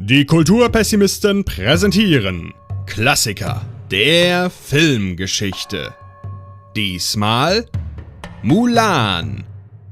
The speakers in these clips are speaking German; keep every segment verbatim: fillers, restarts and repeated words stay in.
Die Kulturpessimisten präsentieren Klassiker der Filmgeschichte. Diesmal Mulan.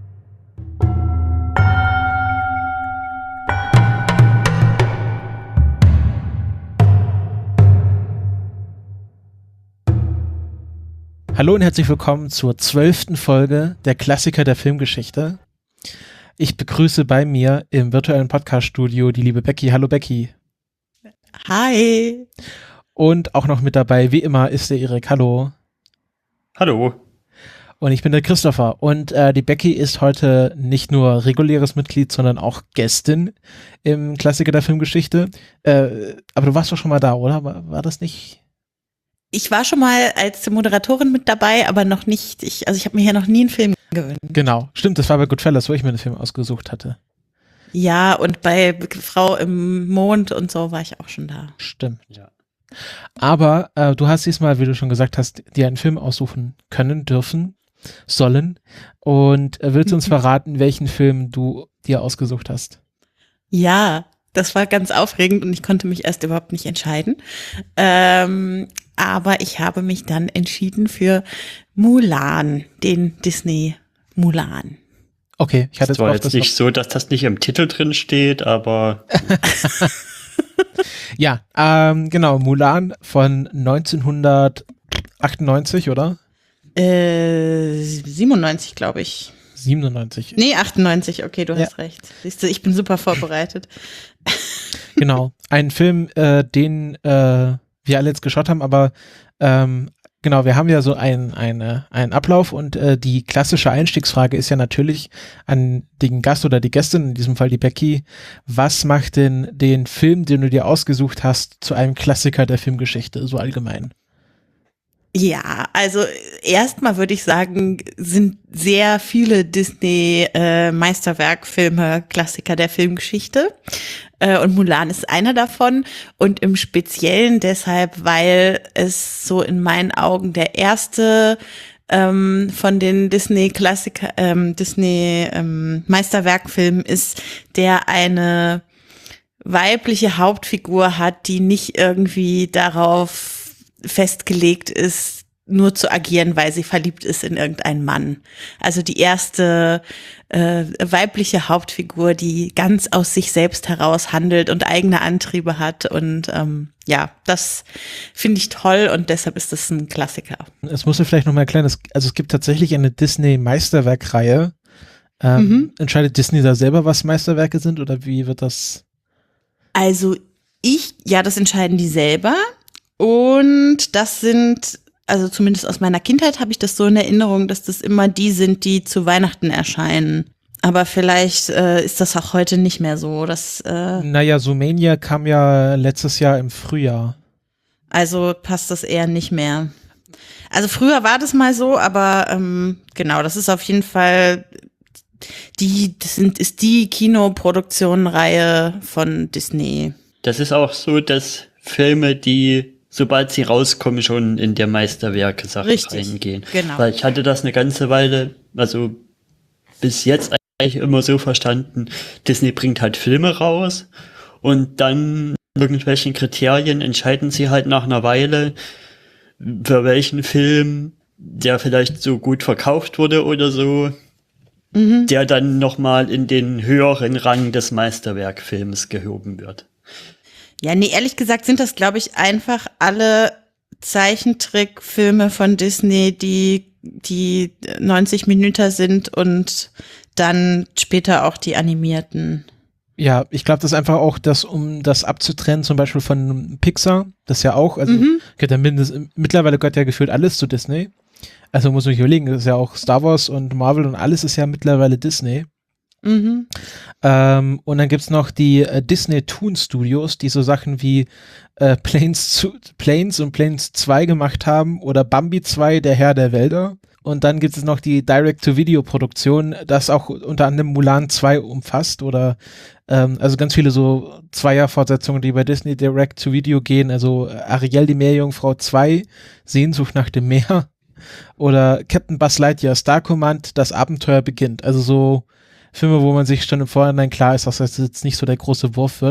Hallo und herzlich willkommen zur zwölften Folge der Klassiker der Filmgeschichte. Ich begrüße bei mir im virtuellen Podcast-Studio die liebe Becky. Hallo Becky. Hi. Und auch noch mit dabei, wie immer, ist der Erik. Hallo. Hallo. Und ich bin der Christopher. Und äh, die Becky ist heute nicht nur reguläres Mitglied, sondern auch Gästin im Klassiker der Filmgeschichte. Äh, aber du warst doch schon mal da, oder? War, war das nicht... Ich war schon mal als Moderatorin mit dabei, aber noch nicht, ich, also ich habe mir hier noch nie einen Film gewünscht. Genau, stimmt, das war bei Goodfellas, wo ich mir den Film ausgesucht hatte. Ja, und bei Frau im Mond und so war ich auch schon da. Stimmt. Ja. Aber äh, du hast diesmal, wie du schon gesagt hast, dir einen Film aussuchen können, dürfen, sollen. Und äh, willst du uns verraten, welchen Film du dir ausgesucht hast? Ja, das war ganz aufregend und ich konnte mich erst überhaupt nicht entscheiden. Ähm, aber ich habe mich dann entschieden für Mulan, den Disney Mulan. Okay, ich hatte es war jetzt nicht so, dass das nicht im Titel drin steht, aber ja, ähm, genau, Mulan von neunzehnhundertachtundneunzig, oder? Äh, siebenundneunzig, glaube ich. siebenundneunzig. Nee, achtundneunzig, okay, du ja. hast recht. Siehst du, ich bin super vorbereitet. Genau, ein Film, äh, den äh, wir alle jetzt geschaut haben, aber ähm, genau, wir haben ja so einen eine, einen Ablauf und äh, die klassische Einstiegsfrage ist ja natürlich an den Gast oder die Gästin, in diesem Fall die Becky, was macht denn den Film, den du dir ausgesucht hast, zu einem Klassiker der Filmgeschichte, so allgemein? Ja, also erstmal würde ich sagen, sind sehr viele Disney-Meisterwerkfilme äh, Klassiker der Filmgeschichte. Äh, und Mulan ist einer davon. Und im Speziellen deshalb, weil es so in meinen Augen der erste ähm, von den Disney-Klassiker, ähm, Disney-Meisterwerkfilmen ist, der eine weibliche Hauptfigur hat, die nicht irgendwie darauf festgelegt ist, nur zu agieren, weil sie verliebt ist in irgendeinen Mann. Also die erste äh, weibliche Hauptfigur, die ganz aus sich selbst heraus handelt und eigene Antriebe hat. Und ähm, ja, das finde ich toll und deshalb ist das ein Klassiker. Es musst du vielleicht noch mal erklären, es, also es gibt tatsächlich eine Disney-Meisterwerk-Reihe. Ähm, mhm. Entscheidet Disney da selber, was Meisterwerke sind oder wie wird das? Also ich, ja, das entscheiden die selber. Und das sind, also zumindest aus meiner Kindheit habe ich das so in Erinnerung, dass das immer die sind, die zu Weihnachten erscheinen. Aber vielleicht äh, ist das auch heute nicht mehr so. Dass, äh naja, Zoomania kam ja letztes Jahr im Frühjahr. Also passt das eher nicht mehr. Also früher war das mal so, aber ähm, genau, das ist auf jeden Fall die, das sind, ist die Kinoproduktionenreihe von Disney. Das ist auch so, dass Filme, die sobald sie rauskommen, schon in der Meisterwerke-Sache reingehen. Genau. Weil ich hatte das eine ganze Weile, also bis jetzt eigentlich immer so verstanden, Disney bringt halt Filme raus und dann irgendwelchen Kriterien entscheiden sie halt nach einer Weile, für welchen Film, der vielleicht so gut verkauft wurde oder so, mhm. der dann nochmal in den höheren Rang des Meisterwerkfilms gehoben wird. Ja, nee, ehrlich gesagt sind das, glaube ich, einfach alle Zeichentrickfilme von Disney, die die neunzig Minuten sind und dann später auch die animierten. Ja, ich glaube, das ist einfach auch das, um das abzutrennen, zum Beispiel von Pixar, das ja auch, also mhm. gehört ja mindestens, mittlerweile gehört ja gefühlt alles zu Disney. Also muss man sich überlegen, das ist ja auch Star Wars und Marvel und alles ist ja mittlerweile Disney. Mhm. Ähm, und dann gibt's noch die äh, Disney Toon Studios, die so Sachen wie äh, Planes, zu, Planes und Planes zwei gemacht haben oder Bambi zwei, der Herr der Wälder. Und dann gibt es noch die Direct-to-Video-Produktion, das auch unter anderem Mulan zwei umfasst oder ähm, also ganz viele so Zweier-Fortsetzungen, die bei Disney Direct-to-Video gehen, also Ariel die Meerjungfrau zwei, Sehnsucht nach dem Meer oder Captain Buzz Lightyear Star Command, das Abenteuer beginnt. Also so Filme, wo man sich schon im Vorhinein klar ist, dass das jetzt nicht so der große Wurf wird.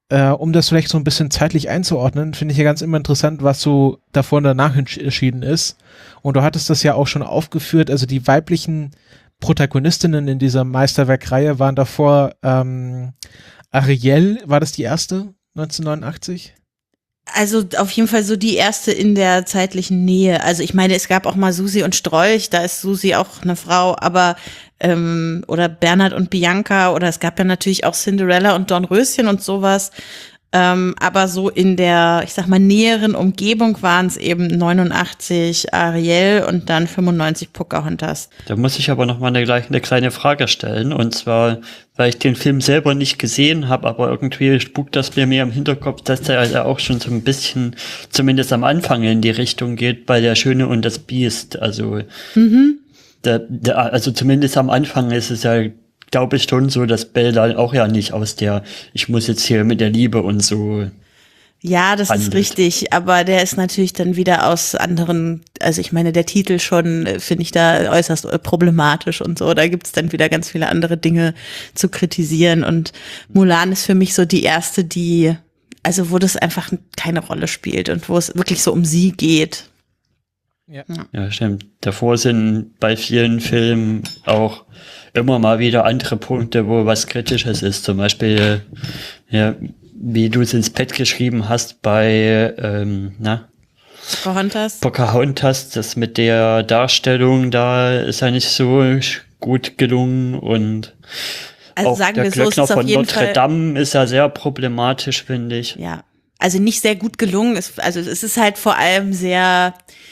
äh, um das vielleicht so ein bisschen zeitlich einzuordnen, finde ich ja ganz immer interessant, was so davor und danach entschieden ist. Und du hattest das ja auch schon aufgeführt, also die weiblichen Protagonistinnen in dieser Meisterwerkreihe waren davor ähm, Ariel, war das die erste neunzehnhundertneunundachtzig? Also auf jeden Fall so die erste in der zeitlichen Nähe. Also ich meine, es gab auch mal Susi und Strolch, da ist Susi auch eine Frau, aber ähm, oder Bernhard und Bianca oder es gab ja natürlich auch Cinderella und Dornröschen und sowas. Ähm, aber so in der, ich sag mal, näheren Umgebung waren es eben neunundachtzig Ariel und dann fünfundneunzig Pocahontas. Da muss ich aber noch mal eine, eine kleine Frage stellen. Und zwar, weil ich den Film selber nicht gesehen habe, aber irgendwie spukt das mir mehr im Hinterkopf, dass der also auch schon so ein bisschen, zumindest am Anfang, in die Richtung geht bei Der Schöne und das Biest. Also, Mhm. der, der, also zumindest am Anfang ist es ja, glaube ich, schon so, dass Belle auch ja nicht aus der, ich muss jetzt hier mit der Liebe und so. Ja, das handelt. ist richtig, aber der ist natürlich dann wieder aus anderen, also ich meine, der Titel schon äh, finde ich da äußerst äh, problematisch und so, da gibt's dann wieder ganz viele andere Dinge zu kritisieren und Mulan ist für mich so die erste, die, also wo das einfach keine Rolle spielt und wo es wirklich so um sie geht. Ja. Ja, stimmt. Davor sind bei vielen Filmen auch immer mal wieder andere Punkte, wo was Kritisches ist. Zum Beispiel, ja, wie du es ins Pad geschrieben hast bei, ähm, na? Pocahontas? Pocahontas, das mit der Darstellung da ist ja nicht so gut gelungen und Also auch sagen der wir so, es Glöckner ist auf von jeden Notre Fall, Dame ist ja sehr problematisch, finde ich. ja, also nicht sehr gut gelungen. Es, also es ist halt vor allem sehr,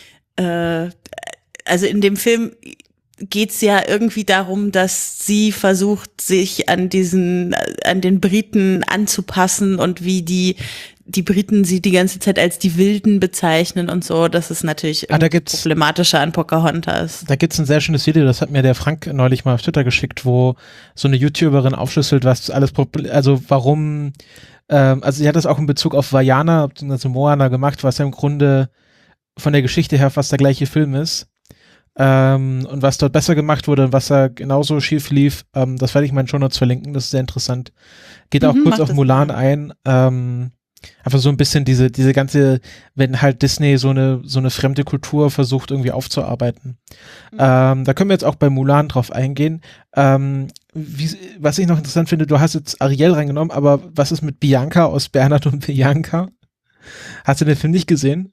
äh, also in dem Film geht's ja irgendwie darum, dass sie versucht, sich an diesen, an den Briten anzupassen und wie die, die Briten sie die ganze Zeit als die Wilden bezeichnen und so. Das ist natürlich Ah, da gibt's- problematischer an Pocahontas. Da gibt's ein sehr schönes Video, das hat mir der Frank neulich mal auf Twitter geschickt, wo so eine YouTuberin aufschlüsselt, was alles, Proble- also warum, ähm, also sie hat das auch in Bezug auf Vaiana, also Moana gemacht, was ja im Grunde von der Geschichte her fast der gleiche Film ist. Ähm, und was dort besser gemacht wurde und was da genauso schief lief, ähm, das werde ich meinen Shownotes verlinken, das ist sehr interessant. Geht auch Mhm, kurz mach auf das Mulan mal. ein, ähm, einfach so ein bisschen diese, diese ganze, wenn halt Disney so eine, so eine fremde Kultur versucht irgendwie aufzuarbeiten. Mhm. Ähm, da können wir jetzt auch bei Mulan drauf eingehen. Ähm, wie, was ich noch interessant finde, du hast jetzt Ariel reingenommen, aber was ist mit Bianca aus Bernhard und Bianca? Hast du den Film nicht gesehen?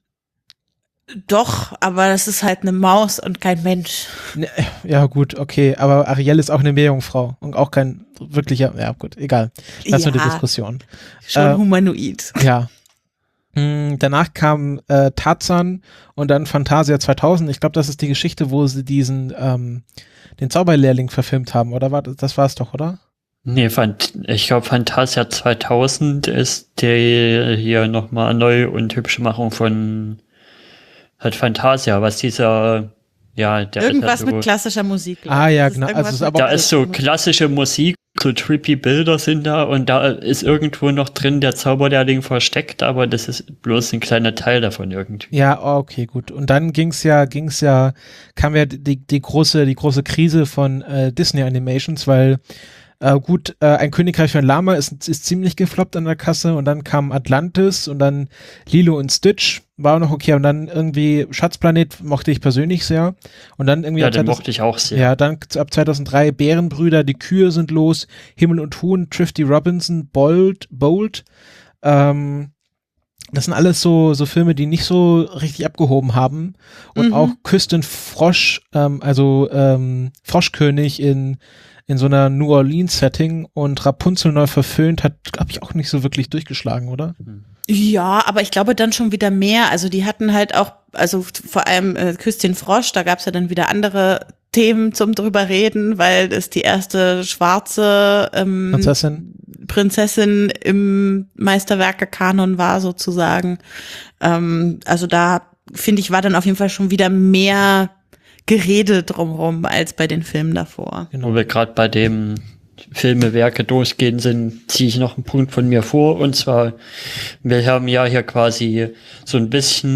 Doch, aber das ist halt eine Maus und kein Mensch. Ne, ja, gut, okay, aber Ariel ist auch eine Meerjungfrau und auch kein wirklicher, ja gut, egal. Lass nur die Ja. Diskussion. Schon Äh, humanoid. Ja. Mm, danach kam äh, Tarzan und dann Fantasia zweitausend. Ich glaube, das ist die Geschichte, wo sie diesen, ähm, den Zauberlehrling verfilmt haben, oder war das, das war's doch, oder? Nee, Phant- ich glaube, Fantasia zweitausend ist die hier nochmal neu und hübsche Machung von halt Fantasia, was dieser, ja, der Irgendwas ist ja so, mit klassischer Musik. glaub Ah, ich. ja, Das ist genau. irgendwas Also es ist mit aber- da auch- ist so klassische Musik, so trippy Bilder sind da und da ist irgendwo noch drin der Zauberlehrling versteckt, aber das ist bloß ein kleiner Teil davon irgendwie. Ja, okay, gut. Und dann ging's ja, ging's ja, kam ja die, die große, die große Krise von äh, Disney Animations, weil äh, gut, äh, ein Königreich von Lama ist, ist ziemlich gefloppt an der Kasse und dann kam Atlantis und dann Lilo und Stitch, war auch noch okay, und dann irgendwie Schatzplanet mochte ich persönlich sehr und dann irgendwie Ja, ab den zweitausend mochte ich auch sehr. ja, dann ab zweitausenddrei Bärenbrüder, die Kühe sind los, Himmel und Huhn, Trifty Robinson, Bold, Bold, ähm, das sind alles so, so Filme, die nicht so richtig abgehoben haben. Und Mhm. auch Küsten Frosch, ähm, also ähm, Froschkönig in, in so einer New Orleans-Setting und Rapunzel neu verföhnt, hat, glaube ich, auch nicht so wirklich durchgeschlagen, oder? Ja, aber ich glaube dann schon wieder mehr. Also die hatten halt auch, also vor allem äh, Küsschen Frosch, da gab's ja dann wieder andere Themen zum drüber reden, weil es die erste schwarze ähm, Prinzessin? Prinzessin im Meisterwerke-Kanon war sozusagen. Ähm, also da, finde ich, war dann auf jeden Fall schon wieder mehr Gerede drumherum als bei den Filmen davor. Genau. Wo wir gerade bei dem Filmewerke durchgehen sind, ziehe ich noch einen Punkt von mir vor. Und zwar, wir haben ja hier quasi so ein bisschen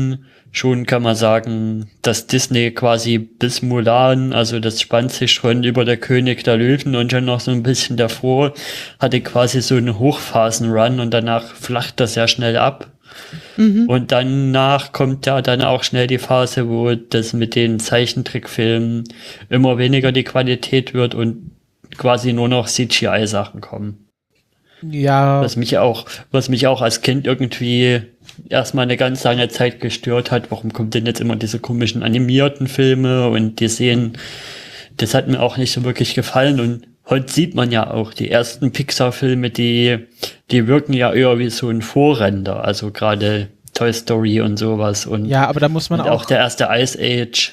schon kann man sagen, dass Disney quasi bis Mulan, also das spannt sich schon über der König der Löwen und schon noch so ein bisschen davor, hatte quasi so einen Hochphasen-Run und danach flacht das sehr schnell ab. Mhm. Und danach kommt ja dann auch schnell die Phase, wo das mit den Zeichentrickfilmen immer weniger die Qualität wird und quasi nur noch C G I-Sachen kommen. Ja. Was mich auch, was mich auch als Kind irgendwie erstmal eine ganz lange Zeit gestört hat. Warum kommt denn jetzt immer diese komischen animierten Filme und die sehen, das hat mir auch nicht so wirklich gefallen. Und heute sieht man ja auch die ersten Pixar-Filme, die, die wirken ja eher wie so ein Vorrender. Also gerade Toy Story und sowas. Und ja, aber da muss man auch, auch auch der erste Ice Age.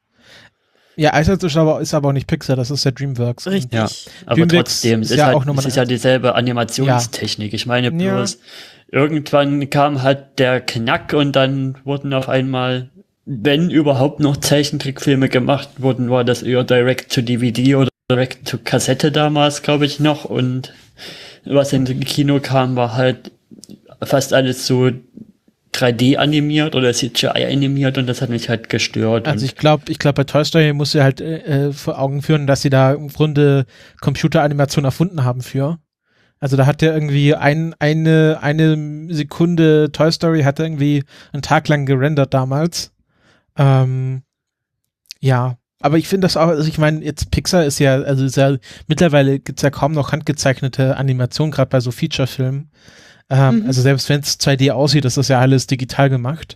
Ja, Ice Age ist aber, ist aber auch nicht Pixar, das ist ja DreamWorks. Richtig. Ja, aber DreamWorks trotzdem, es ist ist, ja halt, auch nochmal es ist ja dieselbe Animationstechnik. Ich meine bloß, Ja. irgendwann kam halt der Knack und dann wurden auf einmal, wenn überhaupt noch Zeichentrickfilme gemacht wurden, war das eher Direct-to-D V D oder Direct-to-Kassette damals, glaube ich, noch. Und was in den Kino kam, war halt fast alles so drei D animiert oder C G I animiert und das hat mich halt gestört. Also ich glaube, ich glaube bei Toy Story muss sie halt äh, vor Augen führen, dass sie da im Grunde Computeranimation erfunden haben für. Also da hat der irgendwie ein, eine, eine Sekunde Toy Story hat er irgendwie einen Tag lang gerendert damals. Ähm, ja, aber ich finde das auch, also ich meine, jetzt Pixar ist ja, also ist ja, mittlerweile gibt's ja kaum noch handgezeichnete Animation, gerade bei so Feature-Filmen. Ähm, mhm. Also selbst wenn es zwei D aussieht, ist das ja alles digital gemacht.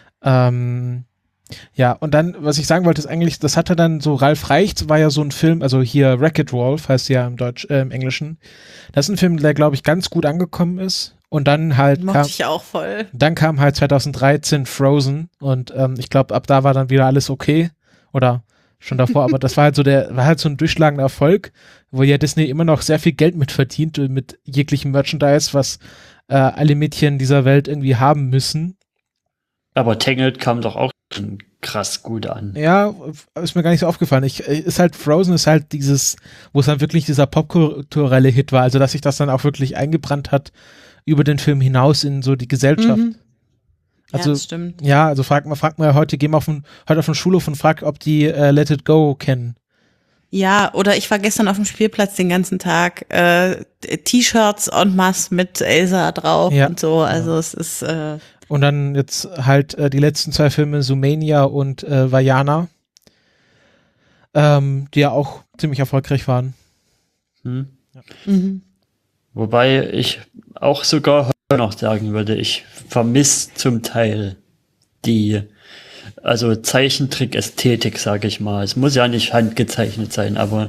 Ähm, ja, und dann, was ich sagen wollte, ist eigentlich, das hatte dann so, Ralf Reichts war ja so ein Film, also hier Wreck-It Ralph heißt ja im Deutsch, äh, im Englischen. Das ist ein Film, der, glaube ich, ganz gut angekommen ist. Und dann halt Mochte kam, ich auch voll. Dann kam halt zwanzig dreizehn Frozen und ähm, ich glaube, ab da war dann wieder alles okay. Oder schon davor, aber das war halt so der, war halt so ein durchschlagender Erfolg, wo ja Disney immer noch sehr viel Geld mit verdient, mit jeglichem Merchandise, was äh, alle Mädchen dieser Welt irgendwie haben müssen. Aber Tangled kam doch auch schon krass gut an. Ja, ist mir gar nicht so aufgefallen. Ich, ist halt, Frozen ist halt dieses, wo es dann wirklich dieser popkulturelle Hit war, also dass sich das dann auch wirklich eingebrannt hat über den Film hinaus in so die Gesellschaft. Mhm. Also, ja, das stimmt. Ja, also fragt mal, fragt mal heute, gehen wir auf den, heute auf den Schulhof und fragt, ob die äh, Let It Go kennen. Ja, oder ich war gestern auf dem Spielplatz den ganzen Tag, äh, T-Shirts en masse mit Elsa drauf ja. und so, also ja. es ist äh Und dann jetzt halt äh, die letzten zwei Filme, Zoomania und äh, Vaiana, ähm, die ja auch ziemlich erfolgreich waren. Hm. Ja. Mhm. Wobei ich auch sogar heute noch sagen würde, ich vermisse zum Teil die, also Zeichentrick-Ästhetik, sage ich mal. Es muss ja nicht handgezeichnet sein, aber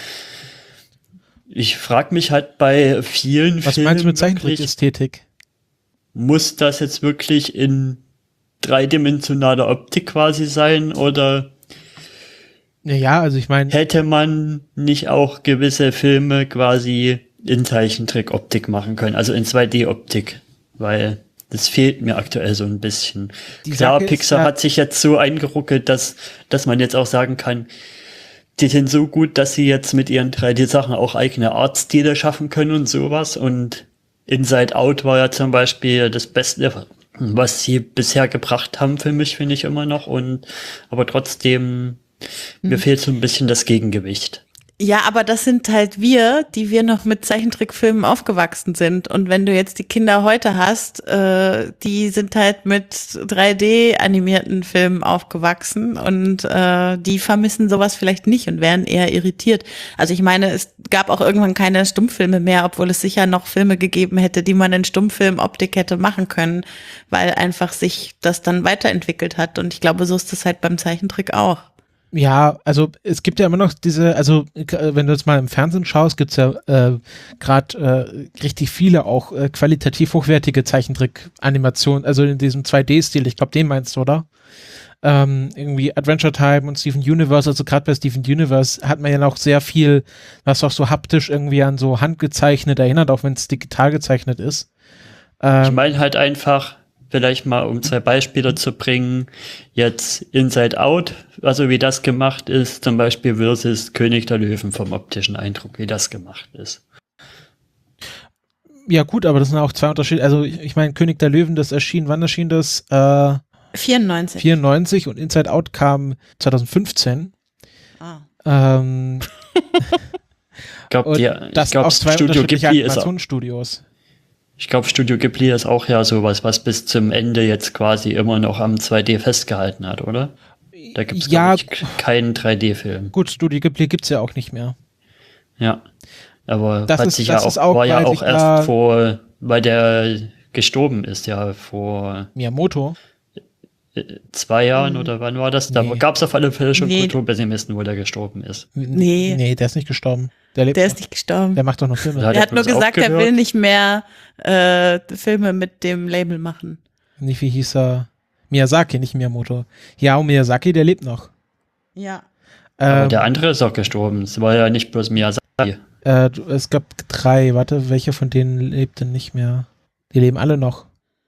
ich frage mich halt bei vielen Was Filmen. meinst du mit Zeichentrick-Ästhetik? Muss das jetzt wirklich in dreidimensionaler Optik quasi sein oder ja, also ich meine, hätte man nicht auch gewisse Filme quasi in Zeichentrick-Optik machen können, also in zwei D-Optik, weil das fehlt mir aktuell so ein bisschen. Die Klar, Sache ist, Pixar ja, hat sich jetzt so eingeruckelt, dass, dass man jetzt auch sagen kann, die sind so gut, dass sie jetzt mit ihren drei D-Sachen auch eigene Artstile schaffen können und sowas. Und Inside Out war ja zum Beispiel das Beste, was sie bisher gebracht haben für mich, finde ich immer noch. Und aber trotzdem, hm. mir fehlt so ein bisschen das Gegengewicht. Ja, aber das sind halt wir, die wir noch mit Zeichentrickfilmen aufgewachsen sind. Und wenn du jetzt die Kinder heute hast, äh, die sind halt mit drei D-animierten Filmen aufgewachsen und äh, die vermissen sowas vielleicht nicht und wären eher irritiert. Also ich meine, es gab auch irgendwann keine Stummfilme mehr, obwohl es sicher noch Filme gegeben hätte, die man in Stummfilmoptik hätte machen können, weil einfach sich das dann weiterentwickelt hat. Und ich glaube, so ist das halt beim Zeichentrick auch. Ja, also es gibt ja immer noch diese, also wenn du jetzt mal im Fernsehen schaust, gibt's ja äh, gerade äh, richtig viele auch äh, qualitativ hochwertige Zeichentrick-Animationen, also in diesem zwei D-Stil, ich glaube, den meinst du, oder? Ähm, irgendwie Adventure Time und Steven Universe, also gerade bei Steven Universe hat man ja noch sehr viel, was auch so haptisch irgendwie an so handgezeichnet erinnert, auch wenn es digital gezeichnet ist. Ähm, ich meine halt einfach, vielleicht mal um zwei Beispiele zu bringen, jetzt Inside Out, also wie das gemacht ist, zum Beispiel versus König der Löwen vom optischen Eindruck, wie das gemacht ist. Ja gut, aber das sind auch zwei Unterschiede, also ich, ich meine König der Löwen, das erschien, wann erschien das? Äh, vierundneunzig. vierundneunzig und Inside Out kam zwanzig fünfzehn. Ah. Ähm, Ich glaube, und die, das ich glaub, auch zwei Studio unterschiedliche Ghibli ist auch, Animationsstudios. ich glaube, Studio Ghibli ist auch ja sowas, was bis zum Ende jetzt quasi immer noch am zwei D festgehalten hat, oder? Da gibt es, Ja, glaube ich, keinen drei D-Film. Gut, Studio Ghibli gibt's ja auch nicht mehr. Ja. Aber Das hat ist- sich das ja ist auch, auch, war ja weil auch sich erst da- vor, weil der gestorben ist, ja, vor Miyamoto. äh, zwei Jahren oder wann war das? Da Nee. gab es auf alle Fälle schon Nee. Kulturpessimisten, wo der gestorben ist. Nee. Nee, der ist nicht gestorben. Der lebt Der noch. ist nicht gestorben. Der macht doch noch Filme. Ja, Er hat nur bloß gesagt, er aufgehört. will nicht mehr äh, Filme mit dem Label machen. Nicht, wie hieß er? Miyazaki, nicht Miyamoto. Ja, und Miyazaki, der lebt noch. Ja. Aber Ähm, der andere ist auch gestorben. Es war ja nicht bloß Miyazaki. äh, du- es gab drei. Warte, welcher von denen lebt denn nicht mehr? Die leben alle noch.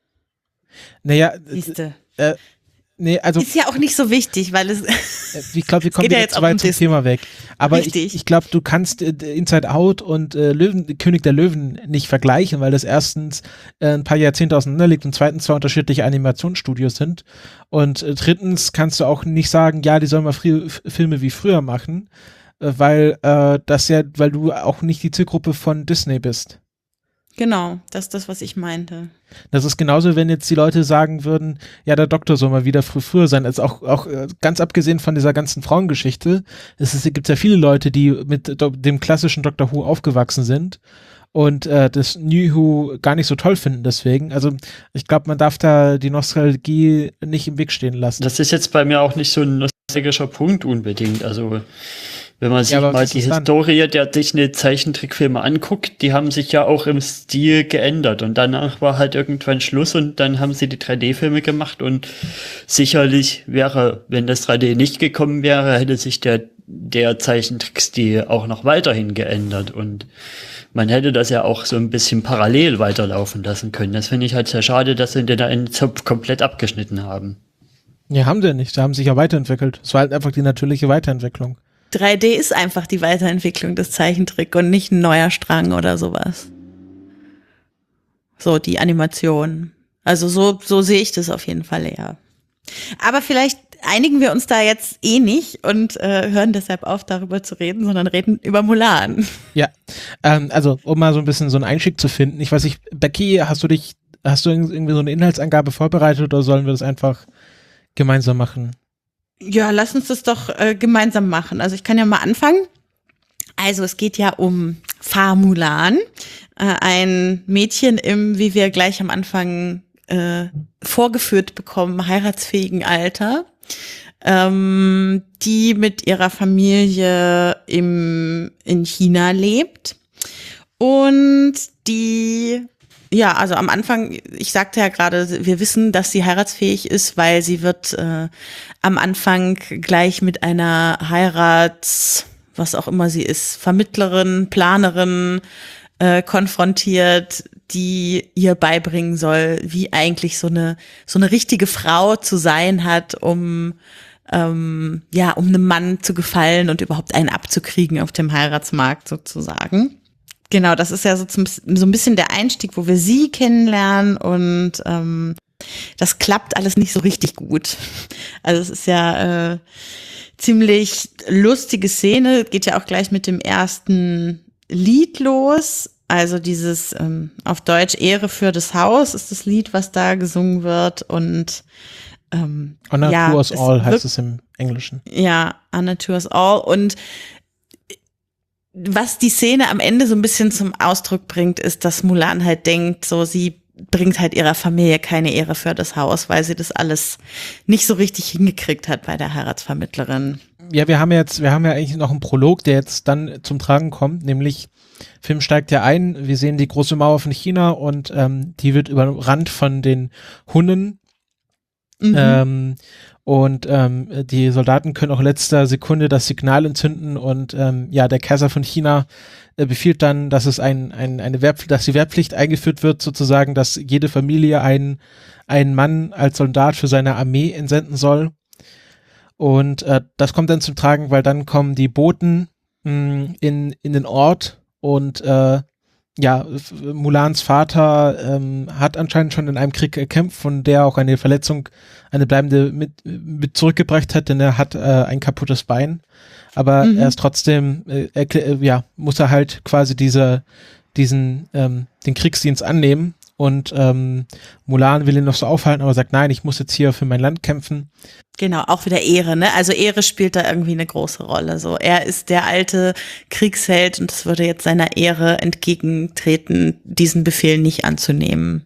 Naja, äh, Siehste. nee, also Ist ja auch nicht so wichtig, weil es ich glaube, wir kommen geht ja wieder jetzt zu auch weit um zum Disney. Thema weg. Aber ich, Richtig. ich glaube, du kannst äh, Inside Out und äh, Löwen, König der Löwen nicht vergleichen, weil das erstens äh, ein paar Jahrzehnte auseinander liegt und zweitens zwei unterschiedliche Animationsstudios sind. Und äh, drittens kannst du auch nicht sagen, ja, die sollen mal frü- F- Filme wie früher machen, äh, weil äh, das ja, weil du auch nicht die Zielgruppe von Disney bist. genau, das ist das, was ich meinte. Das ist genauso, wenn jetzt die Leute sagen würden, ja, der Doktor soll mal wieder früh früher sein. Also auch, auch äh, ganz abgesehen von dieser ganzen Frauengeschichte, es ist, gibt ja viele Leute, die mit do, dem klassischen Doctor Who aufgewachsen sind und äh, das New Who gar nicht so toll finden deswegen. Also ich glaube, man darf da die Nostalgie nicht im Weg stehen lassen. Das ist jetzt bei mir auch nicht so ein nostalgischer Punkt unbedingt. Also wenn man sich Ja, aber mal was die ist dann? Historie der Disney-Zeichentrickfilme anguckt, die haben sich ja auch im Stil geändert und danach war halt irgendwann Schluss und dann haben sie die drei D-Filme gemacht und sicherlich wäre, wenn das drei D nicht gekommen wäre, hätte sich der, der Zeichentrickstil auch noch weiterhin geändert und man hätte das ja auch so ein bisschen parallel weiterlaufen lassen können. Das finde ich halt sehr schade, dass sie den einen Zopf komplett abgeschnitten haben. Ja, haben sie nicht. Sie haben sich ja weiterentwickelt. Es war halt einfach die natürliche Weiterentwicklung. drei D ist einfach die Weiterentwicklung des Zeichentrick und nicht ein neuer Strang oder sowas. So, die Animation. Also so, so sehe ich das auf jeden Fall eher. Aber vielleicht einigen wir uns da jetzt eh nicht und äh, hören deshalb auf, darüber zu reden, sondern reden über Mulan. Ja, ähm, also um mal so ein bisschen so einen Einstieg zu finden. Ich weiß nicht, Becky, hast du dich, hast du irgendwie so eine Inhaltsangabe vorbereitet oder sollen wir das einfach gemeinsam machen? Ja, lass uns das doch äh, gemeinsam machen. Also ich kann ja mal anfangen. Also es geht ja um Fa Mulan, äh, ein Mädchen im, wie wir gleich am Anfang äh, vorgeführt bekommen, heiratsfähigen Alter, ähm, die mit ihrer Familie im, in China lebt und die ja, also am Anfang, ich sagte ja gerade, wir wissen, dass sie heiratsfähig ist, weil sie wird äh, am Anfang gleich mit einer Heirats, was auch immer sie ist, Vermittlerin, Planerin äh, konfrontiert, die ihr beibringen soll, wie eigentlich so eine so eine richtige Frau zu sein hat, um ähm, ja, um einem Mann zu gefallen und überhaupt einen abzukriegen auf dem Heiratsmarkt sozusagen. Genau, das ist ja so, zum, so ein bisschen der Einstieg, wo wir sie kennenlernen und ähm, das klappt alles nicht so richtig gut. Also es ist ja äh, ziemlich lustige Szene, geht ja auch gleich mit dem ersten Lied los. Also dieses ähm, auf Deutsch Ehre für das Haus ist das Lied, was da gesungen wird und ähm, Honor ja, to us es all heißt wirkt- es im Englischen. Ja, Honor to us all. Und was die Szene am Ende so ein bisschen zum Ausdruck bringt, ist, dass Mulan halt denkt, so sie bringt halt ihrer Familie keine Ehre für das Haus, weil sie das alles nicht so richtig hingekriegt hat bei der Heiratsvermittlerin. Ja, wir haben jetzt, wir haben ja eigentlich noch einen Prolog, der jetzt dann zum Tragen kommt, nämlich Film steigt ja ein, wir sehen die große Mauer von China und ähm, die wird überrannt von den Hunnen. Mhm. Ähm, und ähm, die Soldaten können auch in letzter Sekunde das Signal entzünden und ähm, ja, der Kaiser von China äh, befiehlt dann, dass es ein, ein, eine Wehrpflicht, dass die Wehrpflicht eingeführt wird, sozusagen, dass jede Familie einen, einen Mann als Soldat für seine Armee entsenden soll. Und äh, das kommt dann zum Tragen, weil dann kommen die Boten mh, in, in den Ort und äh, ja, Mulans Vater ähm, hat anscheinend schon in einem Krieg gekämpft, von der auch eine Verletzung, eine bleibende mit, mit zurückgebracht hat, denn er hat äh, ein kaputtes Bein. Aber mhm. er ist trotzdem, äh, er, ja, muss er halt quasi diese, diesen, ähm, den Kriegsdienst annehmen. Und ähm, Mulan will ihn noch so aufhalten, aber sagt, nein, ich muss jetzt hier für mein Land kämpfen. Genau, auch wieder Ehre, ne? Also Ehre spielt da irgendwie eine große Rolle. So, er ist der alte Kriegsheld und es würde jetzt seiner Ehre entgegentreten, diesen Befehl nicht anzunehmen.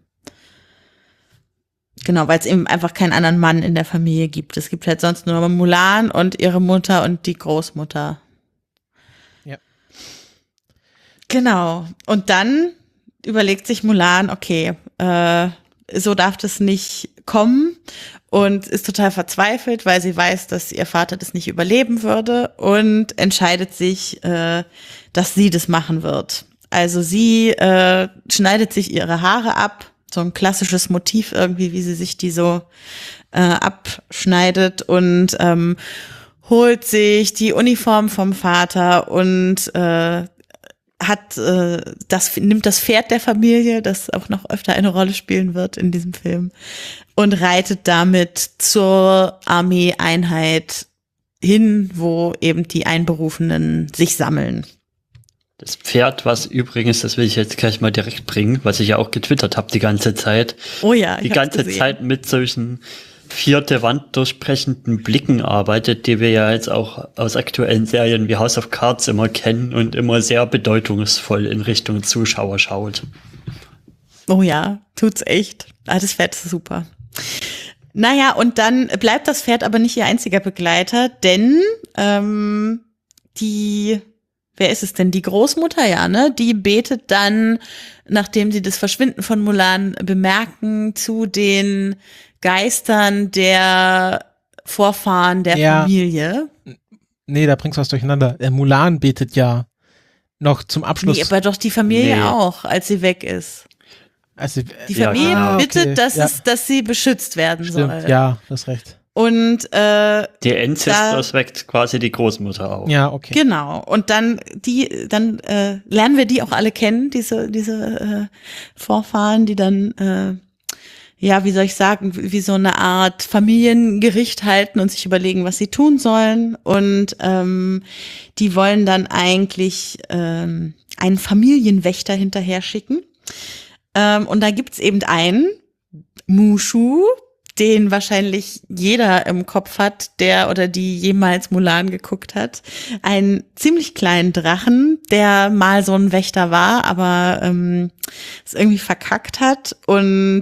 Genau, weil es eben einfach keinen anderen Mann in der Familie gibt. Es gibt halt sonst nur Mulan und ihre Mutter und die Großmutter. Ja. Genau. Und dann überlegt sich Mulan, okay, äh, so darf das nicht kommen und ist total verzweifelt, weil sie weiß, dass ihr Vater das nicht überleben würde und entscheidet sich, äh, dass sie das machen wird. Also sie äh, schneidet sich ihre Haare ab, so ein klassisches Motiv irgendwie, wie sie sich die so äh, abschneidet und ähm, holt sich die Uniform vom Vater und äh, hat äh, das nimmt das Pferd der Familie, das auch noch öfter eine Rolle spielen wird in diesem Film, und reitet damit zur Armeeeinheit hin, wo eben die Einberufenen sich sammeln. Das Pferd, was übrigens, das will ich jetzt gleich mal direkt bringen, was ich ja auch getwittert habe die ganze Zeit. Oh ja, die ganze gesehen. Zeit mit solchen vierte Wand durchbrechenden Blicken arbeitet, die wir ja jetzt auch aus aktuellen Serien wie House of Cards immer kennen und immer sehr bedeutungsvoll in Richtung Zuschauer schaut. Oh ja, tut's echt. Ah, das Pferd ist super. Naja, und dann bleibt das Pferd aber nicht ihr einziger Begleiter, denn ähm, die, wer ist es denn? Die Großmutter, ja, ne? Die betet dann, nachdem sie das Verschwinden von Mulan bemerken, zu den Geistern der Vorfahren der ja. Familie. Nee, da bringst du was durcheinander. Der Mulan betet ja noch zum Abschluss. Nee, aber doch die Familie Nee. auch, als sie weg ist. Also, Die Ja, Familie ah, okay. bittet, dass, Ja. es, dass sie beschützt werden Stimmt, soll. ja, das ist recht. Und äh, Die Ancestors weckt quasi die Großmutter auf. Ja, okay. genau. Und dann die, dann äh, lernen wir die auch alle kennen, diese diese äh, Vorfahren, die dann äh, ja, wie soll ich sagen, wie so eine Art Familiengericht halten und sich überlegen, was sie tun sollen. Und ähm, die wollen dann eigentlich ähm, einen Familienwächter hinterher schicken. Ähm, und da gibt's eben einen, Mushu, den wahrscheinlich jeder im Kopf hat, der oder die jemals Mulan geguckt hat. Einen ziemlich kleinen Drachen, der mal so ein Wächter war, aber ähm, es irgendwie verkackt hat und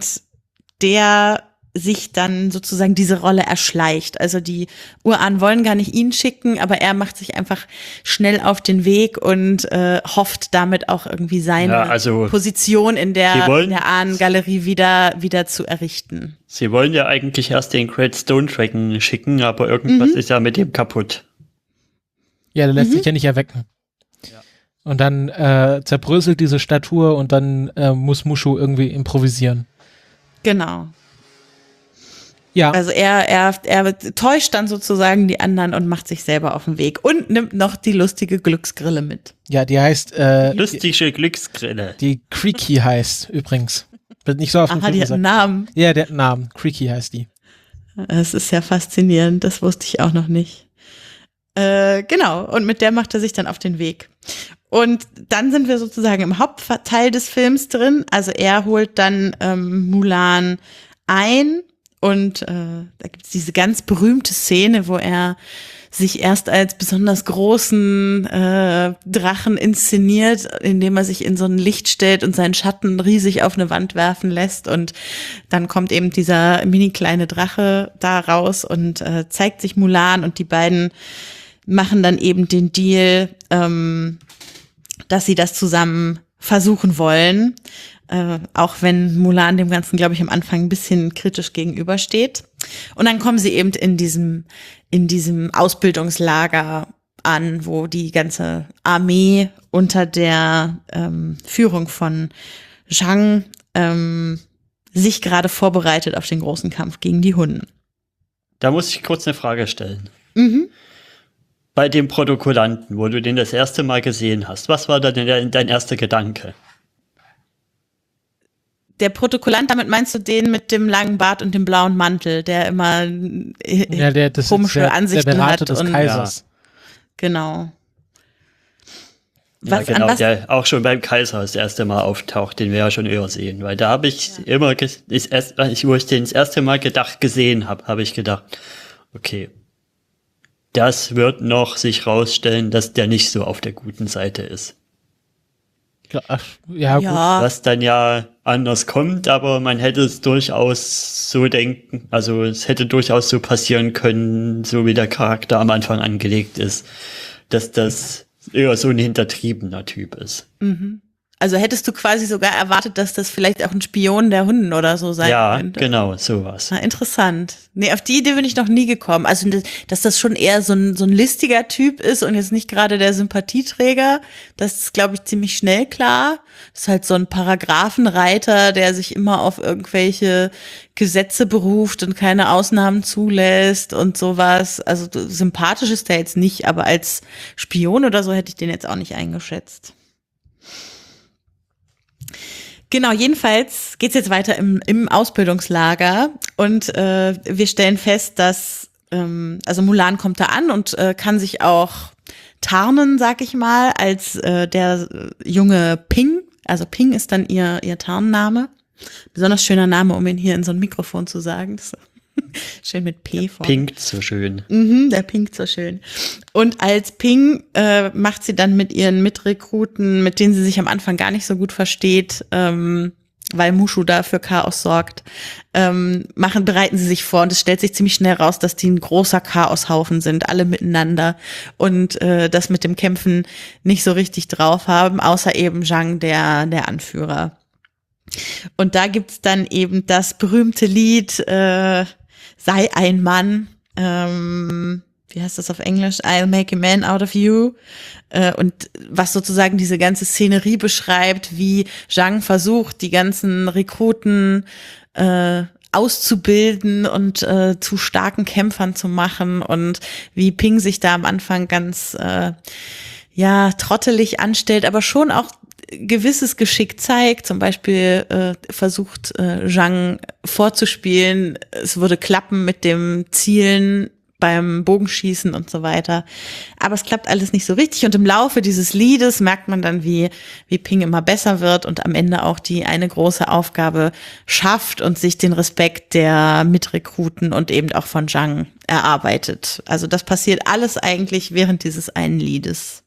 der sich dann sozusagen diese Rolle erschleicht. Also die Urahnen wollen gar nicht ihn schicken, aber er macht sich einfach schnell auf den Weg und äh, hofft damit auch irgendwie seine Ja, also Position in der, die wollen- in der Ahnengalerie wieder, wieder zu errichten. Sie wollen ja eigentlich erst den Great Stone Dragon schicken, aber irgendwas Mhm. ist ja mit dem kaputt. Ja, der lässt Mhm. sich ja nicht erwecken. Und dann äh, zerbröselt diese Statue und dann äh, muss Mushu irgendwie improvisieren. Genau. Ja, Also er, er, er täuscht dann sozusagen die anderen und macht sich selber auf den Weg und nimmt noch die lustige Glücksgrille mit. ja, die heißt, äh, die, Lustige Glücksgrille. die Creaky heißt übrigens. Wird nicht so auf den Aha, Film die hat einen gesagt. Namen. Ja, der hat einen Namen. Creaky heißt die. Das ist ja faszinierend, das wusste ich auch noch nicht. Äh, genau, und mit der macht er sich dann auf den Weg. Und dann sind wir sozusagen im Hauptteil des Films drin. Also er holt dann ähm, Mulan ein und äh, da gibt es diese ganz berühmte Szene, wo er sich erst als besonders großen äh, Drachen inszeniert, indem er sich in so ein Licht stellt und seinen Schatten riesig auf eine Wand werfen lässt. Und dann kommt eben dieser mini kleine Drache da raus und äh, zeigt sich Mulan und die beiden machen dann eben den Deal, ähm, dass sie das zusammen versuchen wollen, äh, auch wenn Mulan dem Ganzen, glaube ich, am Anfang ein bisschen kritisch gegenübersteht. Und dann kommen sie eben in diesem in diesem Ausbildungslager an, wo die ganze Armee unter der ähm, Führung von Zhang ähm, sich gerade vorbereitet auf den großen Kampf gegen die Hunnen. Da muss ich kurz eine Frage stellen. Mhm. Bei dem Protokollanten, wo du den das erste Mal gesehen hast, was war da denn dein, dein erster Gedanke? der Protokollant, damit meinst du den mit dem langen Bart und dem blauen Mantel, der immer ja, der, das komische ist der, Ansichten der Berater hat. des und, Kaisers. Genau. Ja, Was, genau, was, der auch schon beim Kaiser das erste Mal auftaucht, den wir ja schon eher sehen, weil da habe ich ja. immer, das erst, wo ich den das erste Mal gedacht, gesehen habe, habe ich gedacht, okay, das wird noch sich rausstellen, dass der nicht so auf der guten Seite ist. Ach, ja, gut. ja. Was dann ja anders kommt, aber man hätte es durchaus so denken, also es hätte durchaus so passieren können, so wie der Charakter am Anfang angelegt ist, dass das eher so ein hintertriebener Typ ist. Mhm. Also hättest du quasi sogar erwartet, dass das vielleicht auch ein Spion der Hunden oder so sein ja, könnte? Ja, genau, sowas. Na, interessant. Nee, auf die Idee bin ich noch nie gekommen. Also, dass das schon eher so ein, so ein listiger Typ ist und jetzt nicht gerade der Sympathieträger, das ist, glaube ich, ziemlich schnell klar. Das ist halt so ein Paragraphenreiter, der sich immer auf irgendwelche Gesetze beruft und keine Ausnahmen zulässt und sowas. Also sympathisch ist der jetzt nicht, aber als Spion oder so hätte ich den jetzt auch nicht eingeschätzt. Genau, jedenfalls geht's jetzt weiter im, im Ausbildungslager und äh, wir stellen fest, dass ähm, also Mulan kommt da an und äh, kann sich auch tarnen, sag ich mal, als äh, der junge Ping. Also Ping ist dann ihr ihr Tarnname. Besonders schöner Name, um ihn hier in so ein Mikrofon zu sagen. Das schön mit P vorne. Pinkt so schön. Mhm, der pinkt so schön. Und als Ping äh, macht sie dann mit ihren Mitrekruten, mit denen sie sich am Anfang gar nicht so gut versteht, ähm, weil Mushu da für Chaos sorgt, ähm, machen, bereiten sie sich vor und es stellt sich ziemlich schnell raus, dass die ein großer Chaoshaufen sind, alle miteinander und äh, das mit dem Kämpfen nicht so richtig drauf haben, außer eben Zhang, der, der Anführer. Und da gibt's dann eben das berühmte Lied, äh, sei ein Mann, ähm, wie heißt das auf Englisch? I'll make a man out of you. Äh, und was sozusagen diese ganze Szenerie beschreibt, wie Zhang versucht, die ganzen Rekruten äh, auszubilden und äh, zu starken Kämpfern zu machen und wie Ping sich da am Anfang ganz äh, ja trottelig anstellt, aber schon auch gewisses Geschick zeigt, zum Beispiel äh, versucht äh, Zhang vorzuspielen, es würde klappen mit dem Zielen beim Bogenschießen und so weiter, aber es klappt alles nicht so richtig und im Laufe dieses Liedes merkt man dann, wie wie Ping immer besser wird und am Ende auch die eine große Aufgabe schafft und sich den Respekt der Mitrekruten und eben auch von Zhang erarbeitet. Also das passiert alles eigentlich während dieses einen Liedes,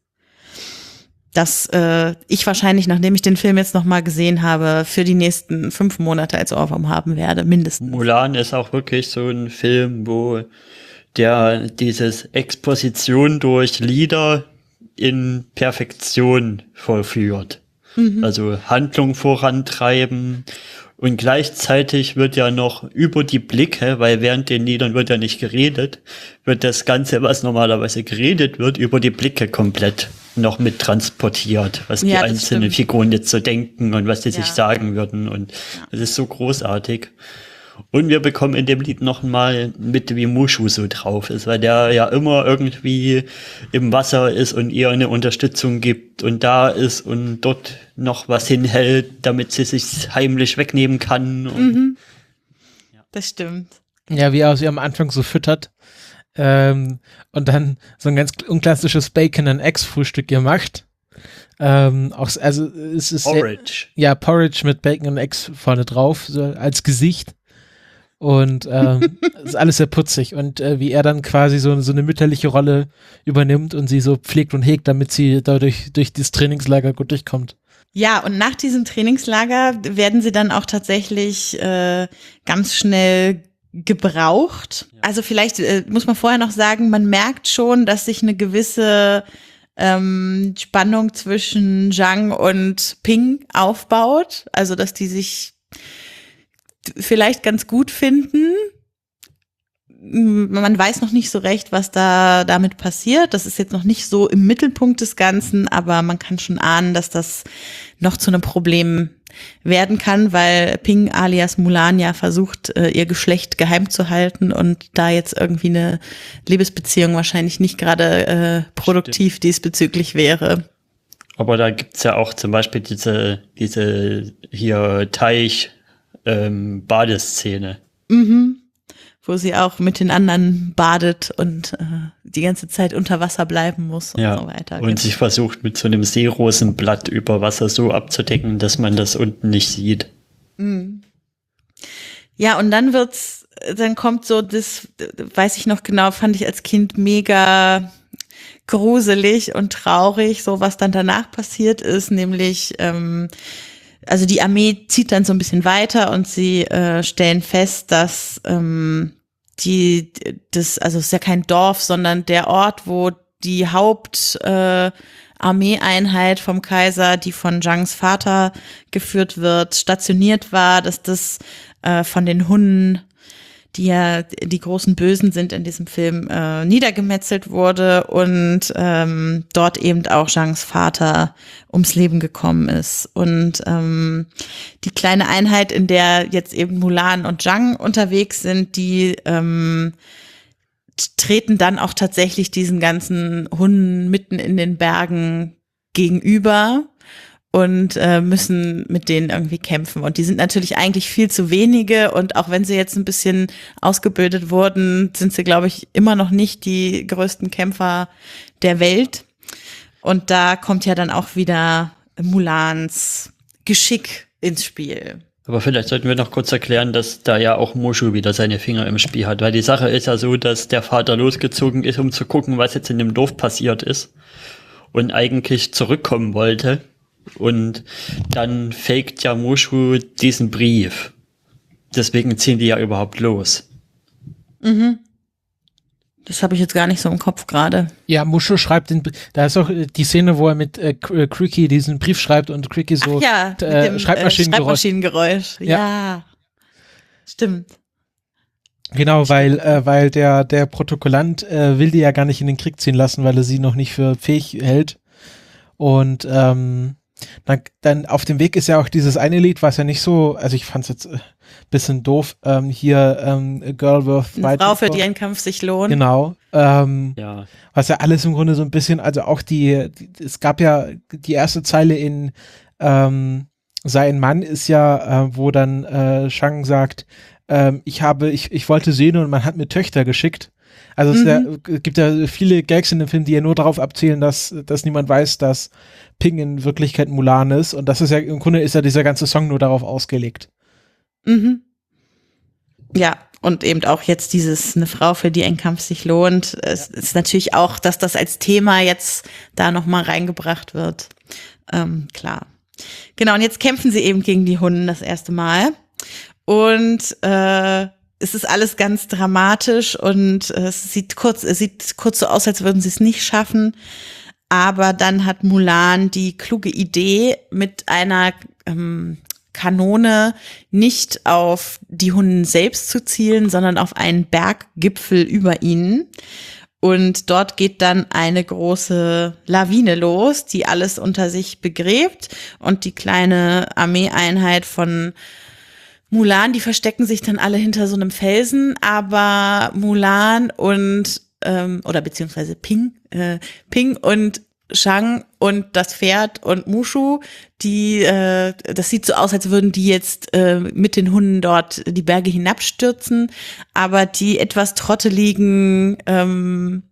dass äh, ich wahrscheinlich, nachdem ich den Film jetzt nochmal gesehen habe, für die nächsten fünf Monate als Ohrwurm haben werde, mindestens. Mulan ist auch wirklich so ein Film, wo der dieses Exposition durch Lieder in Perfektion vollführt. Mhm. Also Handlung vorantreiben und gleichzeitig wird ja noch über die Blicke, weil während den Liedern wird ja nicht geredet, wird das Ganze, was normalerweise geredet wird, über die Blicke komplett noch mit transportiert, was ja, die einzelnen stimmt. Figuren jetzt so denken und was die ja. sich sagen würden und ja. das ist so großartig. Und wir bekommen in dem Lied noch mal mit, wie Mushu so drauf ist, weil der ja immer irgendwie im Wasser ist und ihr eine Unterstützung gibt und da ist und dort noch was hinhält, damit sie sich heimlich wegnehmen kann. Und mhm. ja. Das stimmt. Ja, wie er sie am Anfang so füttert. Ähm, und dann so ein ganz unklassisches Bacon and Eggs Frühstück gemacht. Ähm, auch, also es ist Porridge. Ja, ja, Porridge mit Bacon und Eggs vorne drauf, so als Gesicht. Und ähm, ist alles sehr putzig. Und äh, wie er dann quasi so, so eine mütterliche Rolle übernimmt und sie so pflegt und hegt, damit sie dadurch durch dieses Trainingslager gut durchkommt. Ja, und nach diesem Trainingslager werden sie dann auch tatsächlich äh, ganz schnell gebraucht. Also vielleicht äh, muss man vorher noch sagen, man merkt schon, dass sich eine gewisse ähm, Spannung zwischen Zhang und Ping aufbaut. Also dass die sich vielleicht ganz gut finden. Man weiß noch nicht so recht, was da damit passiert. Das ist jetzt noch nicht so im Mittelpunkt des Ganzen, aber man kann schon ahnen, dass das noch zu einem Problem werden kann, weil Ping alias Mulan ja versucht, ihr Geschlecht geheim zu halten und da jetzt irgendwie eine Liebesbeziehung wahrscheinlich nicht gerade äh, produktiv Stimmt. diesbezüglich wäre. Aber da gibt's ja auch zum Beispiel diese, diese hier Teich, ähm, Badeszene. Mhm. Wo sie auch mit den anderen badet und äh, die ganze Zeit unter Wasser bleiben muss und ja. so weiter. Und sich versucht mit so einem Seerosenblatt über Wasser so abzudecken, dass man das unten nicht sieht. Mhm. Ja, und dann wird's, dann kommt so das, weiß ich noch genau, fand ich als Kind mega gruselig und traurig, so was dann danach passiert ist, nämlich ähm, also die Armee zieht dann so ein bisschen weiter und sie äh, stellen fest, dass ähm, die, das, also es ist ja kein Dorf, sondern der Ort, wo die Haupt äh, Armeeeinheit vom Kaiser, die von Zhangs Vater geführt wird, stationiert war, dass das äh, von den Hunnen, die ja die großen Bösen sind in diesem Film, äh, niedergemetzelt wurde und ähm, dort eben auch Zhangs Vater ums Leben gekommen ist. Und ähm, die kleine Einheit, in der jetzt eben Mulan und Zhang unterwegs sind, die ähm, treten dann auch tatsächlich diesen ganzen Hunden mitten in den Bergen gegenüber und äh, müssen mit denen irgendwie kämpfen. Und die sind natürlich eigentlich viel zu wenige und auch wenn sie jetzt ein bisschen ausgebildet wurden, sind sie, glaube ich, immer noch nicht die größten Kämpfer der Welt. Und da kommt ja dann auch wieder Mulans Geschick ins Spiel. Aber vielleicht sollten wir noch kurz erklären, dass da ja auch Mushu wieder seine Finger im Spiel hat, weil die Sache ist ja so, dass der Vater losgezogen ist, um zu gucken, was jetzt in dem Dorf passiert ist und eigentlich zurückkommen wollte. Und dann faked ja Mushu diesen Brief. Deswegen ziehen die ja überhaupt los. Mhm. Das habe ich jetzt gar nicht so im Kopf gerade. Ja, Mushu schreibt den, da ist auch die Szene, wo er mit äh, Creaky diesen Brief schreibt und Creaky so Ach ja, äh, mit dem Schreibmaschinengeräusch. Äh, Schreibmaschinengeräusch. Ja. Ja. Stimmt. Genau, weil äh, weil der der Protokollant äh, will die ja gar nicht in den Krieg ziehen lassen, weil er sie noch nicht für fähig hält. Und ähm, dann, dann auf dem Weg ist ja auch dieses eine Lied, was ja nicht so, also ich fand es jetzt ein bisschen doof, ähm, hier ähm, A Girl Worth Eine Frau, für die ein Kampf sich lohnt. Genau. Ähm, Ja. Was ja alles im Grunde so ein bisschen, also auch die, die es gab ja die erste Zeile in ähm, Sein Mann ist ja, äh, wo dann äh, Zhang sagt, ähm, ich habe, ich, ich wollte sehen und man hat mir Töchter geschickt. Also es Mhm. ja, gibt ja viele Gags in dem Film, die ja nur darauf abzielen, dass, dass niemand weiß, dass Ping in Wirklichkeit Mulan ist. Und das ist ja, im Grunde ist ja dieser ganze Song nur darauf ausgelegt. Mhm. Ja, und eben auch jetzt dieses, eine Frau, für die ein Kampf sich lohnt. Es ist natürlich auch, dass das als Thema jetzt da nochmal reingebracht wird. Ähm, klar. Genau, und jetzt kämpfen sie eben gegen die Hunden das erste Mal. Und äh, es ist alles ganz dramatisch und äh, es sieht kurz, es sieht kurz so aus, als würden sie es nicht schaffen. Aber dann hat Mulan die kluge Idee, mit einer ähm, Kanone nicht auf die Hunden selbst zu zielen, sondern auf einen Berggipfel über ihnen. Und dort geht dann eine große Lawine los, die alles unter sich begräbt. Und die kleine Armeeeinheit von Mulan, die verstecken sich dann alle hinter so einem Felsen. Aber Mulan und, ähm, oder beziehungsweise Ping, äh, Ping und Zhang und das Pferd und Mushu, die, äh, das sieht so aus, als würden die jetzt äh, mit den Hunden dort die Berge hinabstürzen, aber die etwas trotteligen ähm,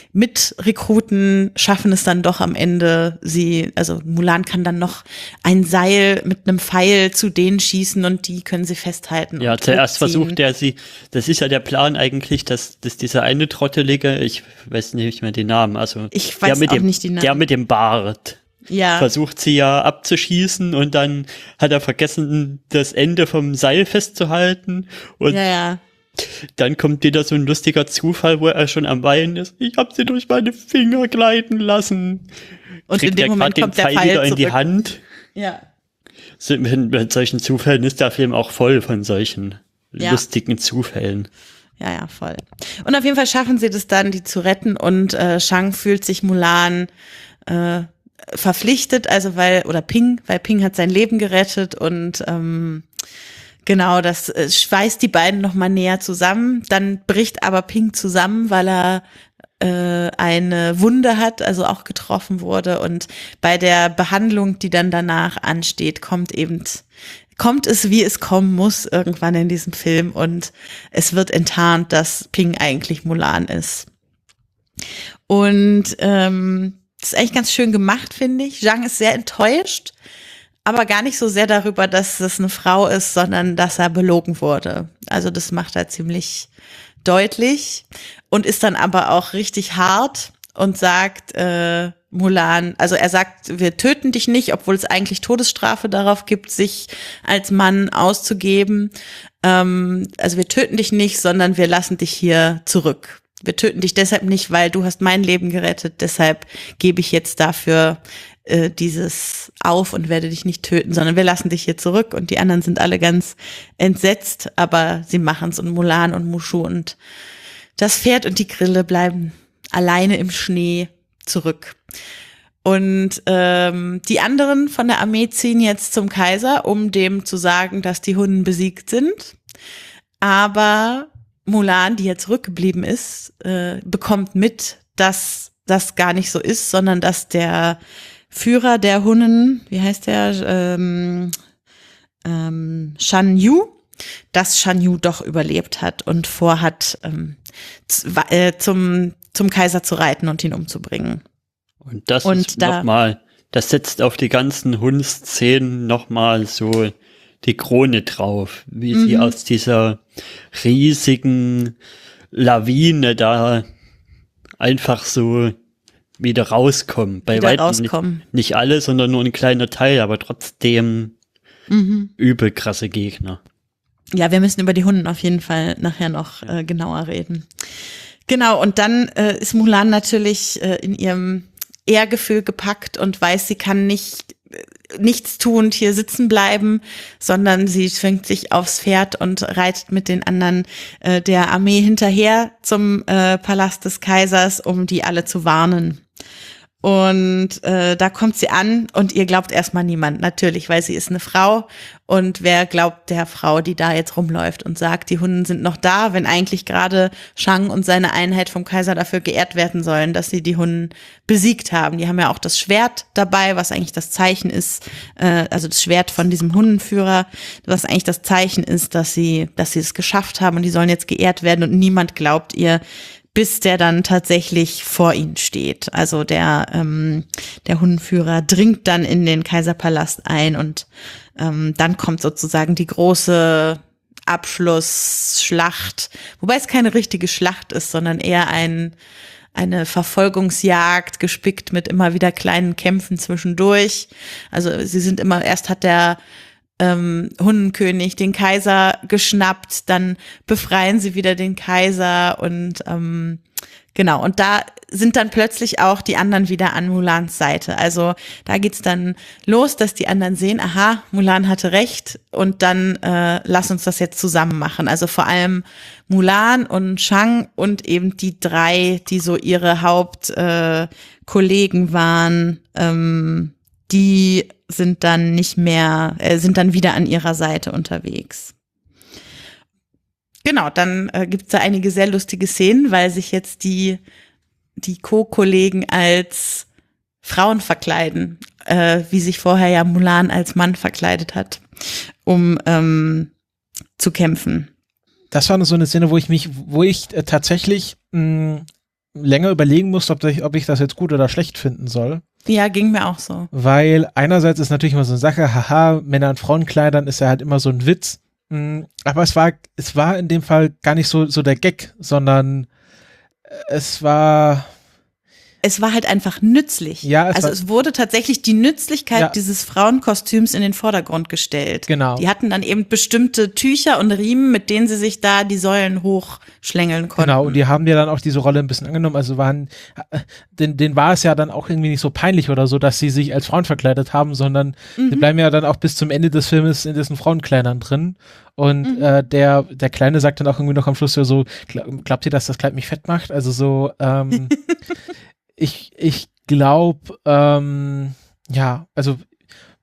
Mitrekruten schaffen es dann doch am Ende, sie, also Mulan kann dann noch ein Seil mit einem Pfeil zu denen schießen und die können sie festhalten. Ja, und zuerst hochziehen. versucht er sie, das ist ja der Plan eigentlich, dass, dass dieser eine Trottelige, ich weiß nicht mehr den Namen, also Ich der weiß mit auch dem, nicht die Namen. der mit dem Bart. Ja. Versucht sie ja abzuschießen und dann hat er vergessen, das Ende vom Seil festzuhalten und Ja, ja. dann kommt wieder so ein lustiger Zufall, wo er schon am Weinen ist. Ich habe sie durch meine Finger gleiten lassen. Und Kriegt in dem er Moment grad kommt den der Pfeil Pfeil wieder in die zurück. Hand. Ja. So, mit, mit solchen Zufällen ist der Film auch voll von solchen Ja. lustigen Zufällen. Ja, ja, voll. Und auf jeden Fall schaffen sie das dann, die zu retten und äh, Zhang fühlt sich Mulan äh, verpflichtet, also weil, oder Ping, weil Ping hat sein Leben gerettet und ähm, genau, das äh, schweißt die beiden nochmal näher zusammen. Dann bricht aber Ping zusammen, weil er äh, eine Wunde hat, also auch getroffen wurde und bei der Behandlung, die dann danach ansteht, kommt eben kommt es, wie es kommen muss, irgendwann in diesem Film und es wird enttarnt, dass Ping eigentlich Mulan ist. Und ähm, das ist eigentlich ganz schön gemacht, finde ich. Zhang ist sehr enttäuscht, aber gar nicht so sehr darüber, dass es eine Frau ist, sondern dass er belogen wurde. Also das macht er ziemlich deutlich und ist dann aber auch richtig hart und sagt, äh, Mulan, also er sagt, wir töten dich nicht, obwohl es eigentlich Todesstrafe darauf gibt, sich als Mann auszugeben. Ähm, also wir töten dich nicht, sondern wir lassen dich hier zurück. Wir töten dich deshalb nicht, weil du hast mein Leben gerettet, deshalb gebe ich jetzt dafür äh, dieses auf und werde dich nicht töten, sondern wir lassen dich hier zurück und die anderen sind alle ganz entsetzt, aber sie machen's und Mulan und Mushu und das Pferd und die Grille bleiben alleine im Schnee zurück. Und ähm, die anderen von der Armee ziehen jetzt zum Kaiser, um dem zu sagen, dass die Hunnen besiegt sind. Aber Mulan, die jetzt zurückgeblieben ist, äh, bekommt mit, dass das gar nicht so ist, sondern dass der Führer der Hunnen, wie heißt der, ähm, ähm, Shan Yu, dass Shan Yu doch überlebt hat und vorhat, ähm, z- äh, zum zum Kaiser zu reiten und ihn umzubringen. Und das Und ist da- nochmal, das setzt auf die ganzen Hundszenen nochmal so die Krone drauf, wie sie Mhm. aus dieser riesigen Lawine da einfach so wieder rauskommen. Bei Wieder weitem rauskommen. Nicht, nicht alle, sondern nur ein kleiner Teil, aber trotzdem Mhm. übel krasse Gegner. Ja, wir müssen über die Hunden auf jeden Fall nachher noch äh, genauer reden. Genau, und dann äh, ist Mulan natürlich äh, in ihrem Ehrgefühl gepackt und weiß, sie kann nicht äh, nichts tuend hier sitzen bleiben, sondern sie schwingt sich aufs Pferd und reitet mit den anderen äh, der Armee hinterher zum äh, Palast des Kaisers, um die alle zu warnen. Und äh, da kommt sie an und ihr glaubt erstmal niemand, natürlich, weil sie ist eine Frau. Und wer glaubt der Frau, die da jetzt rumläuft und sagt, die Hunden sind noch da, wenn eigentlich gerade Shang und seine Einheit vom Kaiser dafür geehrt werden sollen, dass sie die Hunden besiegt haben. Die haben ja auch das Schwert dabei, was eigentlich das Zeichen ist, äh, also das Schwert von diesem Hundenführer, was eigentlich das Zeichen ist, dass sie, dass sie es geschafft haben und die sollen jetzt geehrt werden und niemand glaubt ihr, bis der dann tatsächlich vor ihnen steht. Also der ähm, der Hundenführer dringt dann in den Kaiserpalast ein und ähm, dann kommt sozusagen die große Abschlussschlacht, wobei es keine richtige Schlacht ist, sondern eher ein eine Verfolgungsjagd, gespickt mit immer wieder kleinen Kämpfen zwischendurch. Also sie sind immer, erst hat der ähm, Hundenkönig den Kaiser geschnappt, dann befreien sie wieder den Kaiser und ähm, genau, und da sind dann plötzlich auch die anderen wieder an Mulans Seite. Also da geht's dann los, dass die anderen sehen, aha, Mulan hatte recht und dann äh, lass uns das jetzt zusammen machen. Also vor allem Mulan und Shang und eben die drei, die so ihre Hauptkollegen äh, Kollegen waren, ähm, die sind dann nicht mehr, äh, sind dann wieder an ihrer Seite unterwegs. Genau, dann äh, gibt es da einige sehr lustige Szenen, weil sich jetzt die, die Co-Kollegen als Frauen verkleiden, äh, wie sich vorher ja Mulan als Mann verkleidet hat, um ähm, zu kämpfen. Das war so eine Szene, wo ich mich, wo ich äh, tatsächlich mh, länger überlegen musste, ob ich, ob ich das jetzt gut oder schlecht finden soll. Ja, ging mir auch so. Weil einerseits ist natürlich immer so eine Sache, haha, Männer in Frauenkleidern ist ja halt immer so ein Witz. Mh, aber es war, es war in dem Fall gar nicht so, so der Gag, sondern es war... Es war halt einfach nützlich. Ja, es also war- es wurde tatsächlich die Nützlichkeit Ja. dieses Frauenkostüms in den Vordergrund gestellt. Genau. Die hatten dann eben bestimmte Tücher und Riemen, mit denen sie sich da die Säulen hochschlängeln konnten. Genau, und die haben dir dann auch diese Rolle ein bisschen angenommen. Also waren, äh, den, denen war es ja dann auch irgendwie nicht so peinlich oder so, dass sie sich als Frauen verkleidet haben, sondern die bleiben ja dann auch bis zum Ende des Filmes in diesen Frauenkleidern drin. Und äh, der, der Kleine sagt dann auch irgendwie noch am Schluss ja so, glaub, glaubt ihr, dass das Kleid mich fett macht? Also so, ähm, ich, ich glaube, ähm, ja, also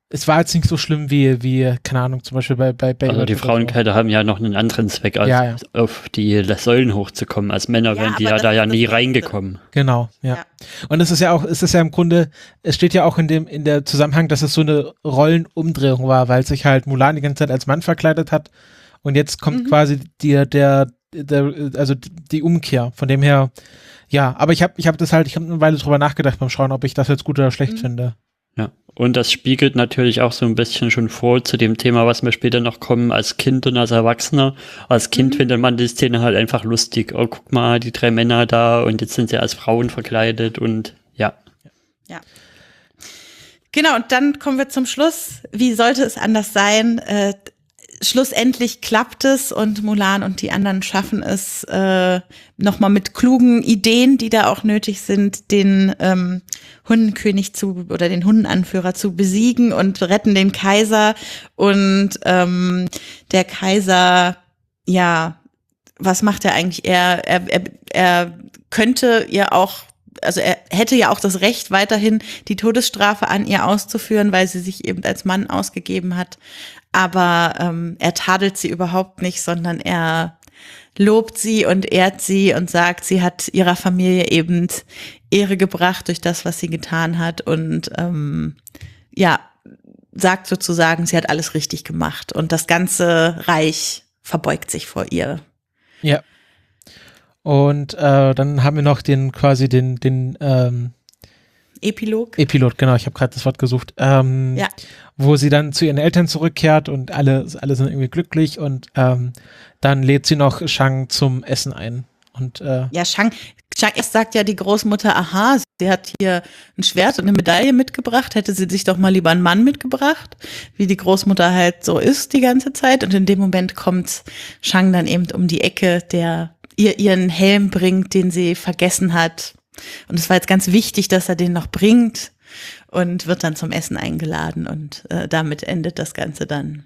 es war jetzt nicht so schlimm wie, wie keine Ahnung, zum Beispiel bei, bei Also die Frauenkleider so. haben ja noch einen anderen Zweck, als ja, ja. auf die Säulen hochzukommen. Als Männer ja, wären die ja da ja nie reingekommen. Genau, ja. ja. Und es ist ja auch, es ist ja im Grunde, es steht ja auch in dem, in der Zusammenhang, dass es so eine Rollenumdrehung war, weil sich halt Mulan die ganze Zeit als Mann verkleidet hat und jetzt kommt mhm. quasi die, der, der, also die Umkehr. Von dem her, ja, aber ich habe ich hab das halt, ich habe eine Weile drüber nachgedacht beim Schauen, ob ich das jetzt gut oder schlecht mhm. finde. Ja, und das spiegelt natürlich auch so ein bisschen schon vor zu dem Thema, was wir später noch kommen, als Kind und als Erwachsener. Als Kind mhm. findet man die Szene halt einfach lustig. Oh, guck mal, die drei Männer da und jetzt sind sie als Frauen verkleidet und ja. Ja. Genau, und dann kommen wir zum Schluss. Wie sollte es anders sein? Äh, schlussendlich klappt es und Mulan und die anderen schaffen es äh, nochmal mit klugen Ideen, die da auch nötig sind, den ähm, Hundenkönig zu oder den Hundenanführer zu besiegen und retten den Kaiser. Und ähm, der Kaiser, ja, was macht er eigentlich? Er, er, er, er könnte ja auch, also er hätte ja auch das Recht, weiterhin die Todesstrafe an ihr auszuführen, weil sie sich eben als Mann ausgegeben hat. Aber ähm, er tadelt sie überhaupt nicht, sondern er lobt sie und ehrt sie und sagt, sie hat ihrer Familie eben Ehre gebracht durch das, was sie getan hat und ähm, ja, sagt sozusagen, sie hat alles richtig gemacht und das ganze Reich verbeugt sich vor ihr. Ja. Und äh, dann haben wir noch den quasi den den ähm, Epilog. Epilog, genau, ich habe gerade das Wort gesucht. Ähm, ja. Wo sie dann zu ihren Eltern zurückkehrt und alle, alle sind irgendwie glücklich und ähm, dann lädt sie noch Shang zum Essen ein. Und, äh, ja, Shang, Shang erst sagt ja die Großmutter, aha, sie hat hier ein Schwert und eine Medaille mitgebracht, hätte sie sich doch mal lieber einen Mann mitgebracht, wie die Großmutter halt so ist die ganze Zeit. Und in dem Moment kommt Shang dann eben um die Ecke, der ihr ihren Helm bringt, den sie vergessen hat. Und es war jetzt ganz wichtig, dass er den noch bringt und wird dann zum Essen eingeladen und äh, damit endet das Ganze dann.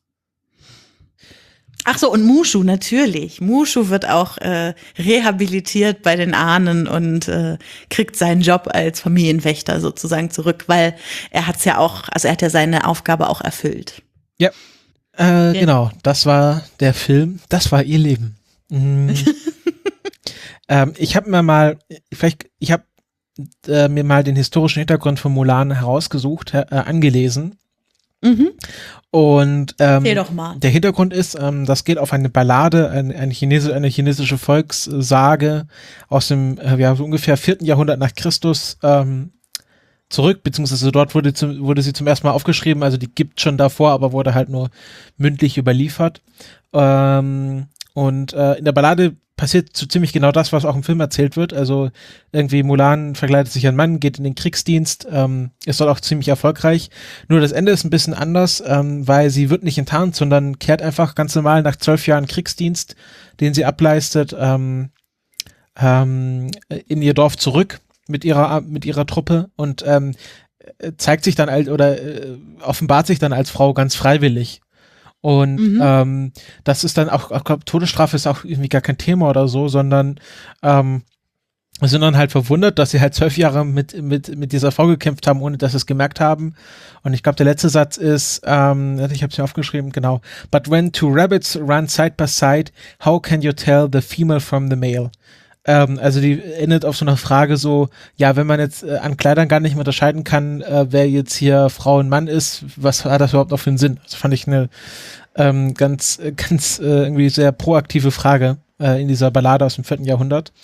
Ach so, und Mushu natürlich. Mushu wird auch äh, rehabilitiert bei den Ahnen und äh, kriegt seinen Job als Familienwächter sozusagen zurück, weil er hat's ja auch, also er hat ja seine Aufgabe auch erfüllt. Ja, äh, ja. Genau, das war der Film, das war ihr Leben. Mhm. ähm, ich habe mir mal, vielleicht, ich habe äh, mir mal den historischen Hintergrund von Mulan herausgesucht, äh, angelesen. Mhm. Und ähm, doch mal. Der Hintergrund ist, ähm, das geht auf eine Ballade, eine, eine, Chinese, eine chinesische Volkssage aus dem äh, ja, so ungefähr vierten Jahrhundert nach Christus ähm, zurück, beziehungsweise dort wurde, zu, wurde sie zum ersten Mal aufgeschrieben, also die gibt schon davor, aber wurde halt nur mündlich überliefert. Ähm, und äh, in der Ballade passiert so ziemlich genau das, was auch im Film erzählt wird. Also irgendwie Mulan verkleidet sich ein Mann, geht in den Kriegsdienst, ähm, ist dort auch ziemlich erfolgreich. Nur das Ende ist ein bisschen anders, ähm, weil sie wird nicht enttarnt, sondern kehrt einfach ganz normal nach zwölf Jahren Kriegsdienst, den sie ableistet, ähm, ähm, in ihr Dorf zurück mit ihrer mit ihrer Truppe und ähm, zeigt sich dann als oder äh, offenbart sich dann als Frau ganz freiwillig. Und mhm. ähm, das ist dann auch, ich glaube, Todesstrafe ist auch irgendwie gar kein Thema oder so, sondern ähm, wir sind dann halt verwundert, dass sie halt zwölf Jahre mit mit mit dieser Frau gekämpft haben, ohne dass sie es gemerkt haben. Und ich glaube, der letzte Satz ist, ähm, ich habe es mir aufgeschrieben, genau. But when two rabbits run side by side, how can you tell the female from the male? Ähm, also die endet auf so einer Frage so, ja, wenn man jetzt äh, an Kleidern gar nicht mehr unterscheiden kann, äh, wer jetzt hier Frau und Mann ist, was hat das überhaupt noch für einen Sinn? Das fand ich eine ähm, ganz, ganz äh, irgendwie sehr proaktive Frage äh, in dieser Ballade aus dem vierten Jahrhundert.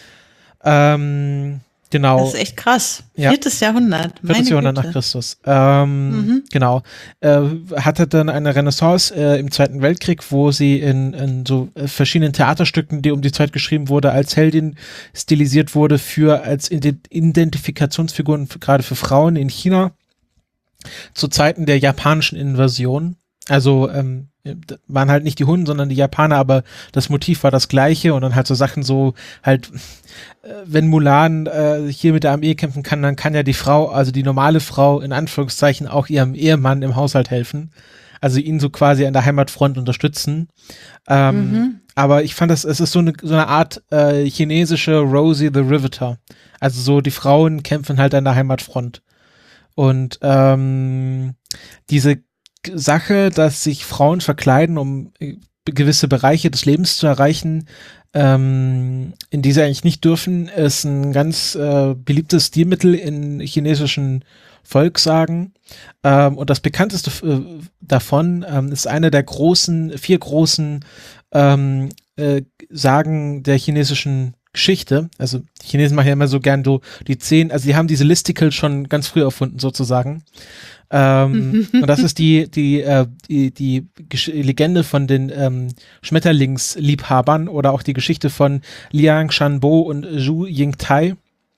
Ähm, genau. Das ist echt krass. Ja. Viertes Jahrhundert. Viertes Jahrhundert nach Christus. Ähm, mhm. Genau. Äh, hatte dann eine Renaissance äh, im Zweiten Weltkrieg, wo sie in, in so äh, verschiedenen Theaterstücken, die um die Zeit geschrieben wurde, als Heldin stilisiert wurde für als Identifikationsfiguren für, gerade für Frauen in China zu Zeiten der japanischen Invasion. Also ähm, waren halt nicht die Hunden, sondern die Japaner, aber das Motiv war das gleiche und dann halt so Sachen so halt, äh, wenn Mulan äh, hier mit der Armee kämpfen kann, dann kann ja die Frau, also die normale Frau in Anführungszeichen auch ihrem Ehemann im Haushalt helfen, also ihn so quasi an der Heimatfront unterstützen. Ähm, mhm. Aber ich fand das, es ist so eine, so eine Art äh, chinesische Rosie the Riveter, also so die Frauen kämpfen halt an der Heimatfront. Und ähm, diese Sache, dass sich Frauen verkleiden, um gewisse Bereiche des Lebens zu erreichen, ähm, in die sie eigentlich nicht dürfen, ist ein ganz äh, beliebtes Stilmittel in chinesischen Volkssagen. Ähm, und das bekannteste äh, davon ähm, ist eine der großen, vier großen ähm, äh, Sagen der chinesischen Geschichte. Also die Chinesen machen ja immer so gern so die zehn, also die haben diese Listicle schon ganz früh erfunden sozusagen. Ähm, und das ist die die äh, die die Gesch- Legende von den ähm, Schmetterlingsliebhabern oder auch die Geschichte von Liang Shanbo und Zhu Yingtai.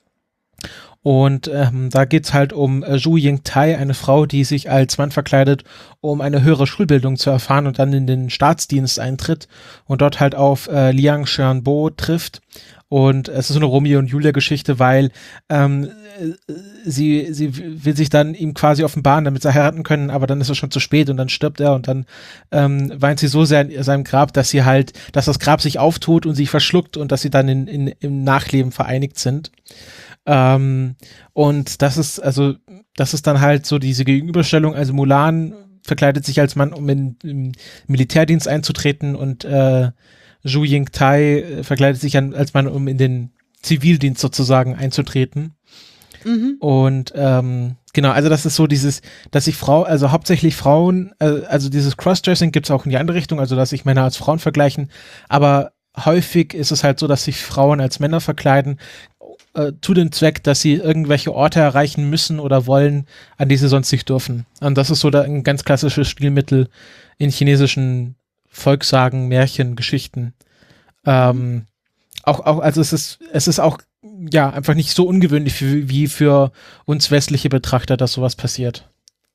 Und ähm, da geht's halt um äh, Zhu Yingtai, eine Frau, die sich als Mann verkleidet, um eine höhere Schulbildung zu erfahren und dann in den Staatsdienst eintritt und dort halt auf äh, Liang Shanbo trifft. Und es ist so eine Romeo und Julia Geschichte, weil ähm, sie sie will sich dann ihm quasi offenbaren, damit sie heiraten können, aber dann ist es schon zu spät und dann stirbt er und dann ähm, weint sie so sehr in seinem Grab, dass sie halt, dass das Grab sich auftut und sich verschluckt und dass sie dann in, in, im Nachleben vereinigt sind. Ähm, und das ist, also, das ist dann halt so diese Gegenüberstellung, also Mulan verkleidet sich als Mann, um in, im Militärdienst einzutreten und äh, Zhu Yingtai verkleidet sich an, als Mann, um in den Zivildienst sozusagen einzutreten. Mhm. Und ähm, genau, also das ist so dieses, dass sich Frau, also hauptsächlich Frauen, äh, also dieses Crossdressing gibt es auch in die andere Richtung, also dass sich Männer als Frauen vergleichen, aber häufig ist es halt so, dass sich Frauen als Männer verkleiden, äh, zu dem Zweck, dass sie irgendwelche Orte erreichen müssen oder wollen, an die sie sonst nicht dürfen. Und das ist so da ein ganz klassisches Stilmittel in chinesischen Volkssagen, Märchen, Geschichten. Ähm, auch, auch, also es ist, es ist auch, ja, einfach nicht so ungewöhnlich wie, wie für uns westliche Betrachter, dass sowas passiert.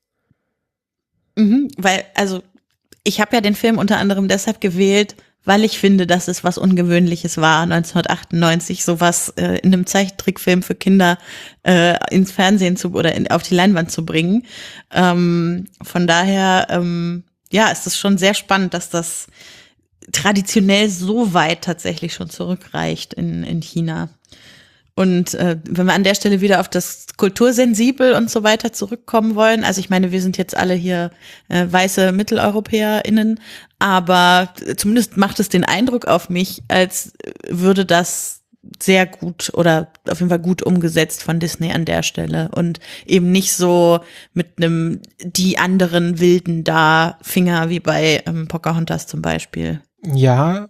Mhm, weil, also, ich habe ja den Film unter anderem deshalb gewählt, weil ich finde, dass es was Ungewöhnliches war, neunzehnhundertachtundneunzig sowas äh, in einem Zeichentrickfilm für Kinder äh, ins Fernsehen zu oder in, auf die Leinwand zu bringen. Ähm, von daher, ähm, ja, ist es schon sehr spannend, dass das traditionell so weit tatsächlich schon zurückreicht in, in China. Und äh, wenn wir an der Stelle wieder auf das Kultursensibel und so weiter zurückkommen wollen, also ich meine, wir sind jetzt alle hier äh, weiße MitteleuropäerInnen, aber zumindest macht es den Eindruck auf mich, als würde das sehr gut oder auf jeden Fall gut umgesetzt von Disney an der Stelle und eben nicht so mit einem die anderen Wilden da Finger wie bei ähm, Pocahontas zum Beispiel. Ja,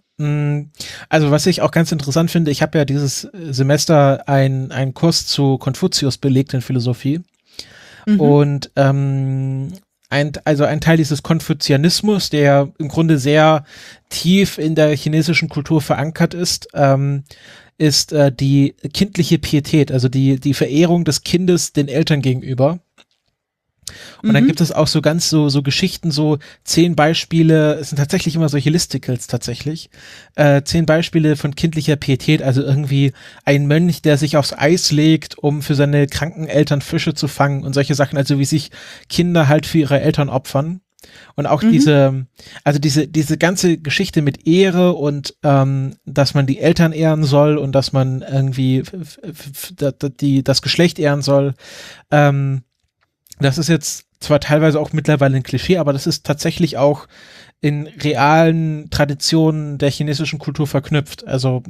also was ich auch ganz interessant finde, ich habe ja dieses Semester ein, einen Kurs zu Konfuzius belegt in Philosophie mhm. und ähm, ein, also ein Teil dieses Konfuzianismus, der im Grunde sehr tief in der chinesischen Kultur verankert ist, ähm, ist äh, die kindliche Pietät, also die, die Verehrung des Kindes den Eltern gegenüber. Und mhm. dann gibt es auch so ganz so so Geschichten, so zehn Beispiele, es sind tatsächlich immer solche Listicles tatsächlich, äh, zehn Beispiele von kindlicher Pietät, also irgendwie ein Mönch, der sich aufs Eis legt, um für seine kranken Eltern Fische zu fangen und solche Sachen, also wie sich Kinder halt für ihre Eltern opfern. Und auch mhm. diese, also diese diese ganze Geschichte mit Ehre und ähm, dass man die Eltern ehren soll und dass man irgendwie f- f- f- die das Geschlecht ehren soll, ähm, das ist jetzt zwar teilweise auch mittlerweile ein Klischee, aber das ist tatsächlich auch in realen Traditionen der chinesischen Kultur verknüpft. Also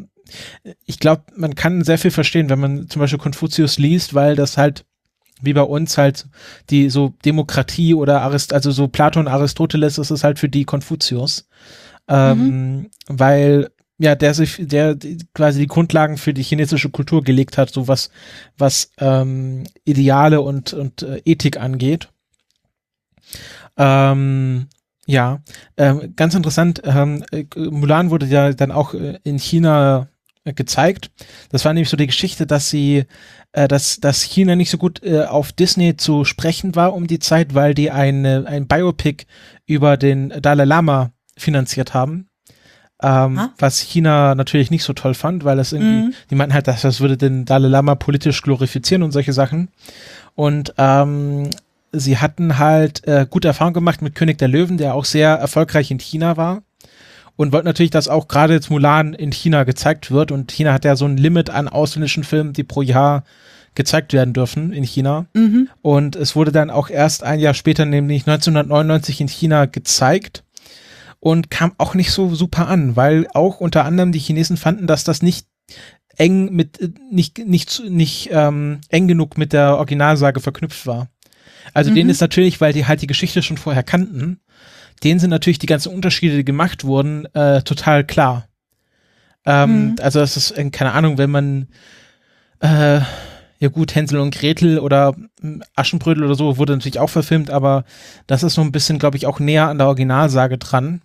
ich glaube, man kann sehr viel verstehen, wenn man zum Beispiel Konfuzius liest, weil das halt wie bei uns halt die so Demokratie oder Arist, also so Platon, Aristoteles, das ist halt für die Konfuzius. Ähm, mhm. Weil ja, der sich, der quasi die Grundlagen für die chinesische Kultur gelegt hat, so was, was ähm, Ideale und und äh, Ethik angeht. Ähm, ja, ähm, ganz interessant. Ähm, Mulan wurde ja dann auch äh, in China äh, gezeigt. Das war nämlich so die Geschichte, dass sie, äh, dass dass China nicht so gut äh, auf Disney zu sprechen war um die Zeit, weil die eine ein Biopic über den Dalai Lama finanziert haben. Ähm, was China natürlich nicht so toll fand, weil das irgendwie, mhm. die meinten halt, dass das würde den Dalai Lama politisch glorifizieren und solche Sachen. Und ähm, sie hatten halt äh, gute Erfahrungen gemacht mit König der Löwen, der auch sehr erfolgreich in China war. Und wollten natürlich, dass auch gerade jetzt Mulan in China gezeigt wird. Und China hat ja so ein Limit an ausländischen Filmen, die pro Jahr gezeigt werden dürfen in China. Mhm. Und es wurde dann auch erst ein Jahr später, nämlich neunzehnhundertneunundneunzig in China gezeigt und kam auch nicht so super an, weil auch unter anderem die Chinesen fanden, dass das nicht eng mit, nicht, nicht, nicht ähm, eng genug mit der Originalsage verknüpft war. Also Mhm. denen ist natürlich, weil die halt die Geschichte schon vorher kannten, denen sind natürlich die ganzen Unterschiede, die gemacht wurden, äh, total klar. Ähm, Mhm. Also das ist, äh, keine Ahnung, wenn man äh, ja gut, Hänsel und Gretel oder mh, Aschenbrödel oder so wurde natürlich auch verfilmt, aber das ist so ein bisschen, glaube ich, auch näher an der Originalsage dran.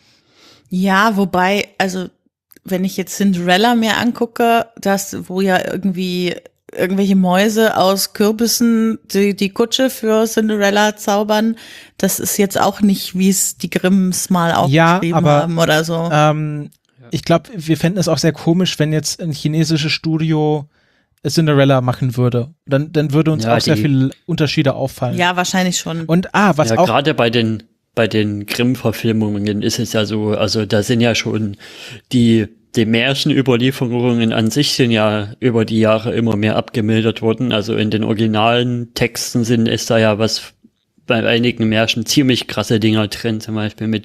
Ja, wobei, also wenn ich jetzt Cinderella mir angucke, das, wo ja irgendwie irgendwelche Mäuse aus Kürbissen die, die Kutsche für Cinderella zaubern, das ist jetzt auch nicht, wie es die Grimms mal aufgeschrieben Ja, aber, haben oder so. Ähm, ich glaube, wir fänden es auch sehr komisch, wenn jetzt ein chinesisches Studio Cinderella machen würde. Dann, dann würde uns Ja, auch sehr die- viele Unterschiede auffallen. Ja, wahrscheinlich schon. Und ah, was ja, auch gerade bei den bei den Grimm-Verfilmungen ist es ja so, also da sind ja schon die die Märchenüberlieferungen an sich sind ja über die Jahre immer mehr abgemildert worden. Also in den originalen Texten sind ist da ja was bei einigen Märchen ziemlich krasse Dinger drin, zum Beispiel mit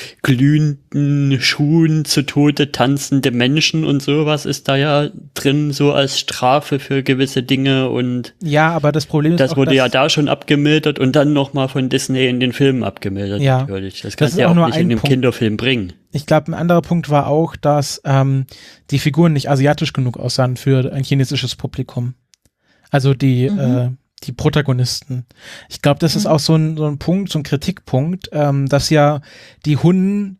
glühenden Schuhen zu Tode tanzende Menschen und sowas ist da ja drin, so als Strafe für gewisse Dinge und ja, aber das Problem ist das auch, wurde dass, ja da schon abgemildert und dann nochmal von Disney in den Filmen abgemildert, Ja. natürlich. Das Das kannst ist du ja auch auch nur nicht ein in dem Punkt. Kinderfilm bringen. ich glaube, ein anderer Punkt war auch, dass ähm, die Figuren nicht asiatisch genug aussahen für ein chinesisches Publikum. Also die, Mhm. äh, die Protagonisten. Ich glaube, das ist Mhm. auch so ein, so ein Punkt, so ein Kritikpunkt, ähm, dass ja die Hunden,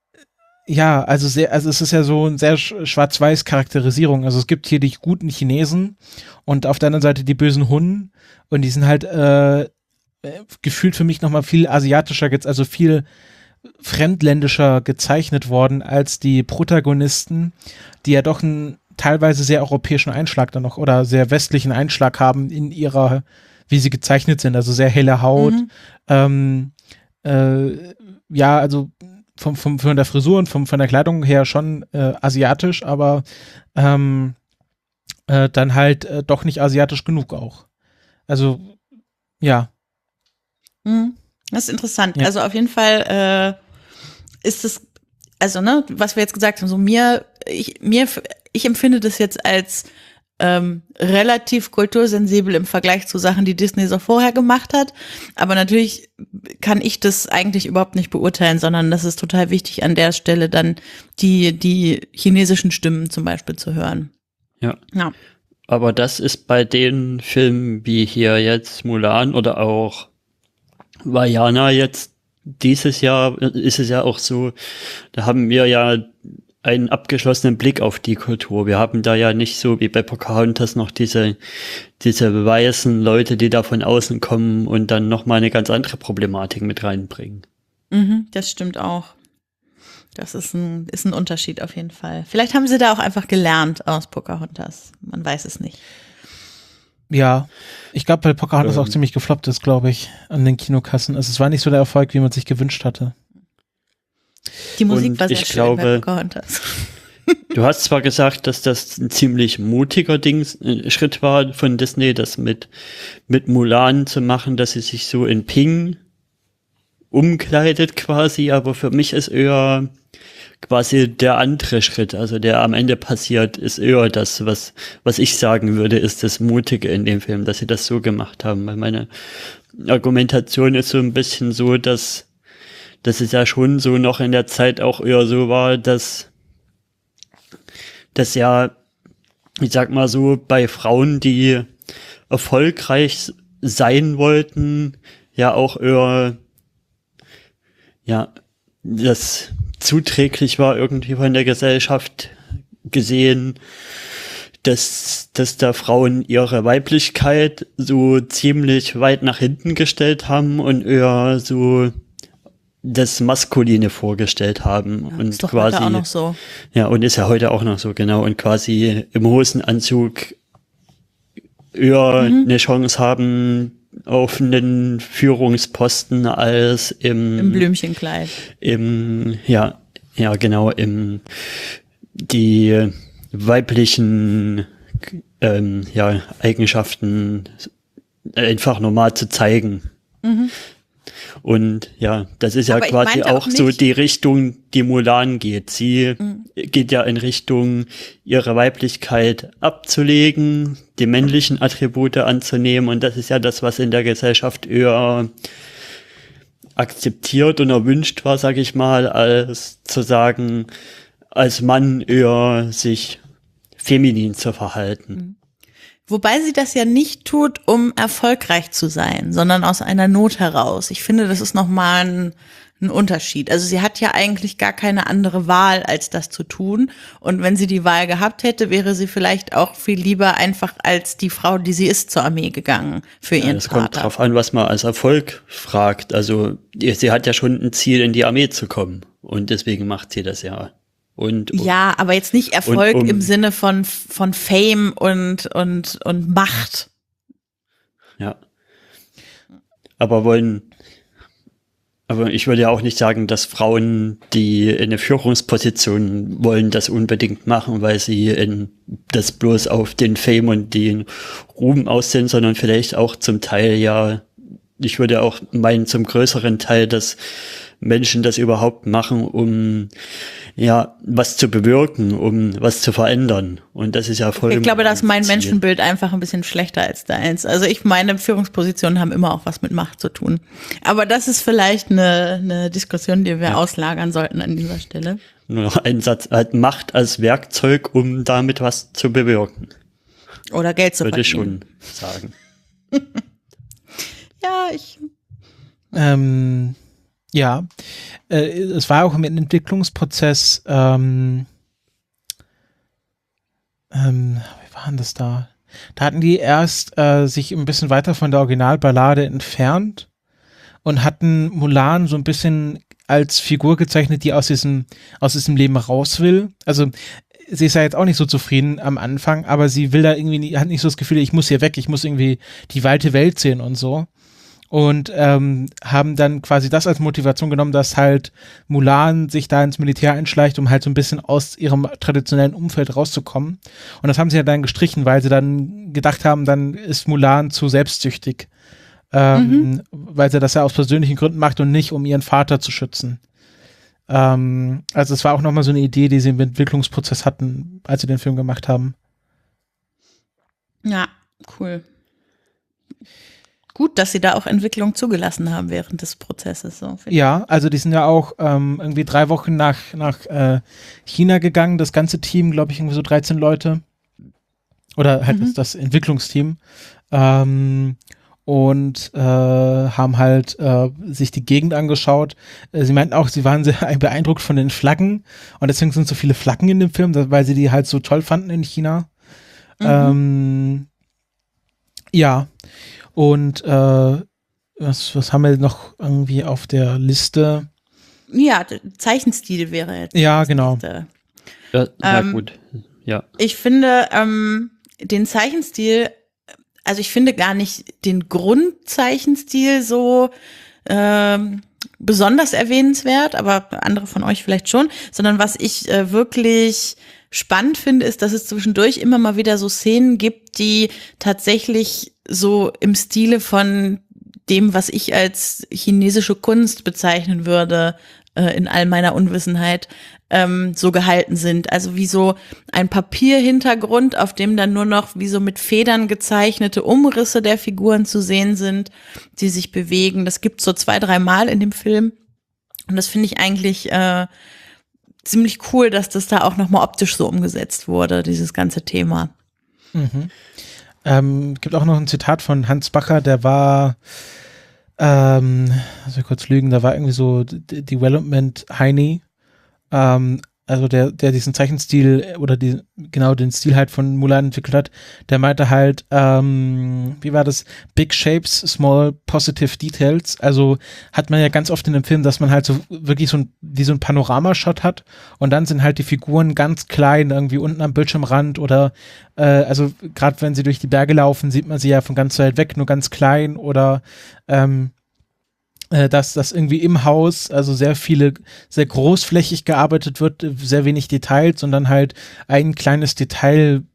ja, also sehr, also es ist ja so eine sehr sch- schwarz-weiß Charakterisierung. Also es gibt hier die guten Chinesen und auf der anderen Seite die bösen Hunden und die sind halt äh, äh, gefühlt für mich nochmal viel asiatischer, jetzt also viel fremdländischer gezeichnet worden als die Protagonisten, die ja doch einen teilweise sehr europäischen Einschlag dann noch oder sehr westlichen Einschlag haben in ihrer, wie sie gezeichnet sind, also sehr helle Haut, Mhm. ähm, äh, ja, also vom, vom, von der Frisur und vom, von der Kleidung her schon äh, asiatisch, aber ähm, äh, dann halt äh, doch nicht asiatisch genug auch. Also, ja. Mhm. Das ist interessant. Ja. Also auf jeden Fall äh, ist es, also ne, was wir jetzt gesagt haben, so mir, ich, mir, ich empfinde das jetzt als ähm, relativ kultursensibel im Vergleich zu Sachen, die Disney so vorher gemacht hat. Aber natürlich kann ich das eigentlich überhaupt nicht beurteilen, sondern das ist total wichtig, an der Stelle dann die, die chinesischen Stimmen zum Beispiel zu hören. Ja. Ja. Aber das ist bei den Filmen wie hier jetzt Mulan oder auch Vaiana jetzt dieses Jahr ist es ja auch so, da haben wir ja einen abgeschlossenen Blick auf die Kultur. Wir haben da ja nicht so wie bei Pocahontas noch diese, diese weißen Leute, die da von außen kommen und dann nochmal eine ganz andere Problematik mit reinbringen. Mhm, das stimmt auch. Das ist ein, ist ein Unterschied auf jeden Fall. Vielleicht haben sie da auch einfach gelernt aus Pocahontas. Man weiß es nicht. Ja, ich glaube, weil Pocahontas Ähm. auch ziemlich gefloppt ist, glaube ich, an den Kinokassen. Also es war nicht so der Erfolg, wie man sich gewünscht hatte. Die Musik Und war sehr ich schön glaube- bei Pocahontas. Du hast zwar gesagt, dass das ein ziemlich mutiger Dings, äh, Schritt war von Disney, das mit, mit Mulan zu machen, dass sie sich so in Pink umkleidet quasi, aber für mich ist eher quasi der andere Schritt, also der am Ende passiert, ist eher das, was, was ich sagen würde, ist das Mutige in dem Film, dass sie das so gemacht haben, weil meine Argumentation ist so ein bisschen so, dass, dass es ja schon so noch in der Zeit auch eher so war, dass, dass ja, ich sag mal so, bei Frauen, die erfolgreich sein wollten, ja auch eher, ja, das zuträglich war irgendwie von der Gesellschaft gesehen, dass, dass da Frauen ihre Weiblichkeit so ziemlich weit nach hinten gestellt haben und eher so das Maskuline vorgestellt haben. Ja, und ist doch quasi, heute auch noch so. ja, und ist ja heute auch noch so, genau, und quasi im Hosenanzug eher Mhm. eine Chance haben auf einen Führungsposten als im, Im Blümchenkleid. im, ja, ja, genau, im, die weiblichen, ähm, ja, Eigenschaften einfach normal zu zeigen. Mhm. Und ja, das ist ja Aber ich quasi meinte auch auch so nicht- die Richtung, die Mulan geht. Sie Mhm. geht ja in Richtung, ihre Weiblichkeit abzulegen, die männlichen Attribute anzunehmen. Und das ist ja das, was in der Gesellschaft eher akzeptiert und erwünscht war, sag ich mal, als zu sagen, als Mann eher sich feminin zu verhalten. Wobei sie das ja nicht tut, um erfolgreich zu sein, sondern aus einer Not heraus. Ich finde, das ist nochmal ein, ein Unterschied. Also sie hat ja eigentlich gar keine andere Wahl, als das zu tun. Und wenn sie die Wahl gehabt hätte, wäre sie vielleicht auch viel lieber einfach als die Frau, die sie ist, zur Armee gegangen für ihren Ja, das kommt Vater. drauf an, was man als Erfolg fragt. Also sie hat ja schon ein Ziel, in die Armee zu kommen. Und deswegen macht sie das ja. Und, Ja, aber jetzt nicht Erfolg Und um- im Sinne von, von Fame und, und, und Macht. Ja. Aber wollen, aber ich würde ja auch nicht sagen, dass Frauen, die in eine Führungsposition wollen, das unbedingt machen, weil sie in das bloß auf den Fame und den Ruhm aus sind, sondern vielleicht auch zum Teil ja, ich würde auch meinen, zum größeren Teil, dass Menschen das überhaupt machen, um ja was zu bewirken, um was zu verändern. Und das ist ja voll. Ich glaube, da ist mein Ziel. Menschenbild einfach ein bisschen schlechter als deins. Also ich meine, Führungspositionen haben immer auch was mit Macht zu tun. Aber das ist vielleicht eine, eine Diskussion, die wir Ja. auslagern sollten an dieser Stelle. Nur noch ein Satz, halt Macht als Werkzeug, um damit was zu bewirken, Oder Geld zu würde ich verdienen. schon sagen. Ja, ich. Ähm, ja, äh, es war auch im Entwicklungsprozess, ähm, ähm, wie war denn das da? Da hatten die erst äh, sich ein bisschen weiter von der Originalballade entfernt und hatten Mulan so ein bisschen als Figur gezeichnet, die aus diesem, aus diesem Leben raus will. Also sie ist ja jetzt auch nicht so zufrieden am Anfang, aber sie will da irgendwie, nie, hat nicht so das Gefühl, ich muss hier weg, ich muss irgendwie die weite Welt sehen und so. Und ähm, haben dann quasi das als Motivation genommen, dass halt Mulan sich da ins Militär einschleicht, um halt so ein bisschen aus ihrem traditionellen Umfeld rauszukommen. Und das haben sie ja dann gestrichen, weil sie dann gedacht haben, dann ist Mulan zu selbstsüchtig. Ähm, mhm. Weil sie das ja aus persönlichen Gründen macht und nicht, um ihren Vater zu schützen. Ähm, also es war auch nochmal so eine Idee, die sie im Entwicklungsprozess hatten, als sie den Film gemacht haben. Ja, cool. Gut, dass sie da auch Entwicklung zugelassen haben während des Prozesses. So, ja, also die sind ja auch ähm, irgendwie drei Wochen nach, nach äh, China gegangen, das ganze Team, glaube ich, irgendwie so dreizehn Leute. Oder halt mhm. das, das Entwicklungsteam. Ähm, und äh, haben halt äh, sich die Gegend angeschaut. Äh, sie meinten auch, sie waren sehr beeindruckt von den Flaggen. Und deswegen sind so viele Flaggen in dem Film, weil sie die halt so toll fanden in China. Mhm. Ähm, ja, und äh, was, was haben wir noch irgendwie auf der Liste? Ja, Zeichenstil wäre jetzt. Ja, genau. Liste. Ja, na ähm, gut. Ja. Ich finde ähm, den Zeichenstil, also ich finde gar nicht den Grundzeichenstil so ähm, besonders erwähnenswert, aber andere von euch vielleicht schon, sondern was ich äh, wirklich spannend finde, ist, dass es zwischendurch immer mal wieder so Szenen gibt, die tatsächlich so im Stile von dem, was ich als chinesische Kunst bezeichnen würde, äh, in all meiner Unwissenheit, ähm, so gehalten sind. Also wie so ein Papierhintergrund, auf dem dann nur noch wie so mit Federn gezeichnete Umrisse der Figuren zu sehen sind, die sich bewegen. Das gibt's so zwei, drei Mal in dem Film. Und das finde ich eigentlich äh, ziemlich cool, dass das da auch nochmal optisch so umgesetzt wurde, dieses ganze Thema. Mhm. Ähm, gibt auch noch ein Zitat von Hans Bacher, der war, ähm, also kurz lügen, da war irgendwie so D- Development Heini, ähm, also der, der diesen Zeichenstil oder die, genau den Stil halt von Mulan entwickelt hat, der meinte halt, ähm, wie war das? Big Shapes, Small Positive Details. Also hat man ja ganz oft in dem Film, dass man halt so wirklich so ein, wie so ein Panoramashot hat und dann sind halt die Figuren ganz klein, irgendwie unten am Bildschirmrand oder äh, also gerade wenn sie durch die Berge laufen, sieht man sie ja von ganz weit weg, nur ganz klein oder ähm, dass das irgendwie im Haus, also sehr viele, sehr großflächig gearbeitet wird, sehr wenig Details und dann halt ein kleines Detail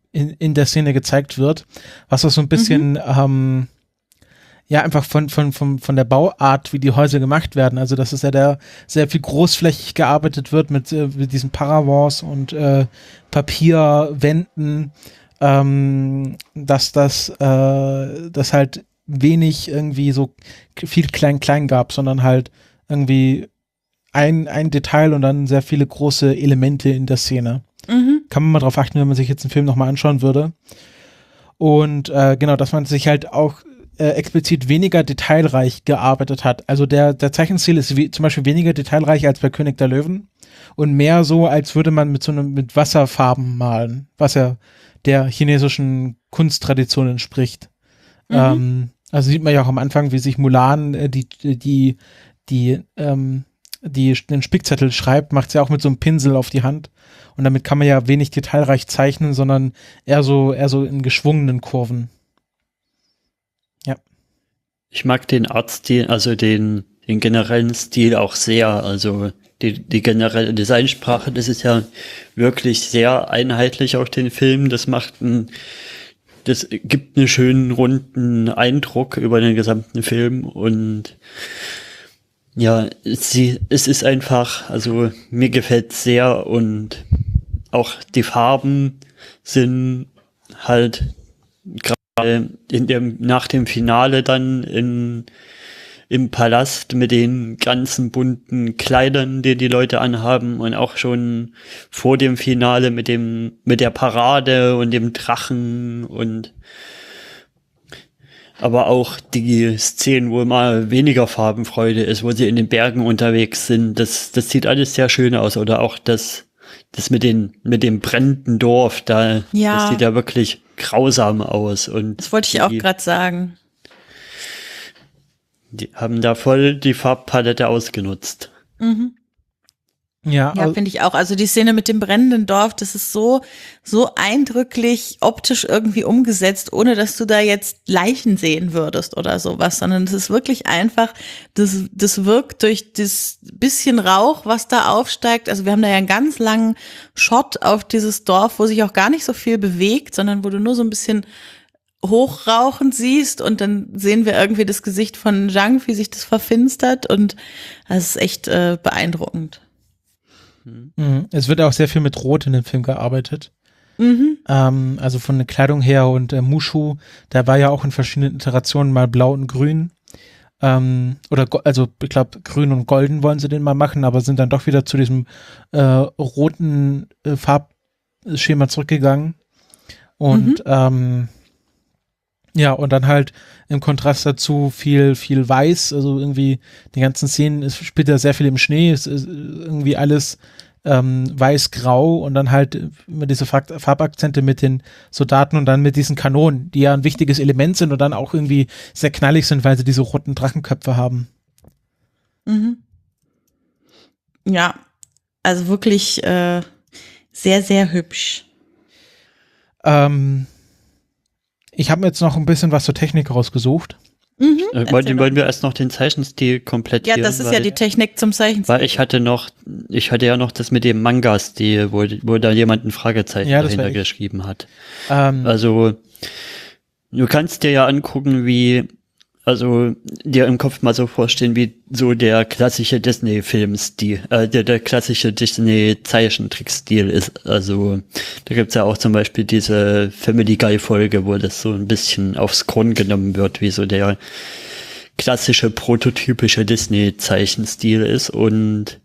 in, in der Szene gezeigt wird, was auch so ein bisschen, mhm. ähm, ja, einfach von, von, von, von der Bauart, wie die Häuser gemacht werden. Also, dass es ja da sehr viel großflächig gearbeitet wird mit, äh, mit diesen Paravents und äh, Papierwänden, ähm, dass das, äh, das halt wenig irgendwie so viel klein-klein gab, sondern halt irgendwie ein, ein Detail und dann sehr viele große Elemente in der Szene. Mhm. Kann man mal drauf achten, wenn man sich jetzt den Film nochmal anschauen würde. Und äh, genau, dass man sich halt auch äh, explizit weniger detailreich gearbeitet hat. Also der, der Zeichenstil ist wie, zum Beispiel weniger detailreich als bei König der Löwen und mehr so, als würde man mit so einem mit Wasserfarben malen, was ja der chinesischen Kunsttradition entspricht. Mhm. Ähm, also sieht man ja auch am Anfang, wie sich Mulan äh, die, die, die, ähm, die den Spickzettel schreibt, macht sie auch mit so einem Pinsel auf die Hand. Und damit kann man ja wenig detailreich zeichnen, sondern eher so, eher so in geschwungenen Kurven. Ja. Ich mag den Artstil, also den, den generellen Stil auch sehr. Also die, die generelle Designsprache, das ist ja wirklich sehr einheitlich auf den Film. Das macht ein, das gibt einen schönen runden Eindruck über den gesamten Film und ja, sie, es ist einfach, also mir gefällt's sehr und auch die Farben sind halt gerade in dem, nach dem Finale dann in, im Palast mit den ganzen bunten Kleidern, die die Leute anhaben und auch schon vor dem Finale mit dem, mit der Parade und dem Drachen und aber auch die Szenen, wo mal weniger Farbenfreude ist, wo sie in den Bergen unterwegs sind, das, das sieht alles sehr schön aus. Oder auch das, das mit den, mit dem brennenden Dorf, da, ja. Das sieht ja wirklich grausam aus. Und das wollte ich die, auch gerade sagen. Die haben da voll die Farbpalette ausgenutzt. Mhm. Ja, ja, finde ich auch. Also die Szene mit dem brennenden Dorf, das ist so, so eindrücklich optisch irgendwie umgesetzt, ohne dass du da jetzt Leichen sehen würdest oder sowas, sondern es ist wirklich einfach, das, das wirkt durch das bisschen Rauch, was da aufsteigt. Also wir haben da ja einen ganz langen Shot auf dieses Dorf, wo sich auch gar nicht so viel bewegt, sondern wo du nur so ein bisschen hochrauchen siehst und dann sehen wir irgendwie das Gesicht von Zhang, wie sich das verfinstert und das ist echt äh, beeindruckend. Mhm. Es wird auch sehr viel mit Rot in dem Film gearbeitet. Mhm. Ähm, also von der Kleidung her und äh, Mushu, der war ja auch in verschiedenen Iterationen mal blau und grün. Ähm, oder also ich glaube grün und golden wollen sie den mal machen, aber sind dann doch wieder zu diesem äh, roten äh, Farbschema zurückgegangen. Und mhm. ähm, ja, und dann halt im Kontrast dazu viel, viel weiß, also irgendwie die ganzen Szenen, es spielt ja sehr viel im Schnee, es ist irgendwie alles ähm, weiß-grau und dann halt immer diese Farbakzente mit den Soldaten und dann mit diesen Kanonen, die ja ein wichtiges Element sind und dann auch irgendwie sehr knallig sind, weil sie diese roten Drachenköpfe haben. Mhm. Ja, also wirklich äh, sehr, sehr hübsch. Ähm, Ich habe mir jetzt noch ein bisschen was zur Technik rausgesucht. Mhm, äh, wollen, wollen wir erst noch den Zeichenstil komplettieren? Ja, das ist weil, ja die Technik zum Zeichenstil. Weil ich hatte noch, ich hatte ja noch das mit dem Manga-Stil, wo, wo da jemand ein Fragezeichen ja, dahinter geschrieben hat. Ähm, also, du kannst dir ja angucken, wie, also dir im Kopf mal so vorstellen, wie so der klassische Disney-Filmstil, äh, der, der klassische Disney-Zeichentrickstil ist. Also da gibt's ja auch zum Beispiel diese Family Guy-Folge, wo das so ein bisschen aufs Korn genommen wird, wie so der klassische, prototypische Disney-Zeichenstil ist. Und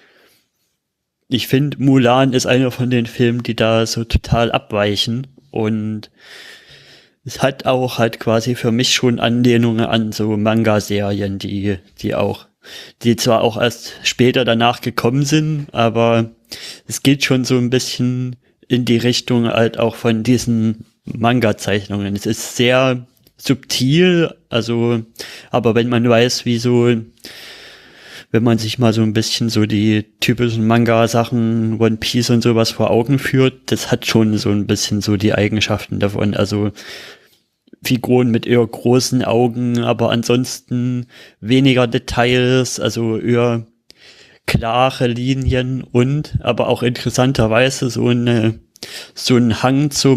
ich finde, Mulan ist einer von den Filmen, die da so total abweichen und es hat auch halt quasi für mich schon Anlehnungen an so Manga-Serien, die, die auch, die zwar auch erst später danach gekommen sind, aber es geht schon so ein bisschen in die Richtung halt auch von diesen Manga-Zeichnungen. Es ist sehr subtil, also, aber wenn man weiß, wie so, wenn man sich mal so ein bisschen so die typischen Manga-Sachen, One Piece und sowas vor Augen führt, das hat schon so ein bisschen so die Eigenschaften davon. Also Figuren mit eher großen Augen, aber ansonsten weniger Details, also eher klare Linien und aber auch interessanterweise so eine so ein Hang zum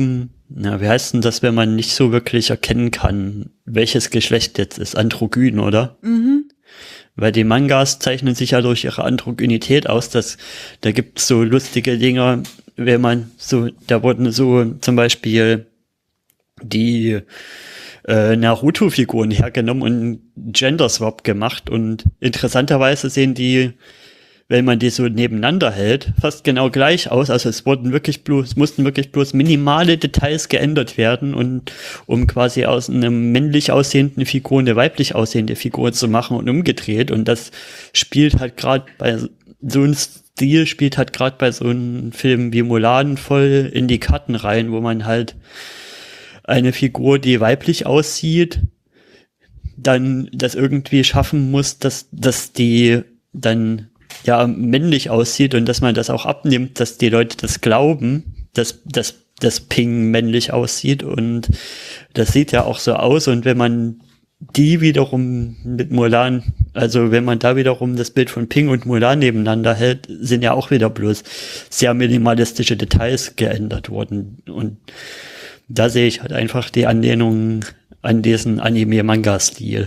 Na, wie heißt denn das, wenn man nicht so wirklich erkennen kann, welches Geschlecht jetzt ist? Androgyn, oder? Mhm. Weil die Mangas zeichnen sich ja durch ihre Androgynität aus. Dass, da gibt es so lustige Dinge, wenn man so, da wurden so zum Beispiel die äh, Naruto-Figuren hergenommen und Gender-Swap gemacht. Und interessanterweise sehen die, wenn man die so nebeneinander hält, fast genau gleich aus. Also es wurden wirklich bloß, es mussten wirklich bloß minimale Details geändert werden, und um quasi aus einer männlich aussehenden Figur eine weiblich aussehende Figur zu machen und umgedreht. Und das spielt halt gerade bei so einem Stil, spielt halt gerade bei so einem Film wie Mulan voll in die Karten rein, wo man halt eine Figur, die weiblich aussieht, dann das irgendwie schaffen muss, dass, dass die dann ja männlich aussieht und dass man das auch abnimmt, dass die Leute das glauben, dass, dass das Ping männlich aussieht, und das sieht ja auch so aus. Und wenn man die wiederum mit Mulan, also wenn man da wiederum das Bild von Ping und Mulan nebeneinander hält, sind ja auch wieder bloß sehr minimalistische Details geändert worden. Und da sehe ich halt einfach die Anlehnung an diesen Anime-Manga-Stil.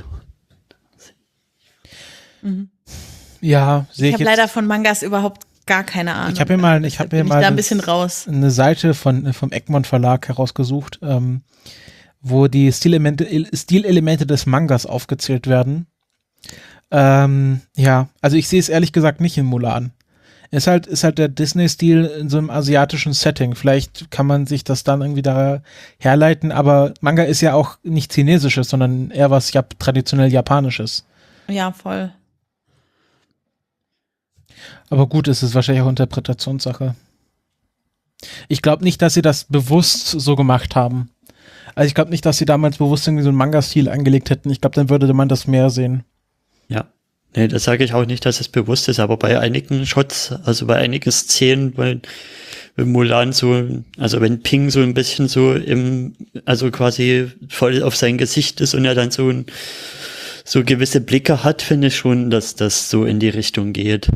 Mhm. Ja, sehe Ich ich habe jetzt. leider von Mangas überhaupt gar keine Ahnung. Ich habe hier mal, ich habe hier Bin ich mal da ein bisschen raus. eine Seite von vom Egmont Verlag herausgesucht, ähm, wo die Stilelemente, Stilelemente des Mangas aufgezählt werden. Ähm, ja, also ich sehe es ehrlich gesagt nicht in Mulan. Ist halt, ist halt der Disney-Stil in so einem asiatischen Setting. Vielleicht kann man sich das dann irgendwie da herleiten, aber Manga ist ja auch nicht chinesisches, sondern eher was Jap- traditionell japanisches. Ja, voll. Aber gut, es ist wahrscheinlich auch Interpretationssache. Ich glaube nicht, dass sie das bewusst so gemacht haben. Also ich glaube nicht, dass sie damals bewusst irgendwie so einen Manga-Stil angelegt hätten. Ich glaube, dann würde man das mehr sehen. Ja. Nee, das sage ich auch nicht, dass es bewusst ist, aber bei einigen Shots, also bei einigen Szenen, bei, bei Mulan so, also wenn Ping so ein bisschen so im, also quasi voll auf sein Gesicht ist und er dann so ein, so gewisse Blicke hat, finde ich schon, dass das so in die Richtung geht.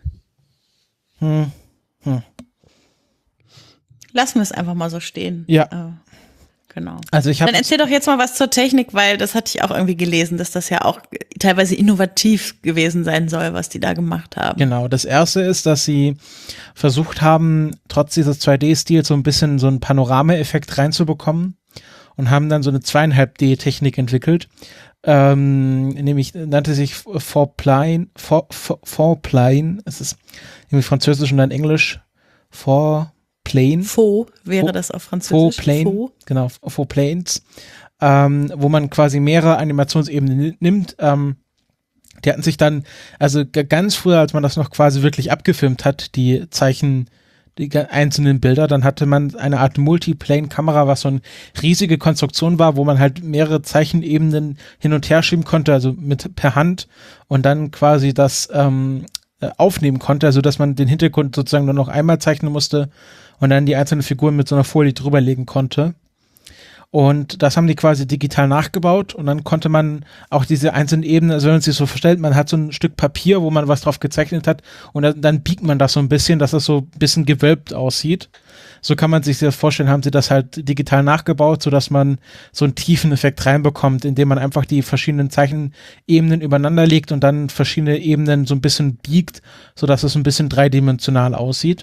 Hm. Hm. Lassen wir es einfach mal so stehen. Ja. Äh, genau. Also ich habe Dann erzähl doch jetzt mal was zur Technik, weil das hatte ich auch irgendwie gelesen, dass das ja auch teilweise innovativ gewesen sein soll, was die da gemacht haben. Genau, das erste ist, dass sie versucht haben, trotz dieses zwei D-Stils so ein bisschen so einen Panorama-Effekt reinzubekommen und haben dann so eine zwei Komma fünf D-Technik entwickelt, ähm, nämlich nannte sich Four-Plane, Four, Four, Four-Plane, es ist irgendwie Französisch und dann Englisch, Four-Plane. Faux wäre Four- das auf Französisch. Four-Plane, Faux. genau, Four-Planes, ähm, wo man quasi mehrere Animationsebenen ni- nimmt, ähm, die hatten sich dann, also g- ganz früher, als man das noch quasi wirklich abgefilmt hat, die Zeichen, die ga- einzelnen Bilder, dann hatte man eine Art Multiplane-Kamera, was so eine riesige Konstruktion war, wo man halt mehrere Zeichenebenen hin und her schieben konnte, also mit per Hand, und dann quasi das ähm, äh, aufnehmen konnte, also dass man den Hintergrund sozusagen nur noch einmal zeichnen musste und dann die einzelnen Figuren mit so einer Folie drüberlegen konnte. Und das haben die quasi digital nachgebaut, und dann konnte man auch diese einzelnen Ebenen, also wenn man sich so vorstellt, man hat so ein Stück Papier, wo man was drauf gezeichnet hat, und dann, dann biegt man das so ein bisschen, dass das so ein bisschen gewölbt aussieht. So kann man sich das vorstellen, haben sie das halt digital nachgebaut, sodass man so einen tiefen Effekt reinbekommt, indem man einfach die verschiedenen Zeichenebenen übereinander legt und dann verschiedene Ebenen so ein bisschen biegt, sodass es ein bisschen dreidimensional aussieht.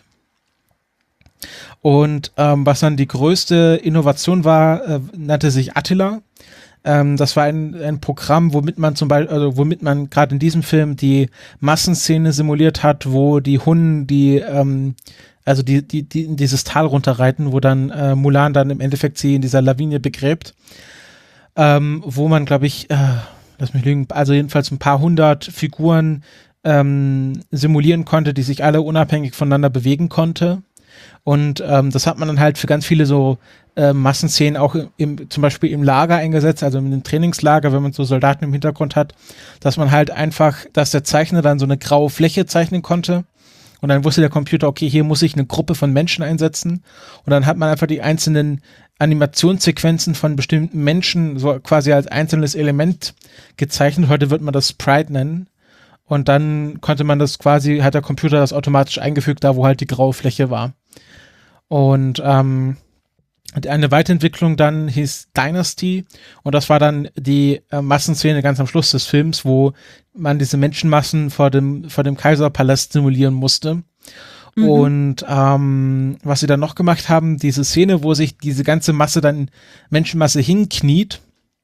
Und ähm, was dann die größte Innovation war, äh, nannte sich Attila. Ähm, das war ein, ein Programm, womit man zum Beispiel, also womit man gerade in diesem Film die Massenszene simuliert hat, wo die Hunden, die, ähm, also die, die, die in dieses Tal runterreiten, wo dann äh, Mulan dann im Endeffekt sie in dieser Lawine begräbt, ähm, wo man, glaube ich, äh, lass mich lügen, also jedenfalls ein paar hundert Figuren ähm, simulieren konnte, die sich alle unabhängig voneinander bewegen konnte. Und ähm, das hat man dann halt für ganz viele so äh, Massenszenen auch im, zum Beispiel im Lager eingesetzt, also in einem Trainingslager, wenn man so Soldaten im Hintergrund hat, dass man halt einfach, dass der Zeichner dann so eine graue Fläche zeichnen konnte, und dann wusste der Computer, okay, hier muss ich eine Gruppe von Menschen einsetzen, und dann hat man einfach die einzelnen Animationssequenzen von bestimmten Menschen so quasi als einzelnes Element gezeichnet. Heute wird man das Sprite nennen. Und dann konnte man das quasi, hat der Computer das automatisch eingefügt, da wo halt die graue Fläche war. Und ähm, Eine Weiterentwicklung dann hieß Dynasty und das war dann die äh, Massenszene ganz am Schluss des Films, wo man diese Menschenmassen vor dem vor dem Kaiserpalast simulieren musste. Mhm. Und ähm, was sie dann noch gemacht haben, diese Szene, wo sich diese ganze Masse dann Menschenmasse hinkniet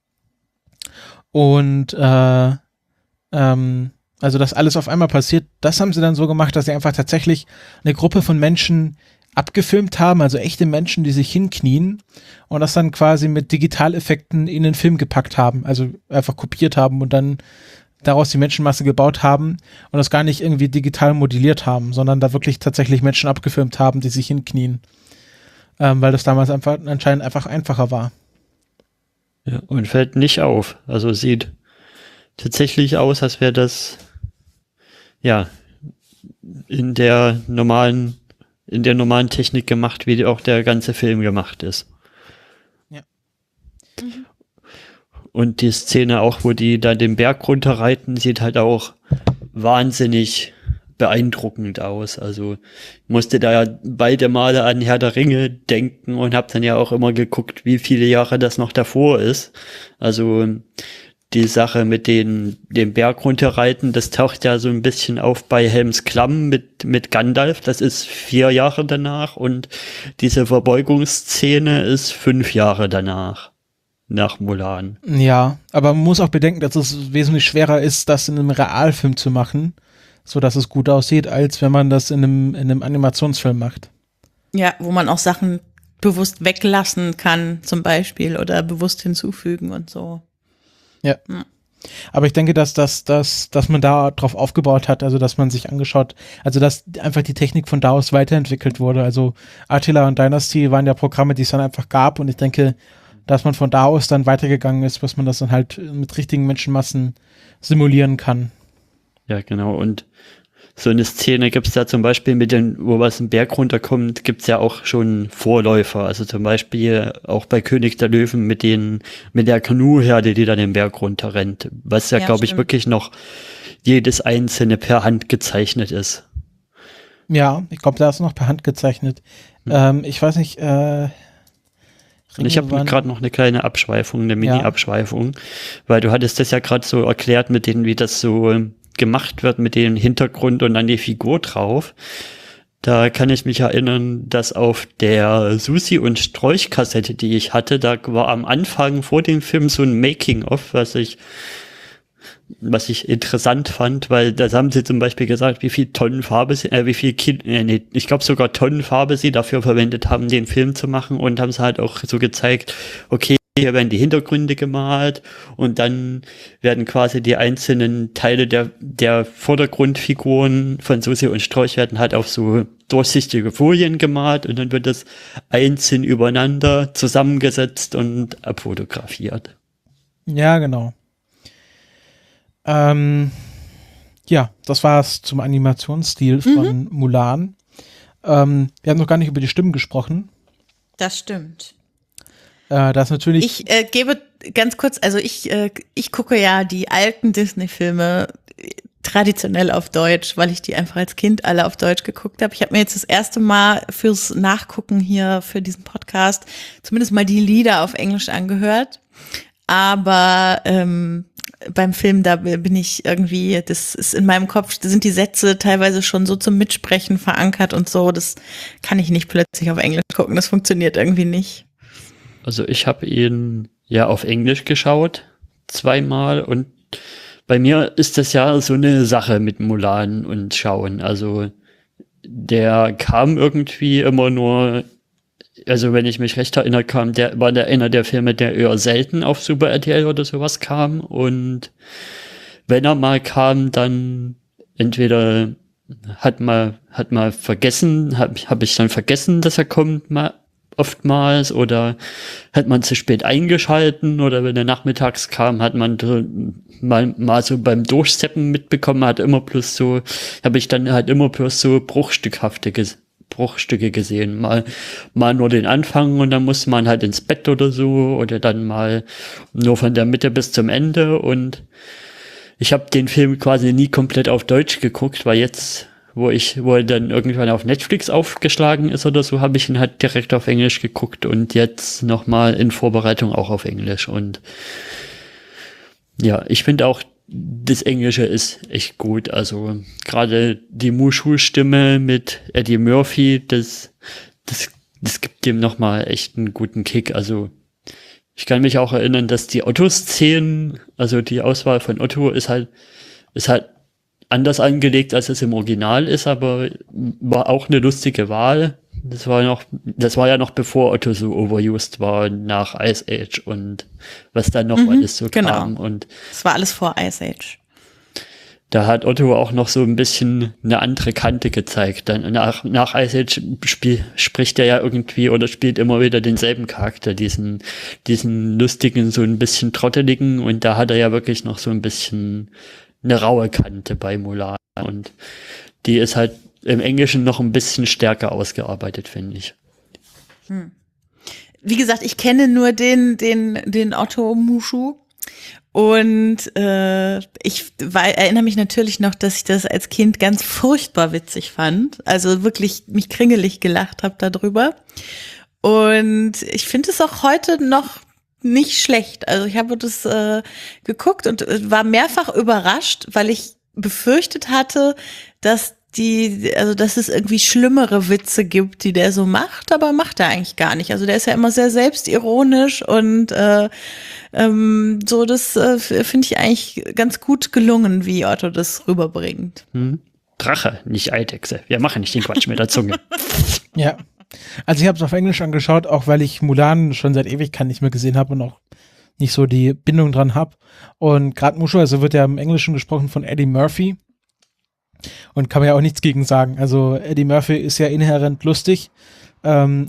und äh, ähm, also das alles auf einmal passiert, das haben sie dann so gemacht, dass sie einfach tatsächlich eine Gruppe von Menschen abgefilmt haben, also echte Menschen, die sich hinknien und das dann quasi mit Digitaleffekten in den Film gepackt haben, also einfach kopiert haben und dann daraus die Menschenmasse gebaut haben und das gar nicht irgendwie digital modelliert haben, sondern da wirklich tatsächlich Menschen abgefilmt haben, die sich hinknien, ähm, weil das damals einfach anscheinend einfach einfacher war. Ja, und fällt nicht auf, also sieht tatsächlich aus, als wäre das ja in der normalen in der normalen Technik gemacht, wie auch der ganze Film gemacht ist. Ja. Mhm. Und die Szene auch, wo die da den Berg runterreiten, sieht halt auch wahnsinnig beeindruckend aus. Also ich musste da ja beide Male an Herr der Ringe denken und habe dann ja auch immer geguckt, wie viele Jahre das noch davor ist. Also die Sache mit den, dem Berg runterreiten, das taucht ja so ein bisschen auf bei Helms Klamm mit, mit Gandalf. Das ist vier Jahre danach und diese Verbeugungsszene ist fünf Jahre danach. Nach Mulan. Ja, aber man muss auch bedenken, dass es wesentlich schwerer ist, das in einem Realfilm zu machen, so dass es gut aussieht, als wenn man das in einem, in einem Animationsfilm macht. Ja, wo man auch Sachen bewusst weglassen kann, zum Beispiel, oder bewusst hinzufügen und so. Ja. Hm. Aber ich denke, dass, dass, dass, dass man da drauf aufgebaut hat, also dass man sich angeschaut, also dass einfach die Technik von da aus weiterentwickelt wurde. Also Attila und Dynasty waren ja Programme, die es dann einfach gab und ich denke, dass man von da aus dann weitergegangen ist, was man das dann halt mit richtigen Menschenmassen simulieren kann. Ja, genau. Und so eine Szene gibt es da zum Beispiel mit den, wo was einen Berg runterkommt, gibt es ja auch schon Vorläufer. Also zum Beispiel auch bei König der Löwen mit den, mit der Kanuherde, die da den Berg runterrennt. Was ja, ja glaube ich, wirklich noch jedes einzelne per Hand gezeichnet ist. Ja, ich glaube, da ist noch per Hand gezeichnet. Hm. Ähm, ich weiß nicht, äh, Und ich habe gerade noch eine kleine Abschweifung, eine Mini-Abschweifung, ja. Weil du hattest das ja gerade so erklärt mit denen, wie das so gemacht wird mit dem Hintergrund und dann die Figur drauf. Da kann ich mich erinnern, dass auf der Susi und Strolch-Kassette, die ich hatte, da war am Anfang vor dem Film so ein Making-of, was ich was ich interessant fand, weil da haben sie zum Beispiel gesagt, wie viel Tonnen Farbe sie, äh, wie viel Kil äh, nee, ich glaube sogar Tonnen Farbe sie dafür verwendet haben, den Film zu machen und haben es halt auch so gezeigt, okay, hier werden die Hintergründe gemalt und dann werden quasi die einzelnen Teile der, der Vordergrundfiguren von Susi und Strolch werden halt auf so durchsichtige Folien gemalt und dann wird das einzeln übereinander zusammengesetzt und abfotografiert. Ja, genau. Ähm, ja, das war es zum Animationsstil von mhm. Mulan. Ähm, wir haben noch gar nicht über die Stimmen gesprochen. Das stimmt. Äh, das natürlich. Ich äh, gebe ganz kurz, also ich, äh, ich gucke ja die alten Disney-Filme traditionell auf Deutsch, weil ich die einfach als Kind alle auf Deutsch geguckt habe. Ich habe mir jetzt das erste Mal fürs Nachgucken hier für diesen Podcast zumindest mal die Lieder auf Englisch angehört. Aber ähm, beim Film, da bin ich irgendwie, das ist in meinem Kopf, da sind die Sätze teilweise schon so zum Mitsprechen verankert und so, das kann ich nicht plötzlich auf Englisch gucken, das funktioniert irgendwie nicht. Also ich habe ihn ja auf Englisch geschaut, zweimal und bei mir ist das ja so eine Sache mit Mulan und Schauen, also der kam irgendwie immer nur, also wenn ich mich recht erinnere, kam der, war der einer der Filme, der eher selten auf Super R T L oder sowas kam und wenn er mal kam, dann entweder hat mal, hat mal vergessen, habe hab ich dann vergessen, dass er kommt, mal oftmals oder hat man zu spät eingeschalten oder wenn er nachmittags kam, hat man mal, mal so beim Durchsteppen mitbekommen, hat immer bloß so, habe ich dann halt immer bloß so bruchstückhafte ges Bruchstücke gesehen. Mal, mal nur den Anfang und dann musste man halt ins Bett oder so oder dann mal nur von der Mitte bis zum Ende und ich habe den Film quasi nie komplett auf Deutsch geguckt, weil jetzt wo ich, wo er dann irgendwann auf Netflix aufgeschlagen ist oder so, habe ich ihn halt direkt auf Englisch geguckt und jetzt nochmal in Vorbereitung auch auf Englisch. Und ja, ich finde auch, das Englische ist echt gut. Also gerade die Mushu-Stimme mit Eddie Murphy, das, das, das gibt dem nochmal echt einen guten Kick. Also ich kann mich auch erinnern, dass die Otto-Szenen, also die Auswahl von Otto ist halt, ist halt anders angelegt, als es im Original ist, aber war auch eine lustige Wahl. Das war noch, das war ja noch bevor Otto so overused war, nach Ice Age und was dann noch Mhm, alles so genau. kam. Und Das war alles vor Ice Age. da hat Otto auch noch so ein bisschen eine andere Kante gezeigt. Dann nach, nach Ice Age spiel, spricht er ja irgendwie oder spielt immer wieder denselben Charakter, diesen, diesen lustigen, so ein bisschen trotteligen, und da hat er ja wirklich noch so ein bisschen eine raue Kante bei Mulan, und die ist halt im Englischen noch ein bisschen stärker ausgearbeitet, finde ich. Hm. Wie gesagt, ich kenne nur den, den, den Otto Mushu. Und äh, ich war, erinnere mich natürlich noch, dass ich das als Kind ganz furchtbar witzig fand. Also wirklich mich kringelig gelacht habe darüber. Und ich finde es auch heute noch nicht schlecht. Also ich habe das äh, geguckt und war mehrfach überrascht, weil ich befürchtet hatte, dass die, also dass es irgendwie schlimmere Witze gibt, die der so macht, aber macht er eigentlich gar nicht. Also der ist ja immer sehr selbstironisch und äh, ähm, so, das äh, finde ich eigentlich ganz gut gelungen, wie Otto das rüberbringt. Hm? Drache, nicht Eidechse. Wir machen nicht den Quatsch mit der Zunge. Ja. Also ich habe es auf Englisch angeschaut, auch weil ich Mulan schon seit Ewigkeit nicht mehr gesehen habe und auch nicht so die Bindung dran habe. Und gerade Mushu, also wird ja im Englischen gesprochen von Eddie Murphy. Und kann man ja auch nichts gegen sagen. Also Eddie Murphy ist ja inhärent lustig. Ähm,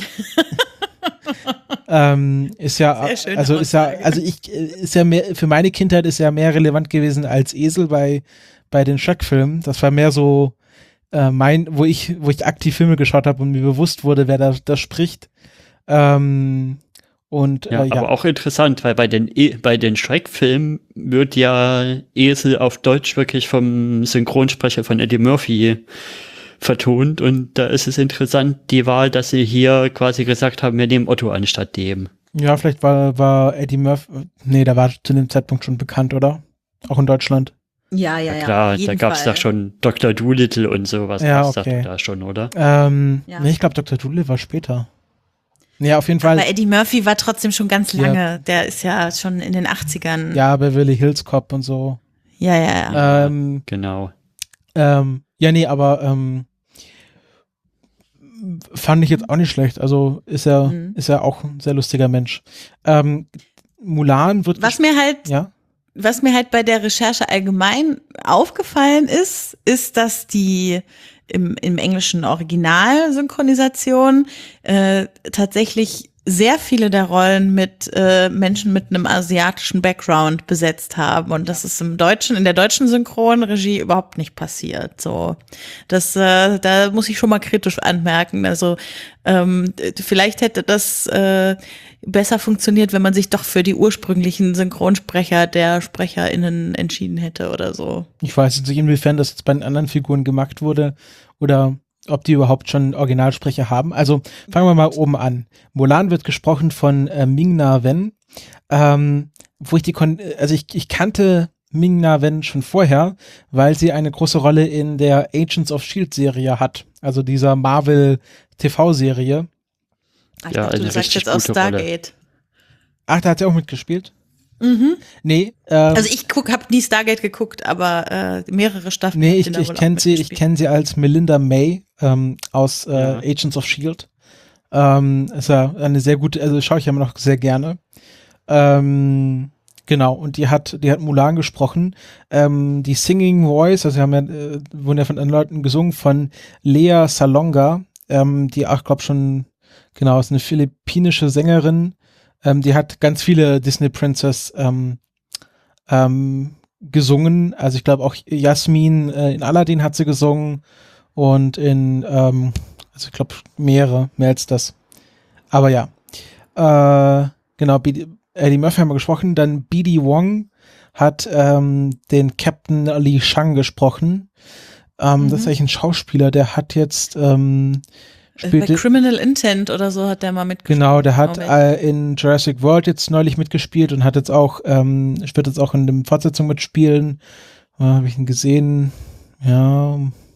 ähm, ist ja, Sehr schöne also ist ja, Aussage. also ich, ist ja mehr, für meine Kindheit ist ja mehr relevant gewesen als Esel bei, bei den Shrek-Filmen. Das war mehr so, äh, mein, wo ich, wo ich aktiv Filme geschaut habe und mir bewusst wurde, wer da, da spricht. Ähm, und, Ja, äh, ja. aber auch interessant, weil bei den, e bei den Shrek-Filmen wird ja Esel auf Deutsch wirklich vom Synchronsprecher von Eddie Murphy vertont, und da ist es interessant, die Wahl, dass sie hier quasi gesagt haben, wir nehmen Otto anstatt dem. Ja, vielleicht war, war Eddie Murphy, nee, der war zu dem Zeitpunkt schon bekannt, oder? Auch in Deutschland. Ja, ja, Ja, ja. klar, auf jeden da gab's Fall. doch schon Doktor Dolittle und sowas, Ja, gab's okay. da schon, oder? Ähm, Ja. nee, ich glaube, Doktor Dolittle war später. Ja, auf jeden Fall. Aber Eddie Murphy war trotzdem schon ganz Ja. lange. Der ist ja schon in den achtzigern. Ja, Beverly Hills Cop und so. ja, ja. ja. Ähm, Genau. ähm, ja, nee, aber ähm, fand ich jetzt auch nicht schlecht. Also ist er, Mhm. ist er auch ein sehr lustiger Mensch. Ähm, Mulan wird. Was mir halt ja. Was mir halt bei der Recherche allgemein aufgefallen ist, ist, dass die im, im englischen Original-Synchronisation äh, tatsächlich sehr viele der Rollen mit äh, Menschen mit einem asiatischen Background besetzt haben, und das ist im deutschen, in der deutschen Synchronregie überhaupt nicht passiert. So, das, äh, da muss ich schon mal kritisch anmerken. Also ähm, vielleicht hätte das äh, besser funktioniert, wenn man sich doch für die ursprünglichen Synchronsprecher der SprecherInnen entschieden hätte oder so. Ich weiß jetzt nicht, inwiefern das jetzt bei den anderen Figuren gemacht wurde oder ob die überhaupt schon Originalsprecher haben. Also fangen wir mal oben an. Mulan wird gesprochen von äh, Ming-Na Wen, ähm, wo ich die, kon also ich, ich kannte Ming-Na Wen schon vorher, weil sie eine große Rolle in der Agents of Shield Serie hat, also dieser Marvel-T V-Serie. Ah, ich Ja, dachte, eine du sagst richtig jetzt aus gute Rolle. Stargate. Ach, da hat sie auch mitgespielt? Mhm. Nee, ähm, Also ich guck, hab nie Stargate geguckt, aber äh, mehrere Staffeln. nee, hat ich, sie da ich wohl auch kenne sie, ich mitgespielt. kenne sie als Melinda May ähm, aus äh, Ja. Agents of Shield. Ähm, ist ja eine sehr gute, also schaue ich immer noch sehr gerne. Ähm, genau, und die hat, die hat Mulan gesprochen. Ähm, die Singing Voice, also wir haben ja, äh, wurden ja von anderen Leuten gesungen, von Lea Salonga, ähm, die auch, glaube schon, genau, ist eine philippinische Sängerin. Ähm, die hat ganz viele Disney Princess ähm, ähm, gesungen. Also ich glaube auch Jasmin äh, in Aladdin hat sie gesungen und in, ähm, also ich glaube mehrere, mehr als das. Aber ja, äh, genau, B- Eddie Murphy haben wir gesprochen. Dann B D Wong hat ähm, den Captain Li Shang gesprochen. Ähm, Mhm. Das ist eigentlich ein Schauspieler, der hat jetzt ähm, Bei spielte, Criminal Intent oder so hat der mal mitgespielt. genau, der hat glaub ich. äh, in Jurassic World jetzt neulich mitgespielt und hat jetzt auch, ähm, wird jetzt auch in der Fortsetzung mitspielen. Äh, Habe ich ihn gesehen? Ja,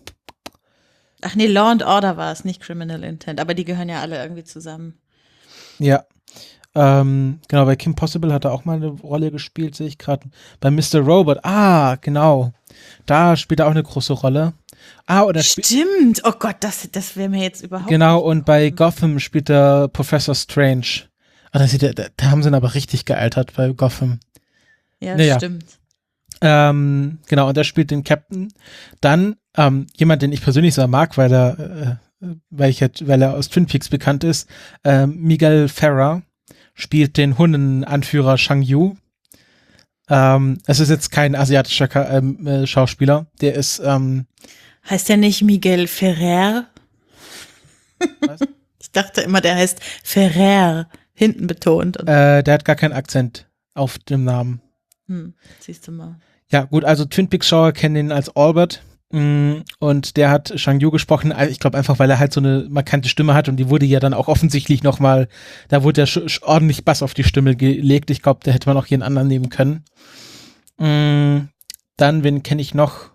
Ach nee, Law and Order war es, nicht Criminal Intent, aber die gehören ja alle irgendwie zusammen. ja. Ähm, genau, bei Kim Possible hat er auch mal eine Rolle gespielt, sehe ich gerade. Bei Mister Robot, ah, genau. Da spielt er auch eine große Rolle. Ah, und er spielt, Stimmt, oh Gott, das, das wäre mir jetzt überhaupt genau, nicht und bei Gotham spielt er Professor Strange. Ah, da, sieht er, da, da haben sie ihn aber richtig gealtert bei Gotham. Ja, Naja. stimmt. Ähm, genau, und er spielt den Captain. Dann ähm, jemand, den ich persönlich sehr mag, weil er, äh, weil ich halt, weil er aus Twin Peaks bekannt ist, ähm, Miguel Ferrer spielt den Hundenanführer Shang Yu. Ähm, es ist jetzt kein asiatischer Ka ähm, äh, Schauspieler, der ist ähm, Heißt der nicht Miguel Ferrer? Was? Ich dachte immer, der heißt Ferrer, hinten betont. Und, äh, der hat gar keinen Akzent auf dem Namen. hm, siehst du mal. Ja, gut, also Twin Peaks-Schauer kennen ihn als Albert mh, und der hat Shang Yu gesprochen, also ich glaube einfach, weil er halt so eine markante Stimme hat und die wurde ja dann auch offensichtlich nochmal, da wurde ja sch- sch- ordentlich Bass auf die Stimme gelegt. Ich glaube, da hätte man auch hier einen anderen nehmen können. Mh, dann, wen kenne ich noch?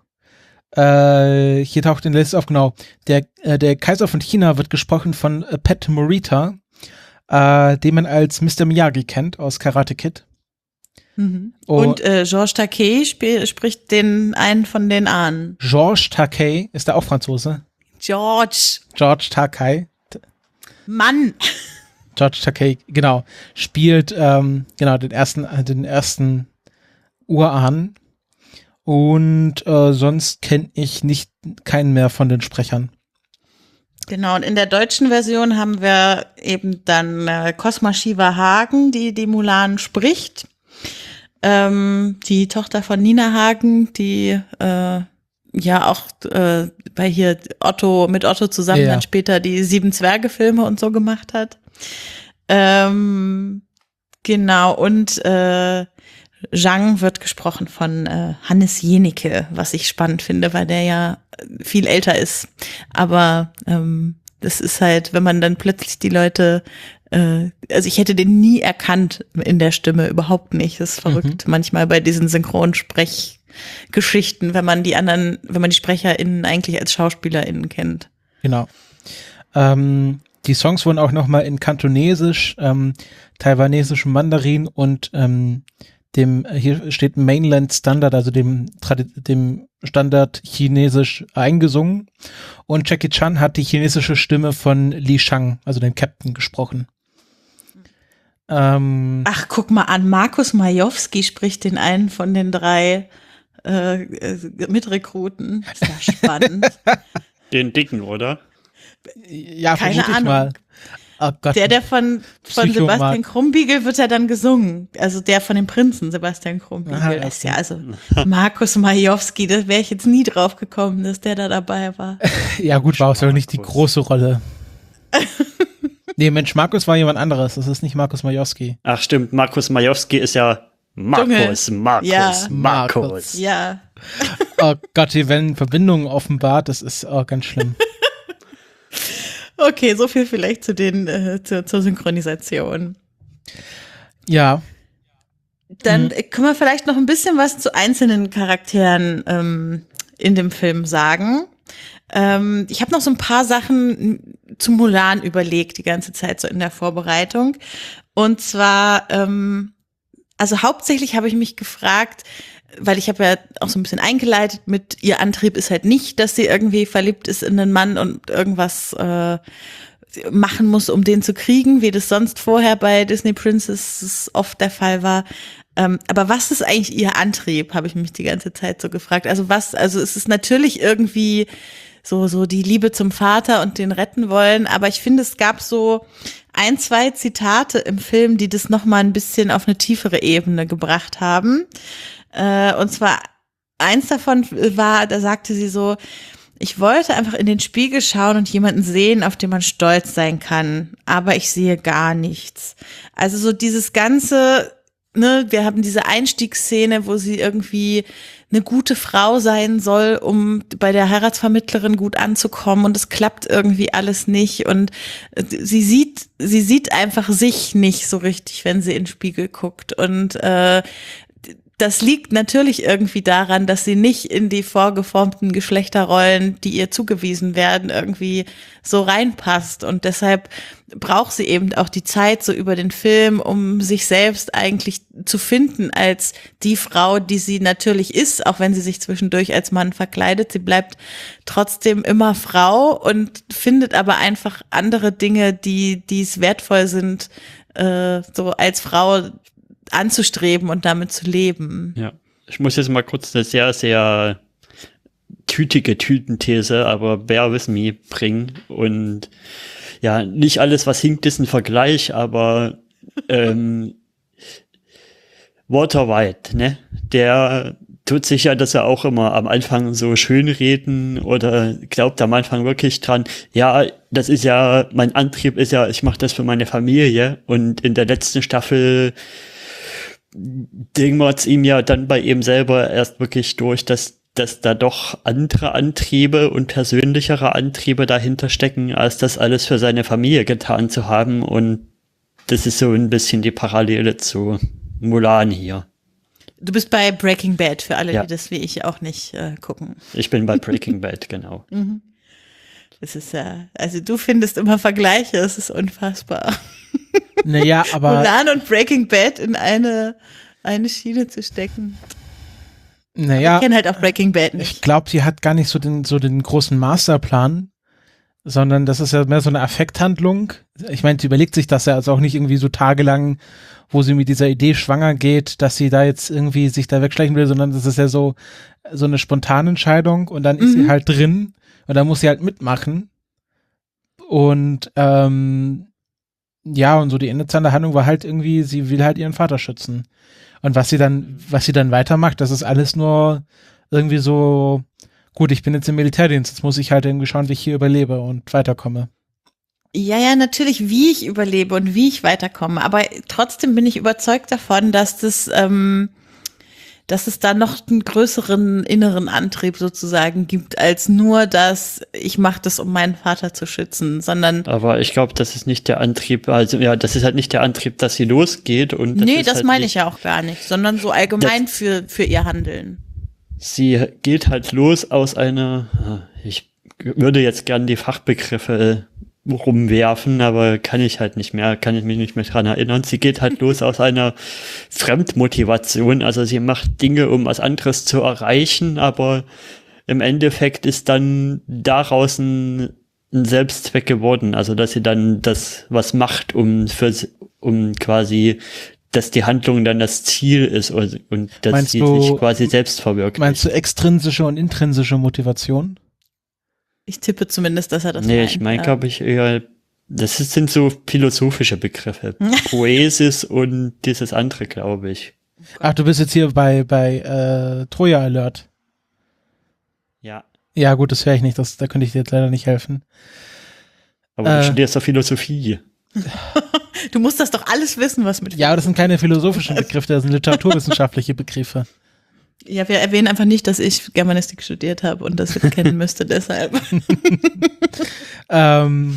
Äh, hier taucht in der Liste auf, genau, der, äh, der Kaiser von China wird gesprochen von äh, Pat Morita, äh, den man als Mister Miyagi kennt aus Karate Kid. Mhm. Oh. Und äh, Georges Takei sp- spricht den einen von den Ahnen. Georges Takei, ist der auch Franzose? George, George Takei. Mann. George Takei, genau, spielt ähm, genau den ersten, äh, den ersten Urahn. Und äh, sonst kenne ich nicht keinen mehr von den Sprechern. Genau, und in der deutschen Version haben wir eben dann äh, Cosma Shiva Hagen, die die Mulan spricht. Ähm, die Tochter von Nina Hagen, die äh, ja auch äh, bei hier Otto, mit Otto zusammen Ja, ja. dann später die Sieben Zwerge-Filme und so gemacht hat. Ähm, genau, und äh, Zhang wird gesprochen von äh, Hannes Jenicke, was ich spannend finde, weil der ja viel älter ist. Aber ähm, das ist halt, wenn man dann plötzlich die Leute, äh, also ich hätte den nie erkannt in der Stimme, überhaupt nicht. Das ist verrückt manchmal bei diesen Synchronsprechgeschichten, wenn man die anderen, wenn man die SprecherInnen eigentlich als SchauspielerInnen kennt. Genau. Ähm, die Songs wurden auch nochmal in Kantonesisch, ähm, taiwanesischem Mandarin und ähm, dem, hier steht Mainland Standard, also dem, Tradi- dem Standard Chinesisch eingesungen. Und Jackie Chan hat die chinesische Stimme von Li Shang, also dem Captain, gesprochen. Ähm, Ach, guck mal an, Markus Majowski spricht den einen von den drei äh, äh, Mitrekruten. Ist ja spannend. Den dicken, oder? ja, keine vermute ich Ahnung. mal. Oh Gott. Der, der von, von Psychomat. Sebastian Krumbiegel wird ja dann gesungen. Also der von dem Prinzen Sebastian Krumbiegel. Aha, Das ist ja also Markus Majowski, da wäre ich jetzt nie drauf gekommen, dass der da dabei war. Ja gut, war auch nicht die Markus. große Rolle. Nee, Mensch, Markus war jemand anderes. Das ist nicht Markus Majowski. Ach stimmt, Markus Majowski ist ja Markus, Markus, Ja. Markus. Ja. Oh Gott, hier werden Verbindungen offenbart. Das ist oh, ganz schlimm. Okay, so viel vielleicht zu den, äh, zur, zur Synchronisation. Ja, Dann Mhm. können wir vielleicht noch ein bisschen was zu einzelnen Charakteren ähm, in dem Film sagen. Ähm, ich habe noch so ein paar Sachen zu Mulan überlegt, die ganze Zeit so in der Vorbereitung. Und zwar, ähm, also hauptsächlich habe ich mich gefragt, weil ich habe ja auch so ein bisschen eingeleitet mit, ihr Antrieb ist halt nicht, dass sie irgendwie verliebt ist in einen Mann und irgendwas äh, machen muss, um den zu kriegen, wie das sonst vorher bei Disney Princess oft der Fall war. Ähm, aber was ist eigentlich ihr Antrieb, habe ich mich die ganze Zeit so gefragt. Also was, also es ist natürlich irgendwie so, so die Liebe zum Vater und den retten wollen, aber ich finde, es gab so ein, zwei Zitate im Film, die das nochmal ein bisschen auf eine tiefere Ebene gebracht haben. Äh, und zwar eins davon war, da sagte sie so, ich wollte einfach in den Spiegel schauen und jemanden sehen, auf den man stolz sein kann, aber ich sehe gar nichts. Also so dieses ganze, ne, wir haben diese Einstiegsszene, wo sie irgendwie eine gute Frau sein soll, um bei der Heiratsvermittlerin gut anzukommen und es klappt irgendwie alles nicht und sie sieht, sie sieht einfach sich nicht so richtig, wenn sie in den Spiegel guckt und äh, das liegt natürlich irgendwie daran, dass sie nicht in die vorgeformten Geschlechterrollen, die ihr zugewiesen werden, irgendwie so reinpasst. Und deshalb braucht sie eben auch die Zeit so über den Film, um sich selbst eigentlich zu finden als die Frau, die sie natürlich ist, auch wenn sie sich zwischendurch als Mann verkleidet. Sie bleibt trotzdem immer Frau und findet aber einfach andere Dinge, die, die es wertvoll sind, äh, so als Frau anzustreben und damit zu leben. Ja, ich muss jetzt mal kurz eine sehr, sehr tütige Tütenthese, aber bear with me bringen. Und ja, nicht alles, was hinkt, ist ein Vergleich, aber ähm, Walter White, ne, der tut sich ja das ja auch immer am Anfang so schönreden oder glaubt am Anfang wirklich dran, ja, das ist ja, mein Antrieb ist ja, ich mache das für meine Familie und in der letzten Staffel dingert ihm ja dann bei ihm selber erst wirklich durch, dass, dass da doch andere Antriebe und persönlichere Antriebe dahinter stecken, als das alles für seine Familie getan zu haben. Und das ist so ein bisschen die Parallele zu Mulan hier. Du bist bei Breaking Bad, für alle, ja. die das wie ich auch nicht äh, gucken. Ich bin bei Breaking Bad, genau. Mhm. Das ist ja, also du findest immer Vergleiche, es ist unfassbar. Naja, aber. Mulan und Breaking Bad in eine, eine Schiene zu stecken. Naja. Ich kenne halt auch Breaking Bad nicht. Ich glaube, sie hat gar nicht so den, so den großen Masterplan, sondern das ist ja mehr so eine Affekthandlung. Ich meine, sie überlegt sich das ja also auch nicht irgendwie so tagelang, wo sie mit dieser Idee schwanger geht, dass sie da jetzt irgendwie sich da wegschleichen will, sondern das ist ja so, so eine spontane Entscheidung und dann ist mhm. sie halt drin und dann muss sie halt mitmachen. Und, ähm, ja, und so die Endzeit der Handlung war halt irgendwie, sie will halt ihren Vater schützen. Und was sie dann, was sie dann weitermacht, das ist alles nur irgendwie so, gut, ich bin jetzt im Militärdienst, jetzt muss ich halt irgendwie schauen, wie ich hier überlebe und weiterkomme. Ja, ja, natürlich, wie ich überlebe und wie ich weiterkomme. Aber trotzdem bin ich überzeugt davon, dass das, ähm, dass es da noch einen größeren inneren Antrieb sozusagen gibt, als nur, dass ich mache das, um meinen Vater zu schützen, sondern. Aber ich glaube, das ist nicht der Antrieb, also ja, das ist halt nicht der Antrieb, dass sie losgeht. Und das nee, ist das halt meine nicht, ich ja auch gar nicht, sondern so allgemein das, für, für ihr Handeln. Sie geht halt los aus einer, ich würde jetzt gern die Fachbegriffe rumwerfen, aber kann ich halt nicht mehr, kann ich mich nicht mehr dran erinnern. Sie geht halt los aus einer Fremdmotivation, also sie macht Dinge, um was anderes zu erreichen, aber im Endeffekt ist dann daraus ein, ein Selbstzweck geworden, also dass sie dann das was macht, um für, um quasi, dass die Handlung dann das Ziel ist und, und dass meinst sie du, sich quasi selbst verwirklicht. Meinst du extrinsische und intrinsische Motivation? Ich tippe zumindest, dass er das Nee, meint, ich meine, ja. glaube ich, eher, das ist, sind so philosophische Begriffe. Poesis und dieses andere, glaube ich. Ach, du bist jetzt hier bei, bei äh, Troja Alert. Ja. Ja, gut, das höre ich nicht, das, da könnte ich dir jetzt leider nicht helfen. Aber äh, du studierst doch Philosophie. Du musst das doch alles wissen, was mit. Ja, aber das sind keine philosophischen Begriffe, das sind literaturwissenschaftliche Begriffe. Ja, wir erwähnen einfach nicht, dass ich Germanistik studiert habe und das kennen müsste, deshalb. ähm,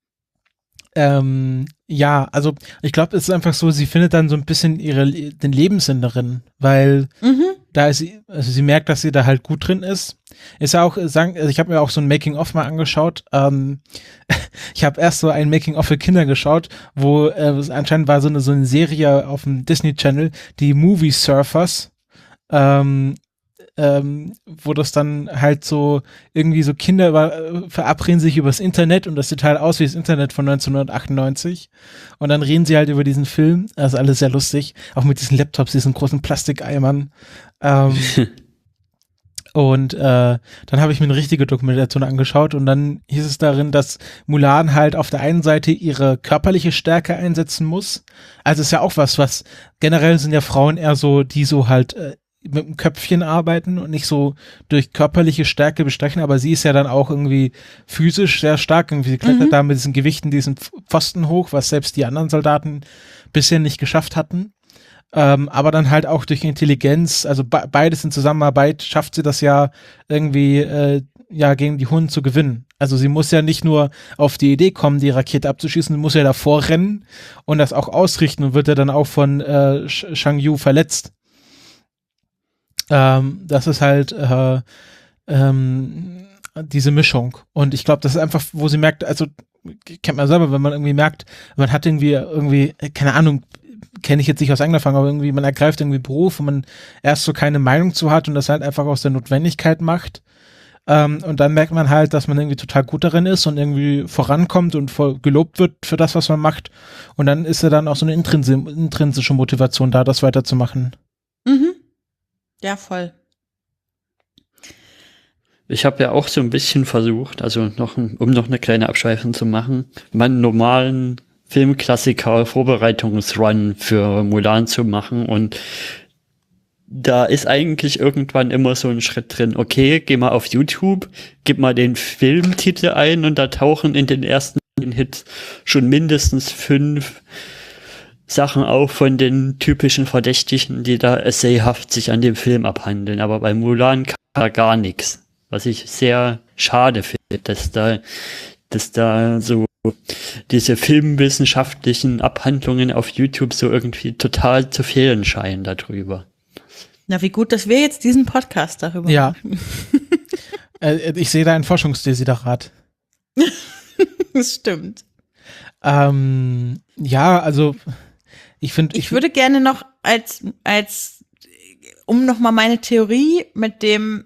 ähm, ja, also ich glaube, es ist einfach so, sie findet dann so ein bisschen ihre den Lebenssinn darin, weil mhm. da ist sie, also sie merkt, dass sie da halt gut drin ist. Ist ja auch, sagen, also ich habe mir auch so ein Making-of mal angeschaut. Ähm, ich habe erst so ein Making-of für Kinder geschaut, wo äh, anscheinend war so eine so eine Serie auf dem Disney Channel, die Movie Surfers. Ähm, ähm, wo das dann halt so irgendwie so Kinder über, verabreden sich übers Internet und das sieht halt aus wie das Internet von neunzehnhundertachtundneunzig und dann reden sie halt über diesen Film, das ist alles sehr lustig, auch mit diesen Laptops, diesen großen Plastikeimern ähm, und äh, dann habe ich mir eine richtige Dokumentation angeschaut und dann hieß es darin, dass Mulan halt auf der einen Seite ihre körperliche Stärke einsetzen muss, also ist ja auch was, was generell sind ja Frauen eher so, die so halt äh, mit dem Köpfchen arbeiten und nicht so durch körperliche Stärke bestechen, aber sie ist ja dann auch irgendwie physisch sehr stark, irgendwie sie klettert mhm. da mit diesen Gewichten, diesen Pfosten hoch, was selbst die anderen Soldaten bisher nicht geschafft hatten. Ähm, aber dann halt auch durch Intelligenz, also be- beides in Zusammenarbeit schafft sie das ja irgendwie äh, ja gegen die Hunden zu gewinnen. Also sie muss ja nicht nur auf die Idee kommen, die Rakete abzuschießen, sie muss ja davor rennen und das auch ausrichten und wird ja dann auch von äh, Shang Yu verletzt. Ähm, das ist halt äh, ähm, diese Mischung. Und ich glaube, das ist einfach, wo sie merkt, also kennt man selber, wenn man irgendwie merkt, man hat irgendwie, irgendwie, keine Ahnung, kenne ich jetzt nicht aus eigener Erfahrung, aber irgendwie, man ergreift irgendwie Beruf, wo man erst so keine Meinung zu hat und das halt einfach aus der Notwendigkeit macht. Ähm, und dann merkt man halt, dass man irgendwie total gut darin ist und irgendwie vorankommt und voll gelobt wird für das, was man macht. Und dann ist ja dann auch so eine intrinsi- intrinsische Motivation da, das weiterzumachen. Mhm. Ja, voll. Ich habe ja auch so ein bisschen versucht, also noch, um noch eine kleine Abschweifung zu machen, meinen normalen Filmklassiker Vorbereitungsrun für Mulan zu machen, und da ist eigentlich irgendwann immer so ein Schritt drin, okay, geh mal auf YouTube, gib mal den Filmtitel ein und da tauchen in den ersten Hits schon mindestens fünf Sachen auf von den typischen Verdächtigen, die da essayhaft sich an dem Film abhandeln, aber bei Mulan kam da gar nichts. Was ich sehr schade finde, dass da, dass da so diese filmwissenschaftlichen Abhandlungen auf YouTube so irgendwie total zu fehlen scheinen darüber. Na, wie gut, dass wir jetzt diesen Podcast darüber Ja. machen. äh, ich sehe da ein Forschungsdesiderat. Das stimmt. Ähm, ja, also ich finde, Ich würde gerne noch als, als, um nochmal meine Theorie mit dem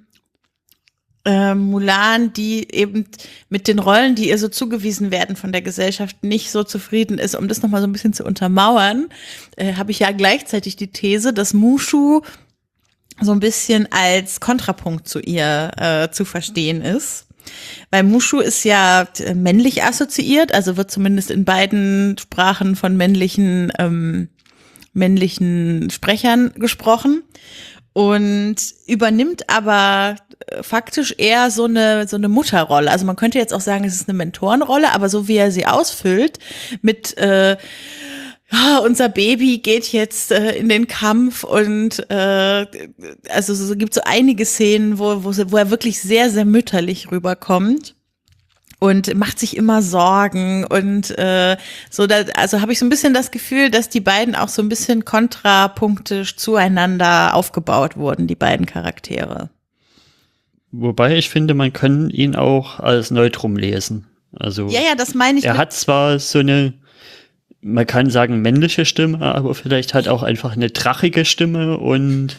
äh, Mulan, die eben mit den Rollen, die ihr so zugewiesen werden von der Gesellschaft, nicht so zufrieden ist, um das nochmal so ein bisschen zu untermauern, äh, habe ich ja gleichzeitig die These, dass Mushu so ein bisschen als Kontrapunkt zu ihr äh, zu verstehen ist. Weil Mushu ist ja männlich assoziiert, also wird zumindest in beiden Sprachen von männlichen, ähm, männlichen Sprechern gesprochen und übernimmt aber faktisch eher so eine, so eine Mutterrolle. Also man könnte jetzt auch sagen, es ist eine Mentorenrolle, aber so wie er sie ausfüllt mit äh, ja, unser Baby geht jetzt äh, in den Kampf und äh, also es gibt so einige Szenen, wo, wo, wo er wirklich sehr, sehr mütterlich rüberkommt und macht sich immer Sorgen und äh, so, da, also habe ich so ein bisschen das Gefühl, dass die beiden auch so ein bisschen kontrapunktisch zueinander aufgebaut wurden, die beiden Charaktere. Wobei ich finde, man kann ihn auch als Neutrum lesen. Also Ja, ja, das meine ich. er mit- hat zwar so eine, man kann sagen männliche Stimme, aber vielleicht halt auch einfach eine drachige Stimme, und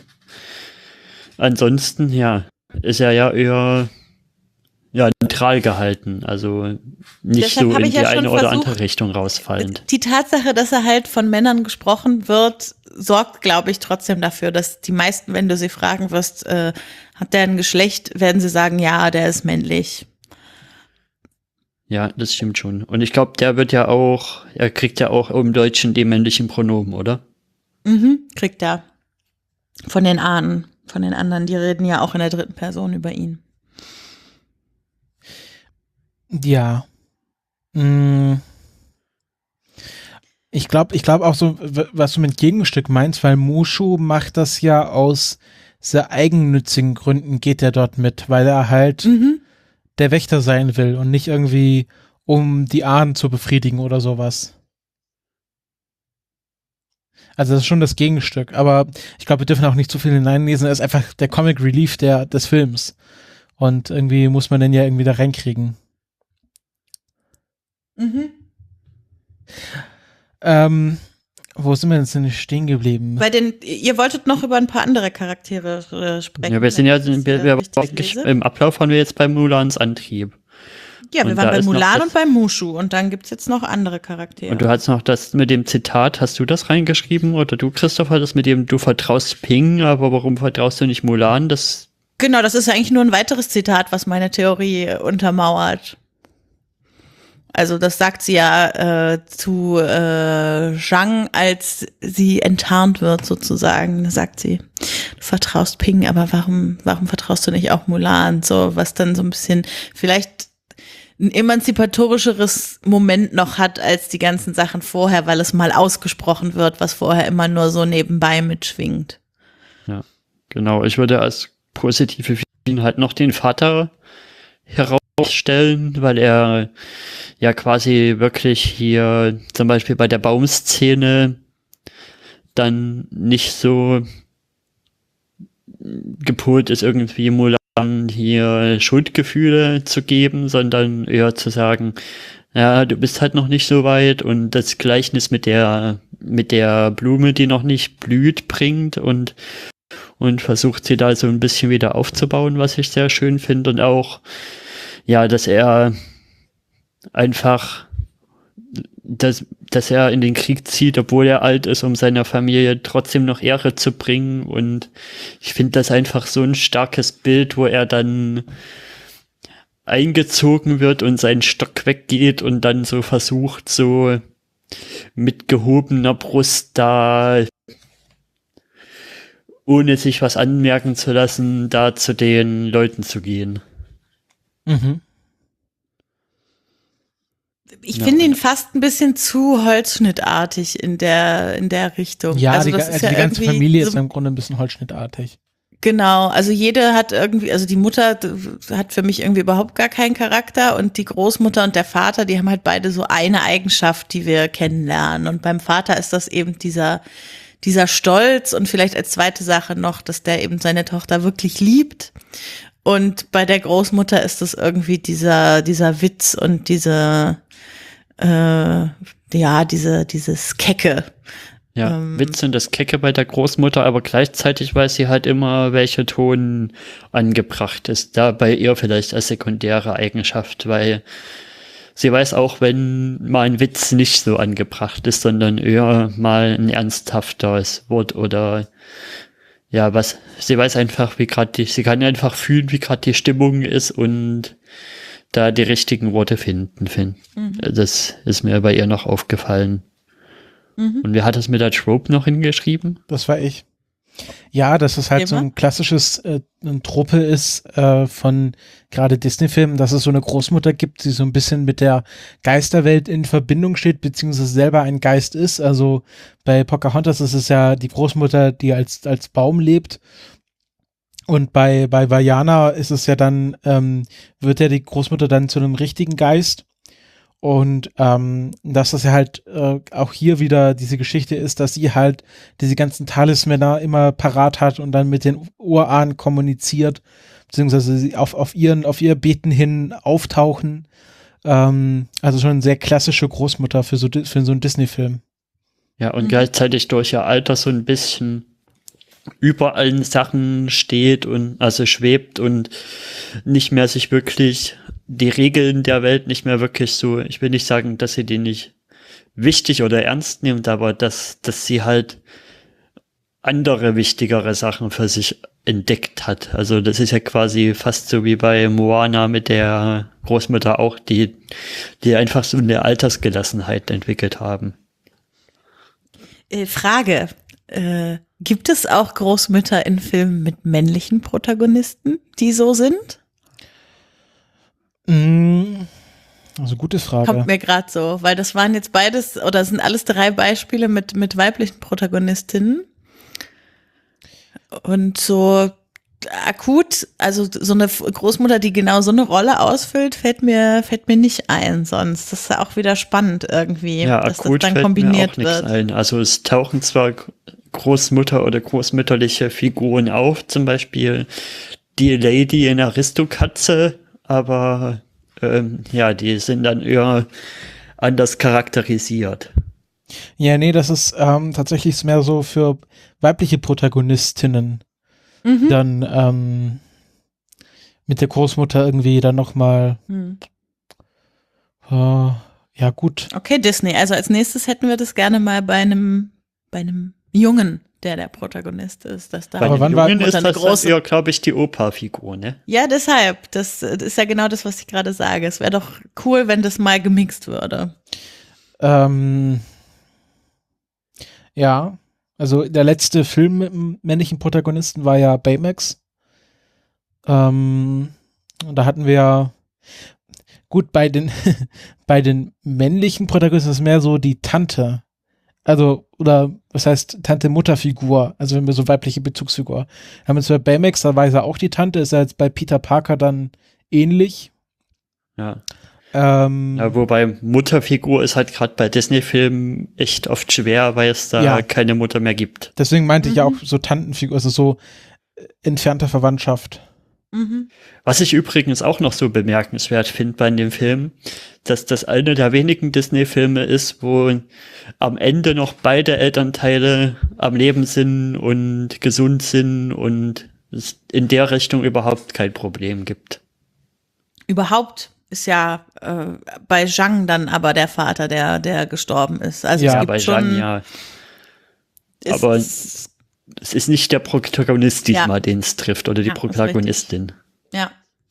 ansonsten, ja, ist er ja eher ja, neutral gehalten, also nicht Deshalb so habe in ich die ja schon eine oder versucht, andere Richtung rausfallend. Die Tatsache, dass er halt von Männern gesprochen wird, sorgt, glaube ich, trotzdem dafür, dass die meisten, wenn du sie fragen wirst, äh, hat der ein Geschlecht, werden sie sagen, ja, der ist männlich. Ja, das stimmt schon. Und ich glaube, der wird ja auch, er kriegt ja auch im Deutschen die männlichen Pronomen, oder? Mhm, kriegt er. Von den Ahnen, von den anderen, die reden ja auch in der dritten Person über ihn. Ja. Mm. Ich glaube, ich glaube auch so, w- was du mit Gegenstück meinst, weil Mushu macht das ja aus sehr eigennützigen Gründen, geht er dort mit, weil er halt Mhm. der Wächter sein will und nicht irgendwie, um die Ahnen zu befriedigen oder sowas. Also das ist schon das Gegenstück, aber ich glaube, wir dürfen auch nicht zu viel hineinlesen, er ist einfach der Comic Relief der, des Films. Und irgendwie muss man den ja irgendwie da reinkriegen. Mhm. Ähm, wo sind wir jetzt denn stehen geblieben? Bei den, ihr wolltet noch über ein paar andere Charaktere äh, sprechen. Ja, wir sind ja, wenn ich wir, das wir richtig wirklich, lese. im Ablauf waren wir jetzt bei Mulans Antrieb. Ja, wir und waren da bei ist noch Mulan das- und bei Mushu und dann gibt's jetzt noch andere Charaktere. Und du hast noch das mit dem Zitat, hast du das reingeschrieben, oder du, Christopher, das mit dem, du vertraust Ping, aber warum vertraust du nicht Mulan? Das, Genau, das ist eigentlich nur ein weiteres Zitat, was meine Theorie untermauert. Also das sagt sie ja äh, zu äh, Zhang, als sie enttarnt wird sozusagen. Da sagt sie, du vertraust Ping, aber warum, warum vertraust du nicht auch Mulan? So, was dann so ein bisschen vielleicht ein emanzipatorischeres Moment noch hat als die ganzen Sachen vorher, weil es mal ausgesprochen wird, was vorher immer nur so nebenbei mitschwingt. Ja, genau. Ich würde als positive für ihn halt noch den Vater herausstellen, weil er ja quasi wirklich hier zum Beispiel bei der Baumszene dann nicht so gepolt ist, irgendwie Mulan hier Schuldgefühle zu geben, sondern eher zu sagen, ja, du bist halt noch nicht so weit, und das Gleichnis mit der mit der Blume, die noch nicht blüht, bringt und und versucht sie da so ein bisschen wieder aufzubauen, was ich sehr schön finde. Und auch, ja, dass er einfach, dass, dass er in den Krieg zieht, obwohl er alt ist, um seiner Familie trotzdem noch Ehre zu bringen. Und ich finde das einfach so ein starkes Bild, wo er dann eingezogen wird und sein Stock weggeht und dann so versucht, so mit gehobener Brust da, ohne sich was anmerken zu lassen, da zu den Leuten zu gehen. Mhm. Ich Ja. finde ihn fast ein bisschen zu holzschnittartig in der, in der Richtung. Ja, also die, das also ist ja die ganze irgendwie Familie so, ist im Grunde ein bisschen holzschnittartig. Genau, also jede hat irgendwie, also die Mutter hat für mich irgendwie überhaupt gar keinen Charakter, und die Großmutter und der Vater, die haben halt beide so eine Eigenschaft, die wir kennenlernen. Und beim Vater ist das eben dieser, dieser Stolz, und vielleicht als zweite Sache noch, dass der eben seine Tochter wirklich liebt. Und bei der Großmutter ist das irgendwie dieser, dieser Witz und diese, äh, ja, diese, dieses Kecke. Ja, Ähm. Witz und das Kecke bei der Großmutter, aber gleichzeitig weiß sie halt immer, welcher Ton angebracht ist. Da bei ihr vielleicht als sekundäre Eigenschaft, weil sie weiß auch, wenn mal ein Witz nicht so angebracht ist, sondern eher mal ein ernsthafteres Wort oder ja, was, sie weiß einfach, wie gerade die, sie kann einfach fühlen, wie gerade die Stimmung ist und da die richtigen Worte finden, finden. Mhm. Das ist mir bei ihr noch aufgefallen. Mhm. Und wer hat das mit der Trope noch hingeschrieben? Das war ich. Ja, dass es halt so ein klassisches äh, ein Truppe ist äh, von gerade Disney-Filmen, dass es so eine Großmutter gibt, die so ein bisschen mit der Geisterwelt in Verbindung steht, beziehungsweise selber ein Geist ist. Also bei Pocahontas ist es ja die Großmutter, die als als Baum lebt. Und bei bei Vaiana ist es ja dann, ähm, wird ja die Großmutter dann zu einem richtigen Geist. Und ähm, dass das ja halt äh, auch hier wieder diese Geschichte ist, dass sie halt diese ganzen Talismänner immer parat hat und dann mit den Urahnen kommuniziert, beziehungsweise sie auf, auf ihren, auf ihr Beten hin auftauchen. Ähm, also schon eine sehr klassische Großmutter für so, für so einen Disney-Film. Ja, und Mhm. gleichzeitig durch ihr Alter so ein bisschen über allen Sachen steht und also schwebt und nicht mehr sich wirklich die Regeln der Welt nicht mehr wirklich so, ich will nicht sagen, dass sie die nicht wichtig oder ernst nimmt, aber dass, dass sie halt andere wichtigere Sachen für sich entdeckt hat. Also das ist ja quasi fast so wie bei Moana mit der Großmutter auch, die, die einfach so eine Altersgelassenheit entwickelt haben. Äh, Frage, äh, gibt es auch Großmütter in Filmen mit männlichen Protagonisten, die so sind? Also gute Frage. Kommt mir gerade so, weil das waren jetzt beides, oder sind alles drei Beispiele mit, mit weiblichen Protagonistinnen. Und so akut, also so eine Großmutter, die genau so eine Rolle ausfüllt, fällt mir, fällt mir nicht ein sonst. Das ist ja auch wieder spannend irgendwie, Ja, dass akut das dann fällt kombiniert mir auch nichts wird. ein. Also es tauchen zwar Großmutter oder großmütterliche Figuren auf, zum Beispiel die Lady in Aristokatze, aber ähm, ja, die sind dann eher anders charakterisiert. Ja, nee, das ist ähm, tatsächlich mehr so für weibliche Protagonistinnen. Mhm. Dann ähm, mit der Großmutter irgendwie dann nochmal, Hm. äh, ja gut. Okay, Disney. Also als nächstes hätten wir das gerne mal bei einem, bei einem Jungen, der der Protagonist ist. Dass da Bei Aber den wann war- Jungen ist eine das große- dann eher, glaube ich, die Opa-Figur, ne? Ja, deshalb. Das, das ist ja genau das, was ich gerade sage. Es wäre doch cool, wenn das mal gemixt würde. Ähm, ja, also der letzte Film mit dem männlichen Protagonisten war ja Baymax. Ähm, und da hatten wir ja, Gut, bei den, bei den männlichen Protagonisten ist es mehr so die Tante. Also, oder was heißt Tante-Mutter-Figur, also wenn wir so weibliche Bezugsfigur. Haben wir jetzt bei Baymax, da war ja auch die Tante, ist ja jetzt bei Peter Parker dann ähnlich. Ja. Ähm, ja wobei Mutterfigur ist halt gerade bei Disney-Filmen echt oft schwer, weil es da Ja. keine Mutter mehr gibt. Deswegen meinte ich ja Mhm. auch so Tantenfigur, also so äh, entfernte Verwandtschaft. Mhm. Was ich übrigens auch noch so bemerkenswert finde bei dem Film, dass das einer der wenigen Disney-Filme ist, wo am Ende noch beide Elternteile am Leben sind und gesund sind und es in der Richtung überhaupt kein Problem gibt. Überhaupt ist ja äh, bei Zhang dann aber der Vater, der, der gestorben ist. Also Ja, es Ja, gibt bei schon, Jeanne, ja. ist, aber- ist, Es ist nicht der Protagonist diesmal, Ja. den es trifft, oder die Ja, ist Protagonistin. ja.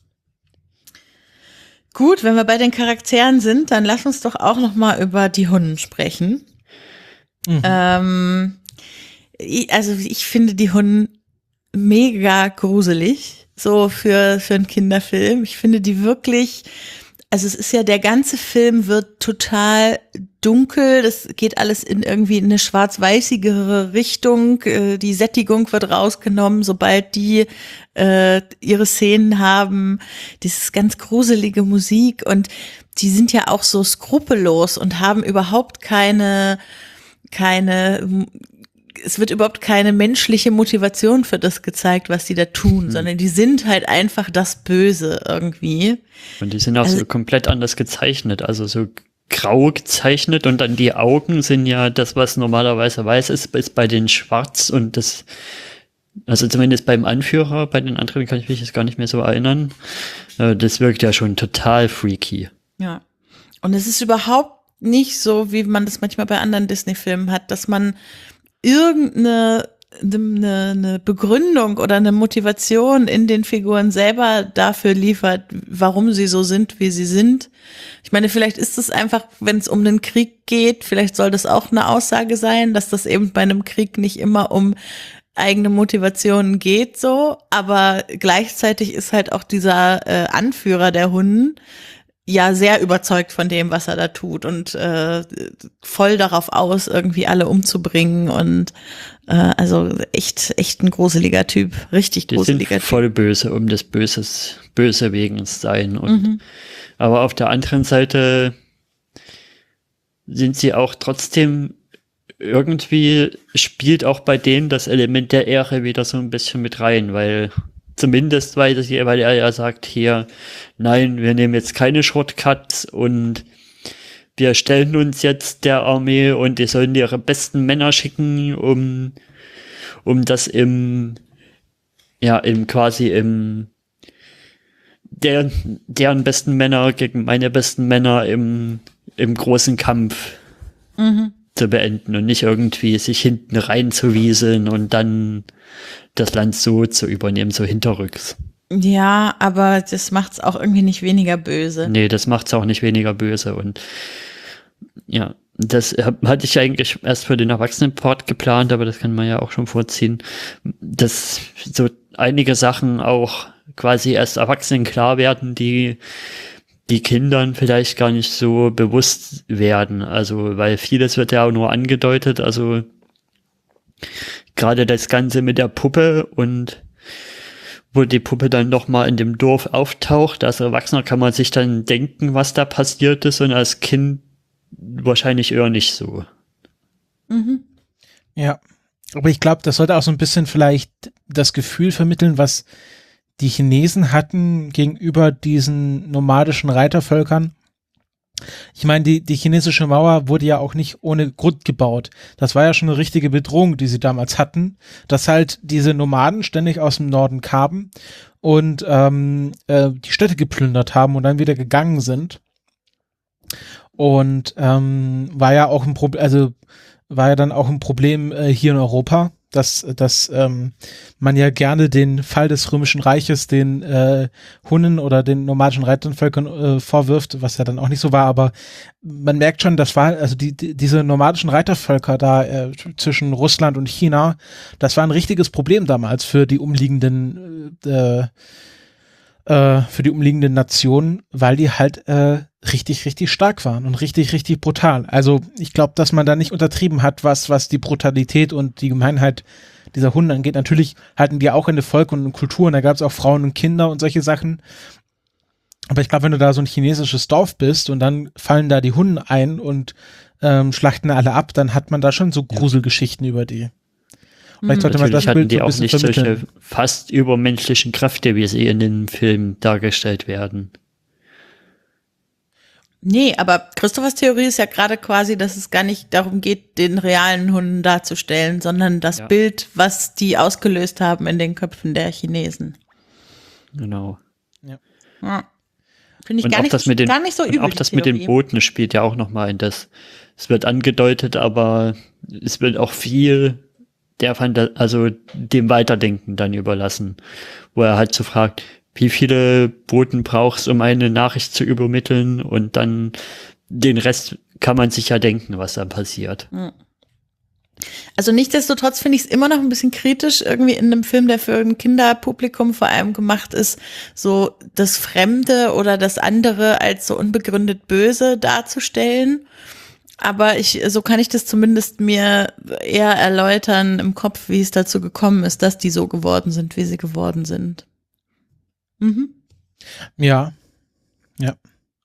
Gut, wenn wir bei den Charakteren sind, dann lass uns doch auch noch mal über die Hunden sprechen. Mhm. Ähm, ich, also ich finde die Hunden mega gruselig, so für, für einen Kinderfilm. Ich finde die wirklich, also es ist ja, der ganze Film wird total dunkel, das geht alles in irgendwie in eine schwarz-weißigere Richtung, äh, die Sättigung wird rausgenommen, sobald die äh, ihre Szenen haben, dieses ganz gruselige Musik und die sind ja auch so skrupellos und haben überhaupt keine, keine, es wird überhaupt keine menschliche Motivation für das gezeigt, was die da tun, Mhm. sondern die sind halt einfach das Böse irgendwie. Und die sind auch Also- so komplett anders gezeichnet, also so grau gezeichnet und dann die Augen sind ja das, was normalerweise weiß ist, ist bei den schwarz und das, also zumindest beim Anführer, bei den anderen kann ich mich jetzt gar nicht mehr so erinnern. Äh, Das wirkt ja schon total freaky. Ja. Und es ist überhaupt nicht so, wie man das manchmal bei anderen Disney-Filmen hat, dass man irgendeine eine, eine Begründung oder eine Motivation in den Figuren selber dafür liefert, warum sie so sind, wie sie sind. Ich meine, vielleicht ist es einfach, wenn es um den Krieg geht, vielleicht soll das auch eine Aussage sein, dass das eben bei einem Krieg nicht immer um eigene Motivationen geht, so, aber gleichzeitig ist halt auch dieser äh, Anführer der Hunden ja sehr überzeugt von dem, was er da tut und äh, voll darauf aus, irgendwie alle umzubringen und äh, also echt, echt ein gruseliger Typ, richtig Die sind gruseliger Typ. voll böse, um des Böses, Böse wegen sein. Und, Mhm. aber auf der anderen Seite sind sie auch trotzdem irgendwie spielt auch bei denen das Element der Ehre wieder so ein bisschen mit rein, weil zumindest weil, das, weil er ja sagt hier, nein, wir nehmen jetzt keine Shortcuts und wir stellen uns jetzt der Armee und die sollen ihre besten Männer schicken, um, um das im, ja, im quasi im, der, deren besten Männer gegen meine besten Männer im, im großen Kampf Mhm. zu beenden und nicht irgendwie sich hinten reinzuwieseln und dann das Land so zu übernehmen, so hinterrücks. Ja, aber das macht's auch irgendwie nicht weniger böse. Nee, das macht's auch nicht weniger böse und ja, das hab, hatte ich eigentlich erst für den Erwachsenenport geplant, aber das kann man ja auch schon vorziehen, dass so einige Sachen auch quasi erst Erwachsenen klar werden, die die Kindern vielleicht gar nicht so bewusst werden, also weil vieles wird ja auch nur angedeutet, also gerade das Ganze mit der Puppe und wo die Puppe dann noch mal in dem Dorf auftaucht, als Erwachsener kann man sich dann denken, was da passiert ist und als Kind wahrscheinlich eher nicht so. Mhm. Ja, aber ich glaube, das sollte auch so ein bisschen vielleicht das Gefühl vermitteln, was die Chinesen hatten gegenüber diesen nomadischen Reitervölkern. Ich meine, die, die chinesische Mauer wurde ja auch nicht ohne Grund gebaut. Das war ja schon eine richtige Bedrohung, die sie damals hatten, dass halt diese Nomaden ständig aus dem Norden kamen und ähm, äh, die Städte geplündert haben und dann wieder gegangen sind. Und ähm, war ja auch ein Problem, also war ja dann auch ein Problem äh, hier in Europa, dass, dass ähm, man ja gerne den Fall des Römischen Reiches den äh, Hunnen oder den nomadischen Reitervölkern äh, vorwirft, was ja dann auch nicht so war, aber man merkt schon, das war, also die, die diese nomadischen Reitervölker da äh, zwischen Russland und China, das war ein richtiges Problem damals für die umliegenden äh, äh, für die umliegenden Nationen, weil die halt äh, richtig, richtig stark waren und richtig, richtig brutal. Also ich glaube, dass man da nicht untertrieben hat, was, was die Brutalität und die Gemeinheit dieser Hunde angeht. Natürlich hatten die auch eine Volk und eine Kultur und da gab es auch Frauen und Kinder und solche Sachen. Aber ich glaube, wenn du da so ein chinesisches Dorf bist und dann fallen da die Hunde ein und ähm, schlachten alle ab, dann hat man da schon so Gruselgeschichten über die. Vielleicht sollte man das Natürlich hatten Bild die so ein auch bisschen nicht solche vermitteln. fast übermenschlichen Kräfte, wie sie in den Filmen dargestellt werden. Nee, aber Christophers Theorie ist ja gerade quasi, dass es gar nicht darum geht, den realen Hunden darzustellen, sondern das Ja. Bild, was die ausgelöst haben in den Köpfen der Chinesen. Genau. Ja. Finde ich Und gar auch nicht, das mit den, gar nicht so und übel. auch die das mit den Theorie. Booten spielt ja auch nochmal in das. Es wird angedeutet, aber es wird auch viel der Fanta- also dem Weiterdenken dann überlassen, wo er halt so fragt, wie viele Boten brauchst, um eine Nachricht zu übermitteln, und dann den Rest kann man sich ja denken, was dann passiert. Also nichtsdestotrotz finde ich es immer noch ein bisschen kritisch, irgendwie in einem Film, der für ein Kinderpublikum vor allem gemacht ist, so das Fremde oder das andere als so unbegründet böse darzustellen. Aber ich, so kann ich das zumindest mir eher erläutern im Kopf, wie es dazu gekommen ist, dass die so geworden sind, wie sie geworden sind. Mhm. Ja. Ja.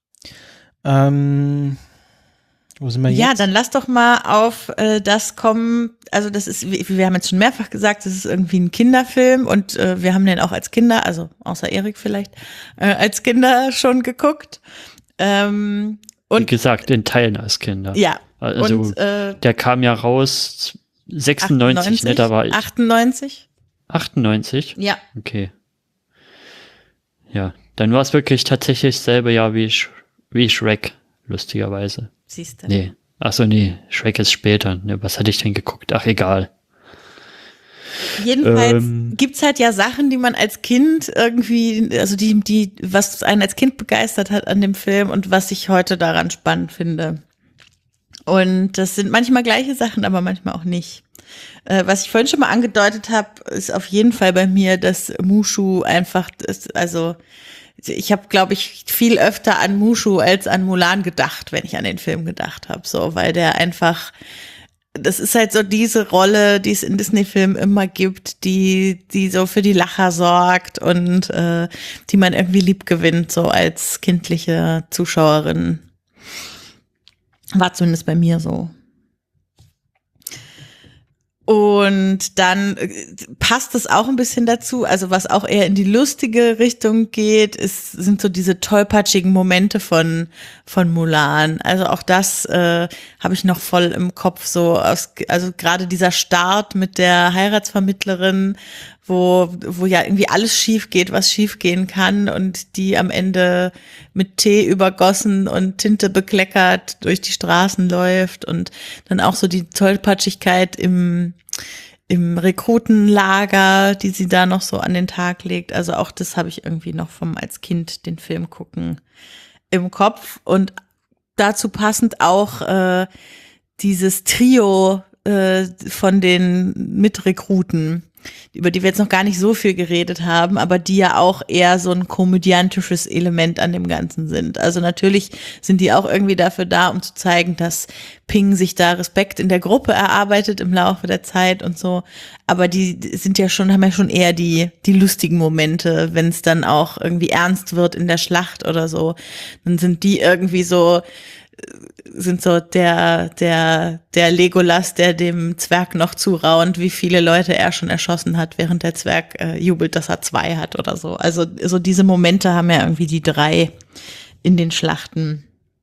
Ähm, wo sind wir jetzt? Ja, dann lass doch mal auf äh, das kommen. Also das ist, wie- wir haben jetzt schon mehrfach gesagt, das ist irgendwie ein Kinderfilm und äh, wir haben den auch als Kinder, also außer Erik vielleicht, äh, als Kinder schon geguckt. Ähm, Wie und gesagt, in Teilen als Kinder. ja, Also und äh, der kam ja raus sechsundneunzig, ne, da war ich achtundneunzig? achtundneunzig. Ja. Okay. Ja, dann war es wirklich tatsächlich dasselbe Jahr wie, Sh wie Shrek, lustigerweise. Siehst du. Nee, ach so, nee, Shrek ist später. Ne, was hatte ich denn geguckt? Ach, egal. Jedenfalls Ähm. gibt's halt ja Sachen, die man als Kind irgendwie, also die, die, was einen als Kind begeistert hat an dem Film und was ich heute daran spannend finde. Und das sind manchmal gleiche Sachen, aber manchmal auch nicht. Äh, was ich vorhin schon mal angedeutet habe, ist auf jeden Fall bei mir, dass Mushu einfach, ist, also ich habe, glaube ich, viel öfter an Mushu als an Mulan gedacht, wenn ich an den Film gedacht habe, so, weil der einfach, das ist halt so diese Rolle, die es in Disney-Filmen immer gibt, die, die so für die Lacher sorgt und äh, die man irgendwie lieb gewinnt, so als kindliche Zuschauerin. War zumindest bei mir so. Und dann äh, passt es auch ein bisschen dazu, also was auch eher in die lustige Richtung geht, ist, sind so diese tollpatschigen Momente von von Mulan. Also auch das äh, habe ich noch voll im Kopf, so aus, also gerade dieser Start mit der Heiratsvermittlerin, wo wo ja irgendwie alles schief geht, was schief gehen kann, und die am Ende mit Tee übergossen und Tinte bekleckert durch die Straßen läuft, und dann auch so die Tollpatschigkeit im im Rekrutenlager, die sie da noch so an den Tag legt. Also auch das habe ich irgendwie noch vom als Kind den Film gucken im Kopf. Und dazu passend auch äh, dieses Trio äh, von den Mitrekruten, über die wir jetzt noch gar nicht so viel geredet haben, aber die ja auch eher so ein komödiantisches Element an dem Ganzen sind. Also natürlich sind die auch irgendwie dafür da, um zu zeigen, dass Ping sich da Respekt in der Gruppe erarbeitet im Laufe der Zeit und so. Aber die sind ja schon, haben ja schon eher die, die lustigen Momente, wenn es dann auch irgendwie ernst wird in der Schlacht oder so. Dann sind die irgendwie so, sind so der, der, der Legolas, der dem Zwerg noch zuraunt, wie viele Leute er schon erschossen hat, während der Zwerg äh, jubelt, dass er zwei hat oder so. Also, so diese Momente haben ja irgendwie die drei in den Schlachten.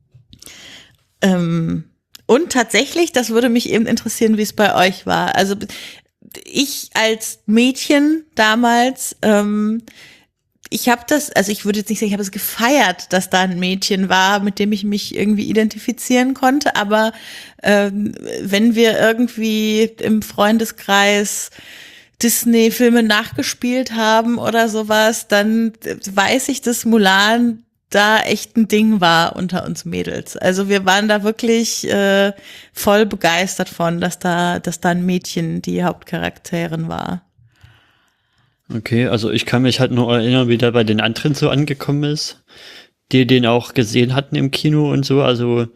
Ähm, und tatsächlich, das würde mich eben interessieren, wie es bei euch war. Also, ich als Mädchen damals, ähm, ich habe das, also ich würde jetzt nicht sagen, ich habe es gefeiert, dass da ein Mädchen war, mit dem ich mich irgendwie identifizieren konnte, aber ähm, wenn wir irgendwie im Freundeskreis Disney-Filme nachgespielt haben oder sowas, dann weiß ich, dass Mulan da echt ein Ding war unter uns Mädels. Also wir waren da wirklich äh, voll begeistert von, dass da, dass da ein Mädchen die Hauptcharakterin war. Okay, also ich kann mich halt nur erinnern, wie der bei den anderen so angekommen ist, die den auch gesehen hatten im Kino und so. Also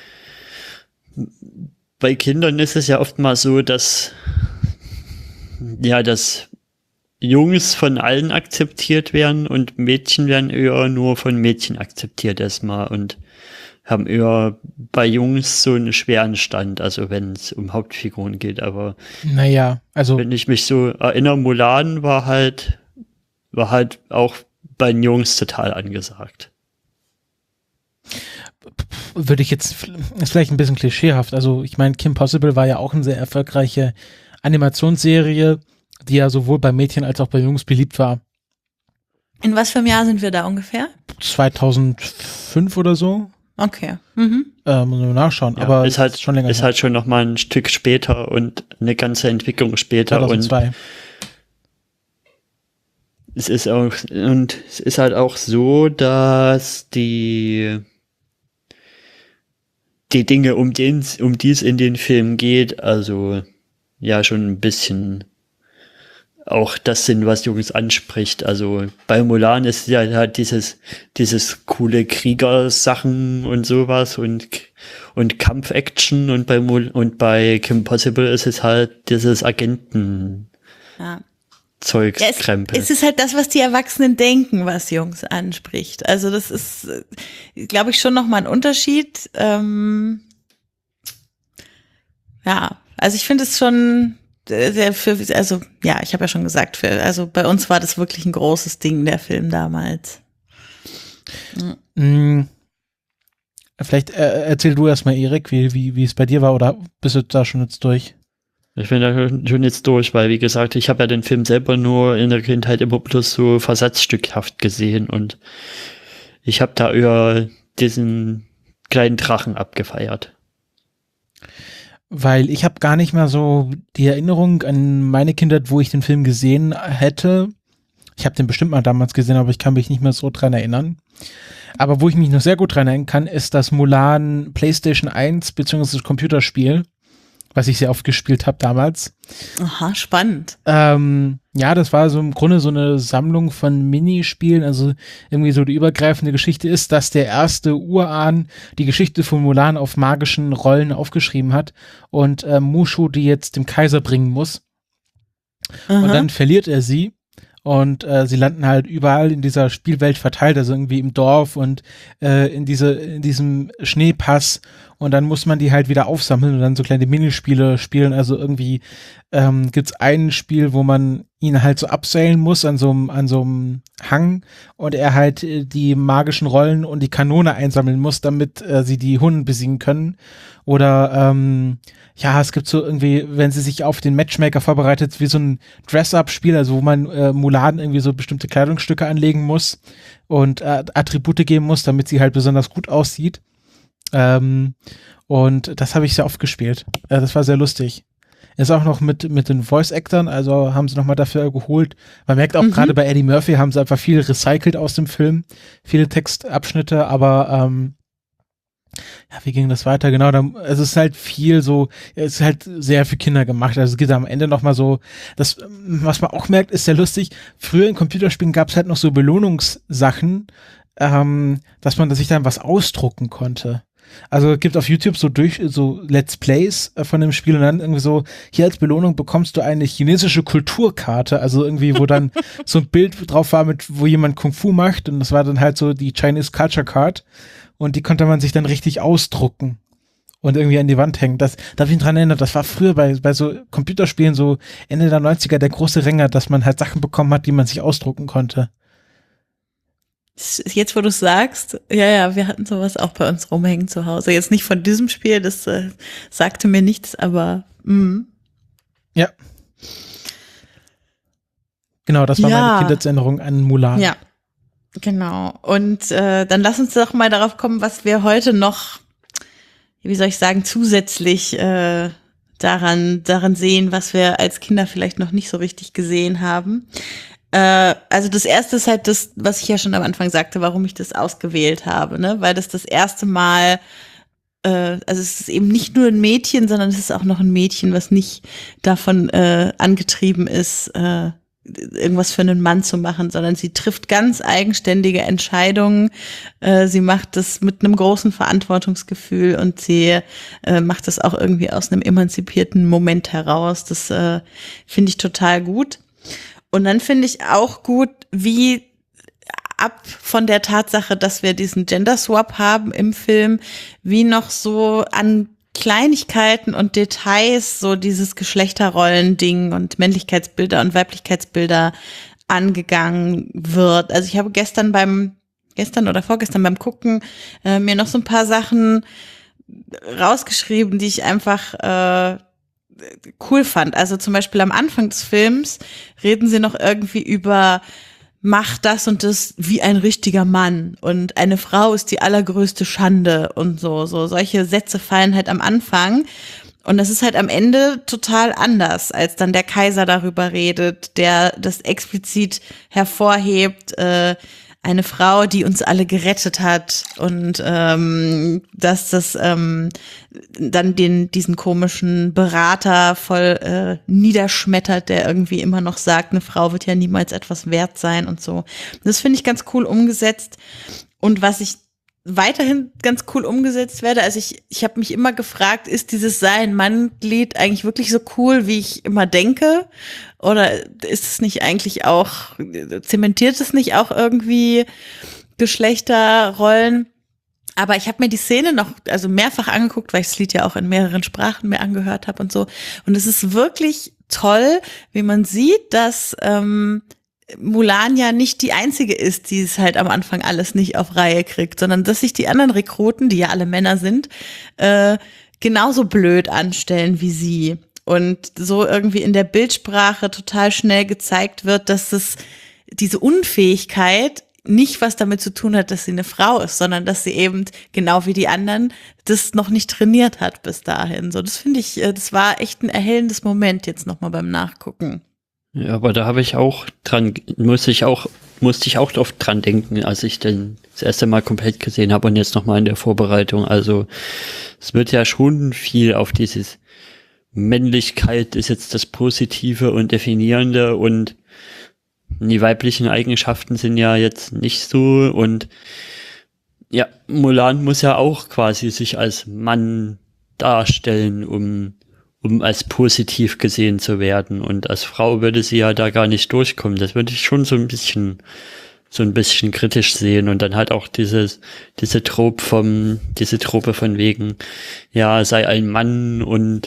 bei Kindern ist es ja oft mal so, dass ja, dass Jungs von allen akzeptiert werden und Mädchen werden eher nur von Mädchen akzeptiert erstmal und haben eher bei Jungs so einen schweren Stand, also wenn es um Hauptfiguren geht, aber Naja, also wenn ich mich so erinnere, Mulan war halt, war halt auch bei den Jungs total angesagt. würde ich jetzt, ist vielleicht ein bisschen klischeehaft, also ich meine, Kim Possible war ja auch eine sehr erfolgreiche Animationsserie, die ja sowohl bei Mädchen als auch bei Jungs beliebt war. In was für einem Jahr sind wir da ungefähr? zweitausendfünf oder so. Okay. Mhm. Äh, muss man nachschauen, Ja, aber ist halt schon länger ist her. halt schon noch mal ein Stück später und eine ganze Entwicklung später und zweitausendzwei. es ist auch und es ist halt auch so, dass die die Dinge, um den um die es in den Film geht, also ja schon ein bisschen auch das sind, was Jungs anspricht. Also bei Mulan ist ja halt dieses dieses coole Kriegersachen und sowas und und Kampfaction und bei Mul und bei Kim Possible ist es halt dieses Agenten Ja. Zeugs Ja, es, Krempel. es ist halt das, was die Erwachsenen denken, was Jungs anspricht. Also das ist, äh, glaube ich, schon nochmal ein Unterschied. Ähm, ja, also ich finde es schon äh, sehr für, also ja, ich habe ja schon gesagt, für, also bei uns war das wirklich ein großes Ding, der Film damals. Mm, Vielleicht äh, erzähl du erstmal, Erik, wie, wie, wie es bei dir war, oder bist du da schon jetzt durch? Ich bin da schon jetzt durch, weil wie gesagt, ich habe ja den Film selber nur in der Kindheit immer bloß so versatzstückhaft gesehen und ich habe da eher diesen kleinen Drachen abgefeiert. Weil ich habe gar nicht mehr so die Erinnerung an meine Kindheit, wo ich den Film gesehen hätte. Ich habe den bestimmt mal damals gesehen, aber ich kann mich nicht mehr so dran erinnern. Aber wo ich mich noch sehr gut dran erinnern kann, ist das Mulan PlayStation eins beziehungsweise das Computerspiel, was ich sehr oft gespielt habe damals. Aha, spannend. Ähm, ja, das war so im Grunde so eine Sammlung von Minispielen, also irgendwie so die übergreifende Geschichte ist, dass der erste Urahn die Geschichte von Mulan auf magischen Rollen aufgeschrieben hat und äh, Mushu die jetzt dem Kaiser bringen muss. Aha. Und dann verliert er sie und äh, sie landen halt überall in dieser Spielwelt verteilt, also irgendwie im Dorf und äh, in diese in diesem Schneepass und dann muss man die halt wieder aufsammeln und dann so kleine Minispiele spielen, also irgendwie ähm, gibt's ein Spiel, wo man ihn halt so abseilen muss an so einem an so einem Hang und er halt äh, die magischen Rollen und die Kanone einsammeln muss, damit äh, sie die Hunden besiegen können oder ähm, ja, es gibt so irgendwie, wenn sie sich auf den Matchmaker vorbereitet, wie so ein Dress-Up-Spiel, also wo man äh, Mulan irgendwie so bestimmte Kleidungsstücke anlegen muss und äh, Attribute geben muss, damit sie halt besonders gut aussieht. Ähm, und das habe ich sehr oft gespielt. Äh, das war sehr lustig. Ist auch noch mit mit den Voice-Actern, also haben sie nochmal dafür geholt. Man merkt auch Mhm. gerade bei Eddie Murphy haben sie einfach viel recycelt aus dem Film, viele Textabschnitte, aber ähm, ja, wie ging das weiter? Genau, da, es ist halt viel so, es ist halt sehr für Kinder gemacht. Also es geht am Ende nochmal so, das, was man auch merkt, ist sehr lustig. Früher in Computerspielen gab es halt noch so Belohnungssachen, ähm, dass man sich dann was ausdrucken konnte. Also es gibt auf YouTube so durch so Let's Plays äh, von dem Spiel und dann irgendwie so, hier als Belohnung bekommst du eine chinesische Kulturkarte, also irgendwie, wo dann so ein Bild drauf war, mit wo jemand Kung Fu macht und das war dann halt so die Chinese Culture Card und die konnte man sich dann richtig ausdrucken und irgendwie an die Wand hängen. Das, da habe ich mich dran erinnert, das war früher bei, bei so Computerspielen so Ende der neunziger der große Renner, dass man halt Sachen bekommen hat, die man sich ausdrucken konnte. Jetzt, wo du es sagst, ja, ja, wir hatten sowas auch bei uns rumhängen zu Hause. Jetzt nicht von diesem Spiel, das äh, sagte mir nichts, aber mh. Ja. Genau, das war Ja. meine Kindheitserinnerung an Mulan. Ja, genau. Und äh, dann lass uns doch mal darauf kommen, was wir heute noch, wie soll ich sagen, zusätzlich äh, daran, daran sehen, was wir als Kinder vielleicht noch nicht so richtig gesehen haben. Äh, also das erste ist halt das, was ich ja schon am Anfang sagte, warum ich das ausgewählt habe, ne? Weil das das erste Mal, äh, also es ist eben nicht nur ein Mädchen, sondern es ist auch noch ein Mädchen, was nicht davon äh, angetrieben ist, äh, irgendwas für einen Mann zu machen, sondern sie trifft ganz eigenständige Entscheidungen. Äh, sie macht das mit einem großen Verantwortungsgefühl und sie äh, macht das auch irgendwie aus einem emanzipierten Moment heraus. Das äh, finde ich total gut. Und dann finde ich auch gut, wie ab von der Tatsache, dass wir diesen Gender Swap haben im Film, wie noch so an Kleinigkeiten und Details so dieses Geschlechterrollen-Ding und Männlichkeitsbilder und Weiblichkeitsbilder angegangen wird. Also ich habe gestern beim, gestern oder vorgestern beim Gucken äh, mir noch so ein paar Sachen rausgeschrieben, die ich einfach äh, cool fand. Also zum Beispiel am Anfang des Films reden sie noch irgendwie über mach das und das wie ein richtiger Mann und eine Frau ist die allergrößte Schande und so, so solche Sätze fallen halt am Anfang und das ist halt am Ende total anders, als dann der Kaiser darüber redet, der das explizit hervorhebt, äh, eine Frau, die uns alle gerettet hat und ähm, dass das ähm, dann den diesen komischen Berater voll äh, niederschmettert, der irgendwie immer noch sagt, eine Frau wird ja niemals etwas wert sein und so. Das finde ich ganz cool umgesetzt. Und was ich weiterhin ganz cool umgesetzt werde, also ich ich habe mich immer gefragt, ist dieses Sein-Mann-Lied eigentlich wirklich so cool, wie ich immer denke? Oder ist es nicht eigentlich auch, zementiert es nicht auch irgendwie Geschlechterrollen? Aber ich habe mir die Szene noch also mehrfach angeguckt, weil ich das Lied ja auch in mehreren Sprachen mir angehört habe und so. Und es ist wirklich toll, wie man sieht, dass ähm, Mulan ja nicht die einzige ist, die es halt am Anfang alles nicht auf Reihe kriegt, sondern dass sich die anderen Rekruten, die ja alle Männer sind, äh, genauso blöd anstellen wie sie. Und so irgendwie in der Bildsprache total schnell gezeigt wird, dass es diese Unfähigkeit nicht was damit zu tun hat, dass sie eine Frau ist, sondern dass sie eben genau wie die anderen das noch nicht trainiert hat bis dahin. So, das finde ich, das war echt ein erhellendes Moment jetzt nochmal beim Nachgucken. Ja, aber da habe ich auch dran, musste ich auch, musste ich auch oft dran denken, als ich den das erste Mal komplett gesehen habe und jetzt nochmal in der Vorbereitung. Also es wird ja schon viel auf dieses Männlichkeit ist jetzt das Positive und Definierende und die weiblichen Eigenschaften sind ja jetzt nicht so und ja, Mulan muss ja auch quasi sich als Mann darstellen, um um als positiv gesehen zu werden. Und als Frau würde sie ja da gar nicht durchkommen. Das würde ich schon so ein bisschen, so ein bisschen kritisch sehen. Und dann halt auch dieses, diese Trope vom, diese Trope von wegen, ja, sei ein Mann und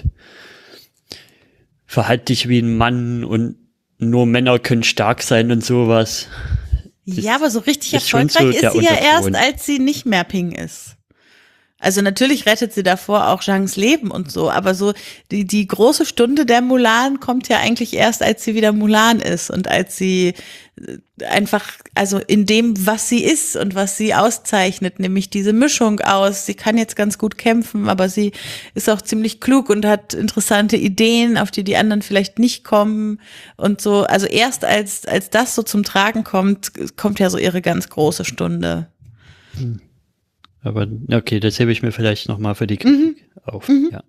verhalte dich wie ein Mann und nur Männer können stark sein und sowas. Das ja, aber so richtig ist schon erfolgreich so ist sie ja Unterton. erst, als sie nicht mehr Ping ist. Also natürlich rettet sie davor auch Zhangs Leben und so, aber so die, die große Stunde der Mulan kommt ja eigentlich erst, als sie wieder Mulan ist und als sie einfach, also in dem, was sie ist und was sie auszeichnet, nämlich diese Mischung aus, sie kann jetzt ganz gut kämpfen, aber sie ist auch ziemlich klug und hat interessante Ideen, auf die die anderen vielleicht nicht kommen und so. Also erst als, als das so zum Tragen kommt, kommt ja so ihre ganz große Stunde. Hm. Aber okay, das hebe ich mir vielleicht nochmal für die Kritik mhm. auf. Mhm. Ja.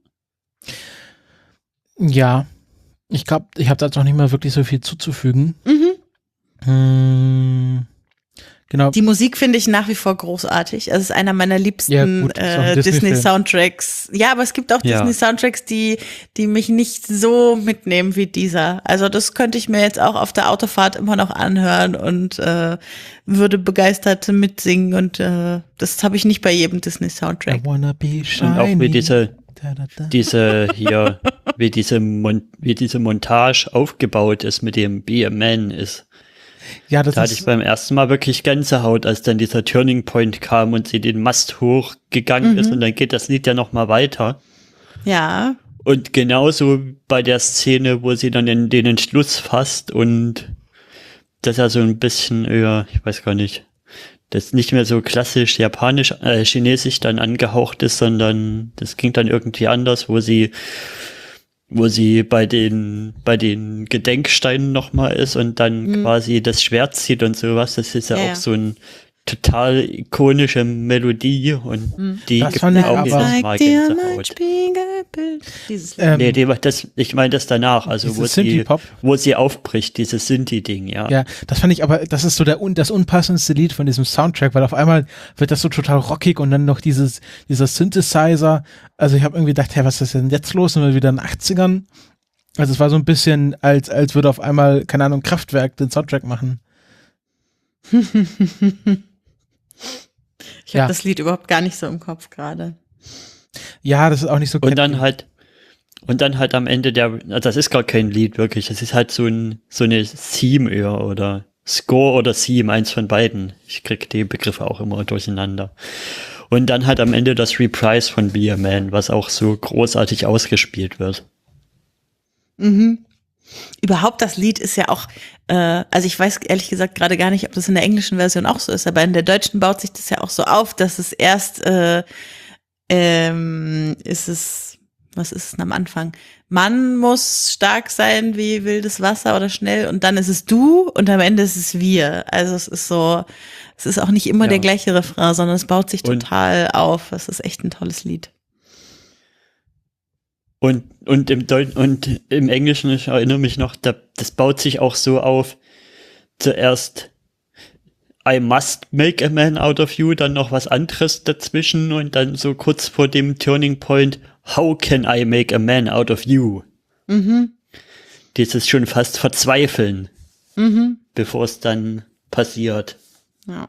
Ja, ich glaube, ich habe da jetzt noch nicht mal wirklich so viel zuzufügen. Mhm. Hm, genau. Die Musik finde ich nach wie vor großartig. Es ist einer meiner liebsten Ja, gut, äh, Disney-Soundtracks. Ja, aber es gibt auch Ja. Disney-Soundtracks, die, die mich nicht so mitnehmen wie dieser. Also das könnte ich mir jetzt auch auf der Autofahrt immer noch anhören und äh, würde begeistert mitsingen. Und äh, das habe ich nicht bei jedem Disney-Soundtrack. I wanna be shiny. Und auch wie diese, Da, da, da. diese hier, wie diese, Mon wie diese Montage aufgebaut ist mit dem Be a Man ist. Ja, das Da hatte ist, ich beim ersten Mal wirklich Gänsehaut, als dann dieser Turning Point kam und sie den Mast hochgegangen Mhm. ist und dann geht das Lied ja nochmal weiter. Ja, Und genauso bei der Szene, wo sie dann in den Entschluss fasst und das ja so ein bisschen, ja, ich weiß gar nicht, das nicht mehr so klassisch japanisch, äh, chinesisch dann angehaucht ist, sondern das ging dann irgendwie anders, wo sie wo sie bei den bei den Gedenksteinen nochmal ist und dann Mhm. quasi das Schwert zieht und sowas. Das ist ja, Ja, auch ja. so ein total ikonische Melodie und Mhm. die Das gibt fand mir ich auch aber- jedes Mal Gänsehaut. Spiegelbild. Dieses Lied. Ähm, Nee, die, das, ich meine das danach, also wo dieses sie, Synthie-Pop. wo sie aufbricht, dieses Synthie-Ding, ja. Ja, das fand ich aber, das ist so der un, das unpassendste Lied von diesem Soundtrack, weil auf einmal wird das so total rockig und dann noch dieses, dieser Synthesizer. Also ich habe irgendwie gedacht, hey, was ist denn jetzt los? Sind wir wieder in den achtzigern? Also es war so ein bisschen, als, als würde auf einmal, keine Ahnung, Kraftwerk den Soundtrack machen. Ich habe Ja. das Lied überhaupt gar nicht so im Kopf gerade. Ja, das ist auch nicht so Und dann catchy. halt, und dann halt am Ende der, also das ist gar kein Lied wirklich, das ist halt so ein, so eine Theme eher oder Score oder Theme, eins von beiden. Ich krieg die Begriffe auch immer durcheinander. Und dann halt am Ende das Reprise von Be a Man, was auch so großartig ausgespielt wird. Mhm. Überhaupt das Lied ist ja auch, äh, also ich weiß ehrlich gesagt gerade gar nicht, ob das in der englischen Version auch so ist, aber in der deutschen baut sich das ja auch so auf, dass es erst äh, ähm, ist es, was ist es denn am Anfang? Man muss stark sein wie wildes Wasser oder schnell und dann ist es du und am Ende ist es wir. Also es ist so, es ist auch nicht immer Ja. der gleiche Refrain, sondern es baut sich Und- total auf. Es ist echt ein tolles Lied. Und, und, im Deut und im Englischen, ich erinnere mich noch, da, das baut sich auch so auf, zuerst I must make a man out of you, dann noch was anderes dazwischen und dann so kurz vor dem Turning Point, how can I make a man out of you? Mhm. Dieses schon fast Verzweifeln, Mhm. bevor es dann passiert. Ja.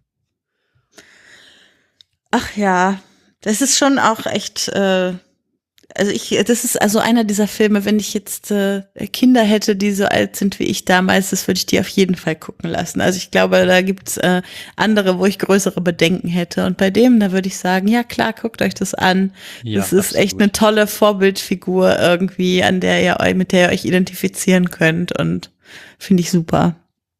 Ach ja, das ist schon auch echt, äh, also ich, das ist also einer dieser Filme, wenn ich jetzt äh, Kinder hätte, die so alt sind wie ich damals, das würde ich die auf jeden Fall gucken lassen. Also ich glaube, da gibt's äh, andere, wo ich größere Bedenken hätte. Und bei dem, da würde ich sagen, ja klar, guckt euch das an. Ja, das ist echt absolut. eine tolle Vorbildfigur irgendwie, an der ihr euch, mit der ihr euch identifizieren könnt und finde ich super.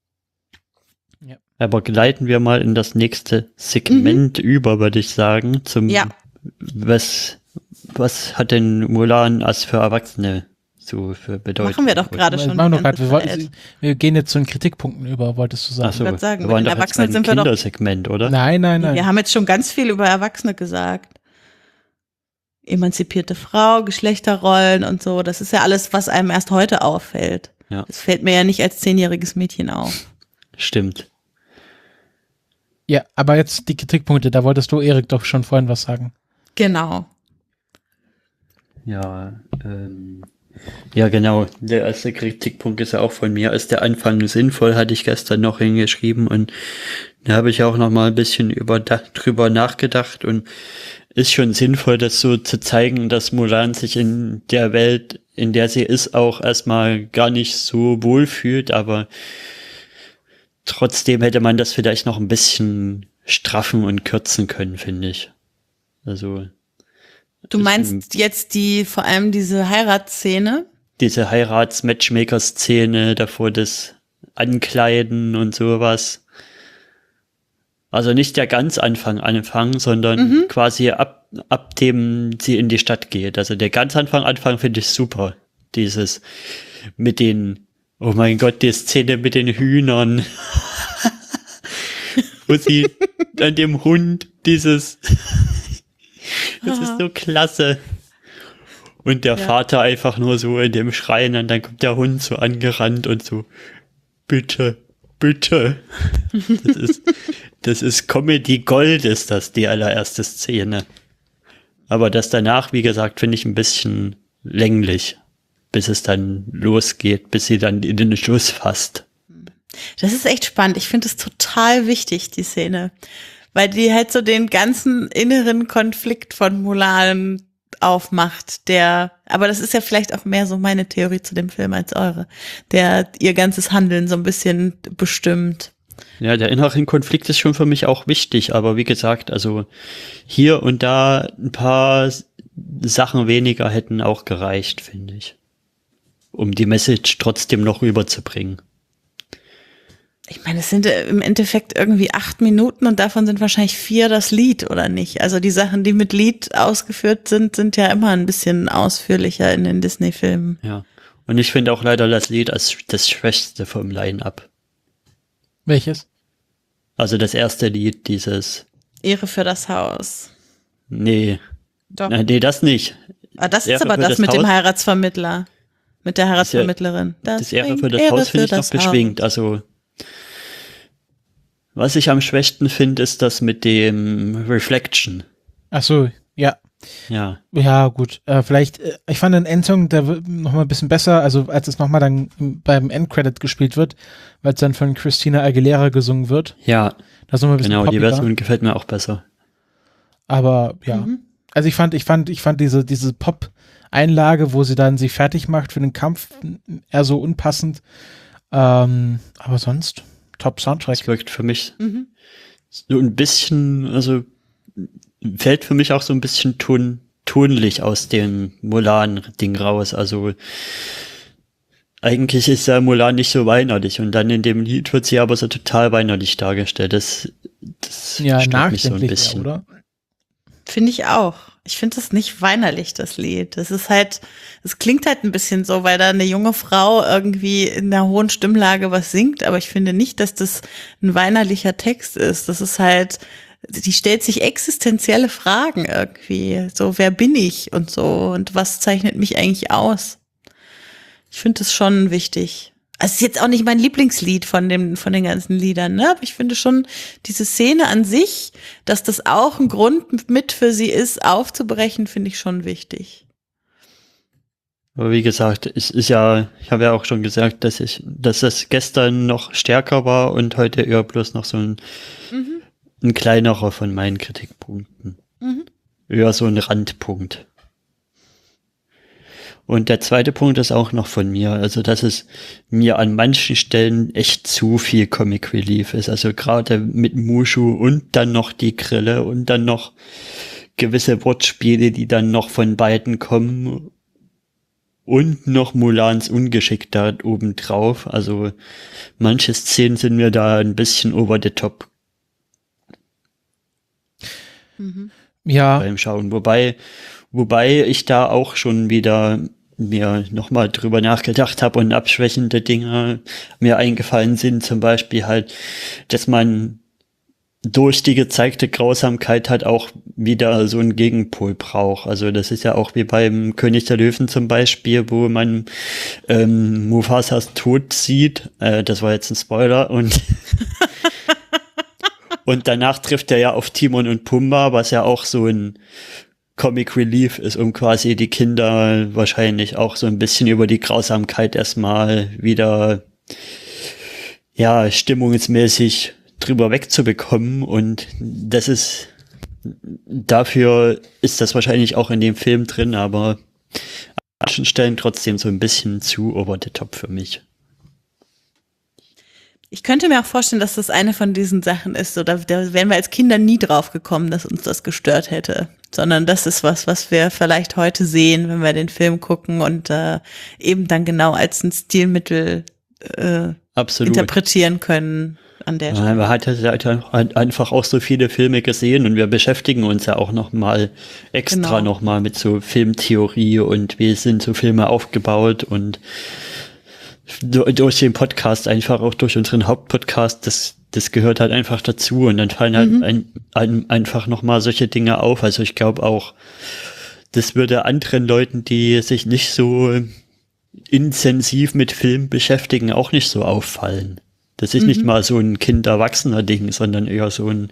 Aber gleiten wir mal in das nächste Segment über, würde ich sagen, zum, Ja. was, was hat denn Mulan als für Erwachsene so für Bedeutung? Machen wir doch gerade Wir schon. machen die doch grad, ganze wir, wollten, Zeit. wir gehen jetzt zu den Kritikpunkten über, wolltest du sagen. Ach so, wollte sagen, wir mit waren den doch jetzt Erwachsenen beim sind wir doch- Kindersegment, oder? Nein, nein, nein. Wir haben jetzt schon ganz viel über Erwachsene gesagt. Emanzipierte Frau, Geschlechterrollen und so. Das ist ja alles, was einem erst heute auffällt. Ja. Das fällt mir ja nicht als zehnjähriges Mädchen auf. Stimmt. Ja, aber jetzt die Kritikpunkte, da wolltest du, Erik, doch schon vorhin was sagen. Genau. Ja, ähm, ja genau. Der erste Kritikpunkt ist ja auch von mir. Ist der Anfang sinnvoll, hatte ich gestern noch hingeschrieben und da habe ich auch noch mal ein bisschen über, drüber nachgedacht und ist schon sinnvoll, das so zu zeigen, dass Mulan sich in der Welt, in der sie ist, auch erstmal gar nicht so wohl fühlt, aber trotzdem hätte man das vielleicht noch ein bisschen straffen und kürzen können, finde ich. Also Du meinst jetzt die, vor allem diese Heiratsszene? diese Heirats-Matchmaker-Szene, davor das Ankleiden und sowas. Also nicht der ganz Anfang anfangen, sondern Mhm. quasi ab, ab dem sie in die Stadt geht. Also der ganz Anfang Anfang finde ich super. Dieses mit den, oh mein Gott, die Szene mit den Hühnern. Wo sie an dem Hund dieses, das ist so klasse. Und der Ja. Vater einfach nur so in dem Schreien und dann kommt der Hund so angerannt und so, bitte, bitte. Das ist, das ist Comedy Gold, ist das die allererste Szene. Aber das danach, wie gesagt, finde ich ein bisschen länglich, bis es dann losgeht, bis sie dann in den Schluss fasst. Das ist echt spannend. Ich finde es total wichtig, die Szene. Weil die halt so den ganzen inneren Konflikt von Mulan aufmacht, der, aber das ist ja vielleicht auch mehr so meine Theorie zu dem Film als eure, der ihr ganzes Handeln so ein bisschen bestimmt. Ja, der innere Konflikt ist schon für mich auch wichtig, aber wie gesagt, also hier und da ein paar Sachen weniger hätten auch gereicht, finde ich, um die Message trotzdem noch rüberzubringen. Ich meine, es sind im Endeffekt irgendwie acht Minuten und davon sind wahrscheinlich vier das Lied, oder nicht? Also die Sachen, die mit Lied ausgeführt sind, sind ja immer ein bisschen ausführlicher in den Disney-Filmen. Ja, und ich finde auch leider das Lied als das Schwächste vom Line-Up. Welches? Also das erste Lied, dieses... Ehre für das Haus. Nee. Doch. Nein, nee, das nicht. Ah, das Ehre ist aber für das, das mit Haus. dem Heiratsvermittler. Mit der Heiratsvermittlerin. Das Ehre für bringt das Ehre Haus finde für ich noch das beschwingt. Haus. Also, was ich am schwächsten finde, ist das mit dem Reflection. Ach so, ja. Ja. Ja, gut. Äh, vielleicht, äh, ich fand den Endsong, der wird noch mal ein bisschen besser, also als es nochmal dann beim Endcredit gespielt wird, weil es dann von Christina Aguilera gesungen wird. Ja, Das ist noch mal ein bisschen genau, die poppiger. Version gefällt mir auch besser. Aber ja. Mhm. Also ich fand, ich fand, ich fand diese, diese Pop-Einlage, wo sie dann sich fertig macht für den Kampf, eher so unpassend. Ähm, aber sonst, Top-Soundtrack. Es wirkt für mich Mhm. so ein bisschen, also fällt für mich auch so ein bisschen ton, tonlich aus dem Mulan-Ding raus. Also eigentlich ist ja Mulan nicht so weinerlich und dann in dem Lied wird sie aber so total weinerlich dargestellt. Das, das Ja, stört mich so ein nachdenklich, bisschen. eher, oder? Finde ich auch. Ich finde das nicht weinerlich, das Lied. Das ist halt, es klingt halt ein bisschen so, weil da eine junge Frau irgendwie in einer hohen Stimmlage was singt, aber ich finde nicht, dass das ein weinerlicher Text ist. Das ist halt, die stellt sich existenzielle Fragen irgendwie. So, wer bin ich und so und was zeichnet mich eigentlich aus? Ich finde das schon wichtig. Also es ist jetzt auch nicht mein Lieblingslied von dem, von den ganzen Liedern, ne? Aber ich finde schon diese Szene an sich, dass das auch ein Grund mit für sie ist, aufzubrechen, finde ich schon wichtig. Aber wie gesagt, es ist ja, ich habe ja auch schon gesagt, dass ich, dass das gestern noch stärker war und heute eher bloß noch so ein, Mhm. ein kleinerer von meinen Kritikpunkten. Mhm. Eher so ein Randpunkt. Und der zweite Punkt ist auch noch von mir, also dass es mir an manchen Stellen echt zu viel Comic Relief ist. Also gerade mit Mushu und dann noch die Grille und dann noch gewisse Wortspiele, die dann noch von beiden kommen und noch Mulans Ungeschick da oben drauf. Also manche Szenen sind mir da ein bisschen over the top Mhm. Ja, beim Schauen. Wobei, wobei ich da auch schon wieder mir nochmal drüber nachgedacht habe und abschwächende Dinge mir eingefallen sind, zum Beispiel halt, dass man durch die gezeigte Grausamkeit halt auch wieder so einen Gegenpol braucht. Also das ist ja auch wie beim König der Löwen zum Beispiel, wo man ähm, Mufasas Tod sieht. Äh, das war jetzt ein Spoiler und und danach trifft er ja auf Timon und Pumba, was ja auch so ein Comic Relief ist, um quasi die Kinder wahrscheinlich auch so ein bisschen über die Grausamkeit erstmal wieder, ja, stimmungsmäßig drüber wegzubekommen. Und das ist, dafür ist das wahrscheinlich auch in dem Film drin, aber an manchen Stellen trotzdem so ein bisschen zu over the top für mich. Ich könnte mir auch vorstellen, dass das eine von diesen Sachen ist, so, da, da wären wir als Kinder nie drauf gekommen, dass uns das gestört hätte, sondern das ist was, was wir vielleicht heute sehen, wenn wir den Film gucken und äh, eben dann genau als ein Stilmittel äh, Absolut. interpretieren können an der Stelle. Ja, man hat halt einfach auch so viele Filme gesehen und wir beschäftigen uns ja auch noch mal extra Genau. noch mal mit so Filmtheorie und wie sind so Filme aufgebaut und durch den Podcast, einfach auch durch unseren Hauptpodcast, das, das gehört halt einfach dazu und dann fallen halt Mhm. ein, ein, einfach nochmal solche Dinge auf. Also ich glaube auch, das würde anderen Leuten, die sich nicht so intensiv mit Film beschäftigen, auch nicht so auffallen. Das ist Mhm. nicht mal so ein Kind-Erwachsener-Ding, sondern eher so ein,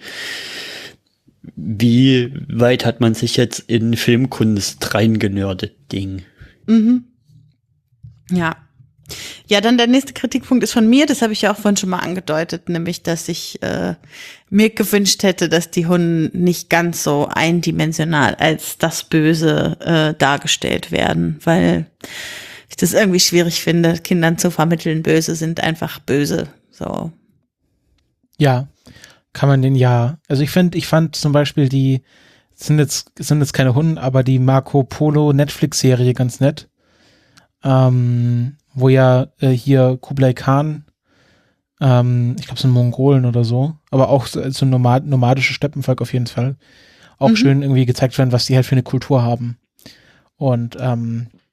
wie weit hat man sich jetzt in Filmkunst reingenördet Ding. Mhm. Ja. Ja, dann der nächste Kritikpunkt ist von mir, das habe ich ja auch vorhin schon mal angedeutet, nämlich, dass ich äh, mir gewünscht hätte, dass die Hunde nicht ganz so eindimensional als das Böse äh, dargestellt werden, weil ich das irgendwie schwierig finde, Kindern zu vermitteln, böse sind einfach böse. So. ja, kann man den ja. Also ich finde, ich fand zum Beispiel die, sind jetzt, sind jetzt keine Hunden, aber die Marco Polo Netflix-Serie ganz nett. Ähm, wo ja äh, hier Kublai Khan, ähm, ich glaube, so ein Mongolen oder so, aber auch so, so ein nomad, nomadisches Steppenvolk auf jeden Fall, auch Mhm. schön irgendwie gezeigt werden, was die halt für eine Kultur haben. Und ähm,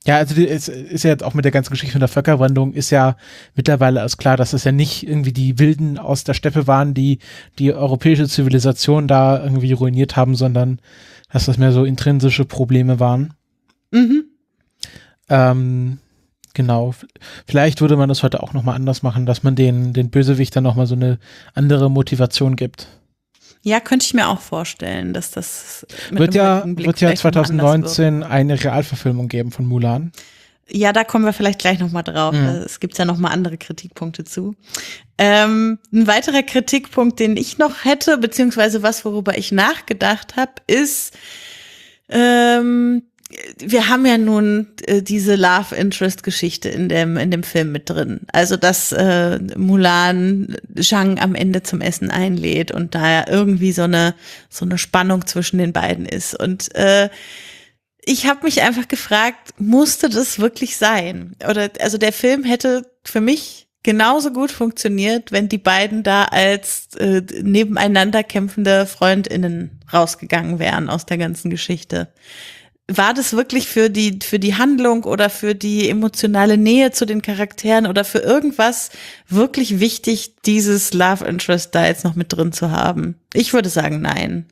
Ja, also die, es ist ja jetzt auch mit der ganzen Geschichte von der Völkerwanderung ist ja mittlerweile erst klar, dass es ja nicht irgendwie die Wilden aus der Steppe waren, die die europäische Zivilisation da irgendwie ruiniert haben, sondern dass das mehr so intrinsische Probleme waren. Mhm. Ähm, genau. Vielleicht würde man das heute auch nochmal anders machen, dass man den, den Bösewichtern nochmal so eine andere Motivation gibt. Ja, könnte ich mir auch vorstellen, dass das mit Wird einem ja, heutigen Blick wird ja vielleicht nochmal anders zwanzig neunzehn eine Realverfilmung geben von Mulan. Ja, da kommen wir vielleicht gleich nochmal drauf. Mhm. Es gibt ja nochmal andere Kritikpunkte zu. Ähm, ein weiterer Kritikpunkt, den ich noch hätte, beziehungsweise was, worüber ich nachgedacht habe, ist, ähm, wir haben ja nun äh, diese Love Interest Geschichte in dem in dem Film mit drin. Also dass äh, Mulan Zhang am Ende zum Essen einlädt und da ja irgendwie so eine so eine Spannung zwischen den beiden ist. Und äh, ich habe mich einfach gefragt, musste das wirklich sein? Oder also der Film hätte für mich genauso gut funktioniert, wenn die beiden da als äh, nebeneinander kämpfende FreundInnen rausgegangen wären aus der ganzen Geschichte. War das wirklich für die für die Handlung oder für die emotionale Nähe zu den Charakteren oder für irgendwas wirklich wichtig, dieses Love Interest da jetzt noch mit drin zu haben? Ich würde sagen, nein.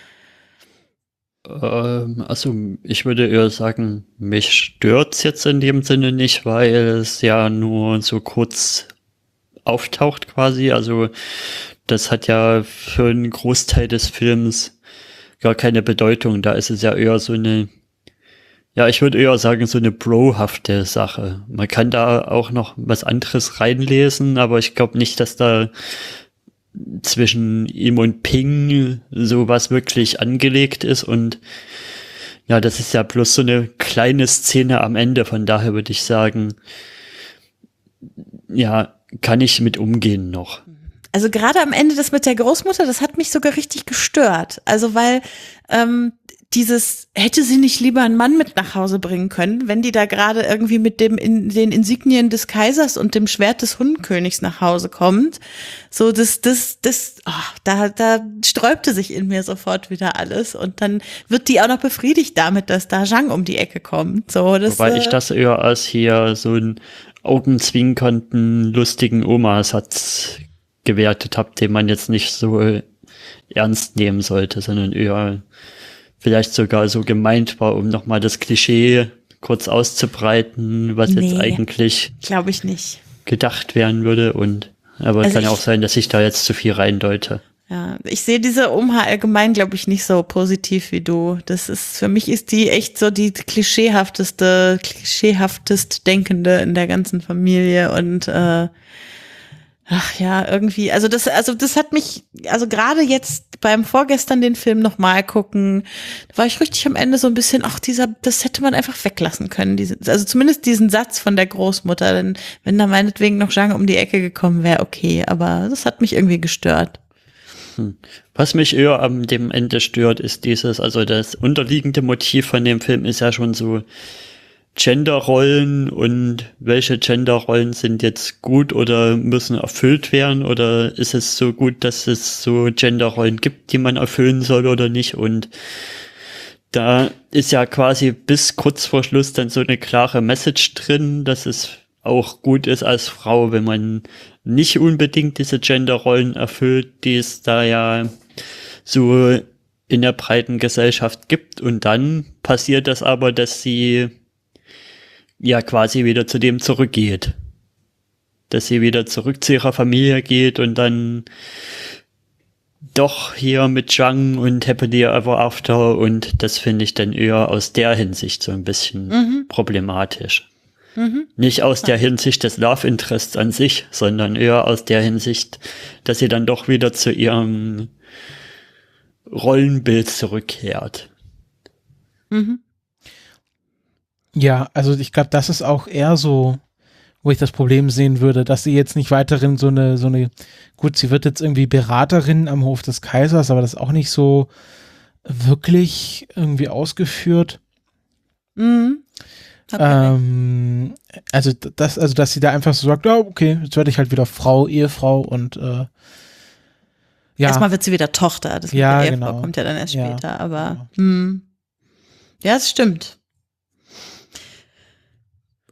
Ähm, also ich würde eher sagen, mich stört's jetzt in dem Sinne nicht, weil es ja nur so kurz auftaucht quasi. Also das hat ja für einen Großteil des Films gar keine Bedeutung. Da ist es ja eher so eine, ja, ich würde eher sagen, so eine brohafte Sache. Man kann da auch noch was anderes reinlesen, aber ich glaube nicht, dass da zwischen ihm und Ping sowas wirklich angelegt ist. Und ja, das ist ja bloß so eine kleine Szene am Ende. Von daher würde ich sagen, ja, kann ich mit umgehen noch. Also gerade am Ende das mit der Großmutter, das hat mich sogar richtig gestört. Also weil ähm, dieses, hätte sie nicht lieber einen Mann mit nach Hause bringen können, wenn die da gerade irgendwie mit dem in den Insignien des Kaisers und dem Schwert des Hundenkönigs nach Hause kommt. So, das, das, das, oh, da, da sträubte sich in mir sofort wieder alles. Und dann wird die auch noch befriedigt damit, dass da Zhang um die Ecke kommt. So, das, Wobei äh, ich das eher als hier so einen augenzwinkernden, lustigen Omasatz gewertet habe, den man jetzt nicht so ernst nehmen sollte, sondern eher vielleicht sogar so gemeint war, um nochmal das Klischee kurz auszubreiten, was Nee. jetzt eigentlich glaube ich nicht. gedacht werden würde. Und aber Also kann ja ich- auch sein, dass ich da jetzt zu viel reindeute. Ja, ich sehe diese Oma allgemein, glaube ich, nicht so positiv wie du. Das ist, für mich ist die echt so die klischeehafteste, klischeehaftest Denkende in der ganzen Familie und äh, ach ja, irgendwie, also das, also das hat mich, also gerade jetzt beim vorgestern den Film nochmal gucken, da war ich richtig am Ende so ein bisschen, ach, dieser, das hätte man einfach weglassen können, diese, also zumindest diesen Satz von der Großmutter, denn wenn da meinetwegen noch Zhang um die Ecke gekommen wäre, okay, aber das hat mich irgendwie gestört. Was mich eher am dem Ende stört, ist dieses, also das unterliegende Motiv von dem Film ist ja schon so Genderrollen und welche Genderrollen sind jetzt gut oder müssen erfüllt werden oder ist es so gut, dass es so Genderrollen gibt, die man erfüllen soll oder nicht, und da ist ja quasi bis kurz vor Schluss dann so eine klare Message drin, dass es auch gut ist als Frau, wenn man nicht unbedingt diese Genderrollen erfüllt, die es da ja so in der breiten Gesellschaft gibt, und dann passiert das aber, dass sie ja quasi wieder zu dem zurückgeht. Dass sie wieder zurück zu ihrer Familie geht und dann doch hier mit Zhang und Happily Ever After, und das finde ich dann eher aus der Hinsicht so ein bisschen Mhm. problematisch. Mhm. Nicht aus der Hinsicht des Love Interests an sich, sondern eher aus der Hinsicht, dass sie dann doch wieder zu ihrem Rollenbild zurückkehrt. Mhm. Ja, also ich glaube, das ist auch eher so, wo ich das Problem sehen würde, dass sie jetzt nicht weiterhin so eine, so eine, gut, sie wird jetzt irgendwie Beraterin am Hof des Kaisers, aber das ist auch nicht so wirklich irgendwie ausgeführt. Mhm. Hat man Ähm, also das, also dass sie da einfach so sagt, ja, okay, jetzt werde ich halt wieder Frau, Ehefrau und äh, ja. Erstmal wird sie wieder Tochter, das mit Ja, der Ehefrau genau. kommt ja dann erst Ja, später, aber genau. hm. Ja, es stimmt.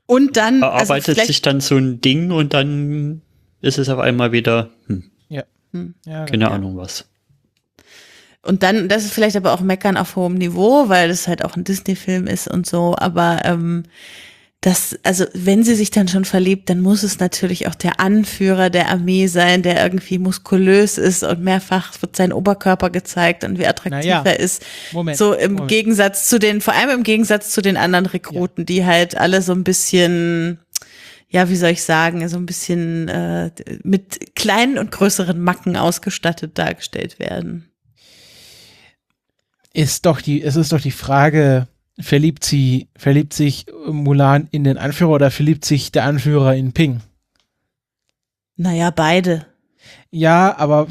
Und dann erarbeitet also sich dann so ein Ding und dann ist es auf einmal wieder, hm, Ja. Hm. ja keine ja. Ahnung was. Und dann, das ist vielleicht aber auch Meckern auf hohem Niveau, weil das halt auch ein Disney-Film ist und so, aber ähm, das, also wenn sie sich dann schon verliebt, dann muss es natürlich auch der Anführer der Armee sein, der irgendwie muskulös ist und mehrfach wird sein Oberkörper gezeigt und wie attraktiv Na ja. er ist. Moment. So im Moment. Gegensatz zu den, vor allem im Gegensatz zu den anderen Rekruten, ja. die halt alle so ein bisschen, ja, wie soll ich sagen, so ein bisschen äh, mit kleinen und größeren Macken ausgestattet dargestellt werden. Ist doch die, es ist doch die Frage, verliebt sie, verliebt sich Mulan in den Anführer oder verliebt sich der Anführer in Ping? Naja, beide. Ja, aber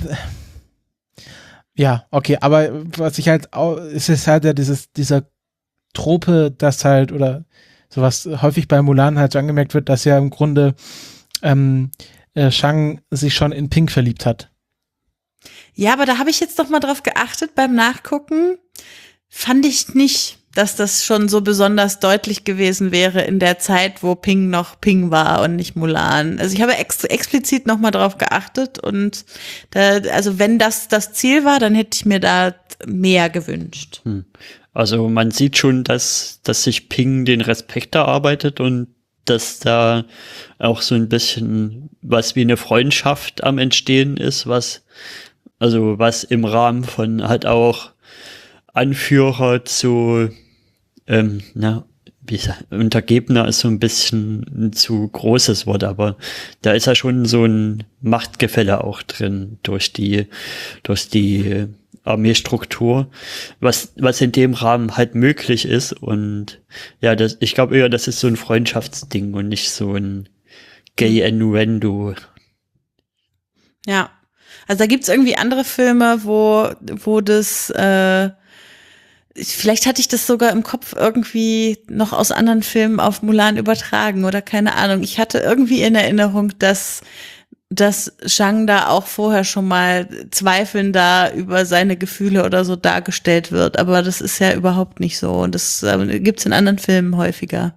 ja, okay, aber was ich halt auch, es ist halt ja dieses, dieser Trope, dass halt, oder sowas häufig bei Mulan halt so angemerkt wird, dass ja im Grunde ähm, äh, Shang sich schon in Ping verliebt hat. Ja, aber da habe ich jetzt doch mal drauf geachtet beim Nachgucken. Fand ich nicht, dass das schon so besonders deutlich gewesen wäre in der Zeit, wo Ping noch Ping war und nicht Mulan. Also ich habe ex explizit noch mal drauf geachtet und da, also wenn das das Ziel war, dann hätte ich mir da mehr gewünscht. Hm. Also man sieht schon, dass, dass sich Ping den Respekt erarbeitet und dass da auch so ein bisschen was wie eine Freundschaft am Entstehen ist, was also was im Rahmen von halt auch Anführer zu ähm, na, wie gesagt, Untergebener ist so ein bisschen ein zu großes Wort, aber da ist ja schon so ein Machtgefälle auch drin durch die durch die Armeestruktur, was was in dem Rahmen halt möglich ist und ja, das ich glaube eher, das ist so ein Freundschaftsding und nicht so ein Gay Innuendo. Ja, also da gibt's irgendwie andere Filme, wo wo das äh, vielleicht hatte ich das sogar im Kopf irgendwie noch aus anderen Filmen auf Mulan übertragen oder keine Ahnung. Ich hatte irgendwie in Erinnerung, dass dass Shang da auch vorher schon mal zweifelnder über seine Gefühle oder so dargestellt wird. Aber das ist ja überhaupt nicht so. Und das äh, gibt's in anderen Filmen häufiger.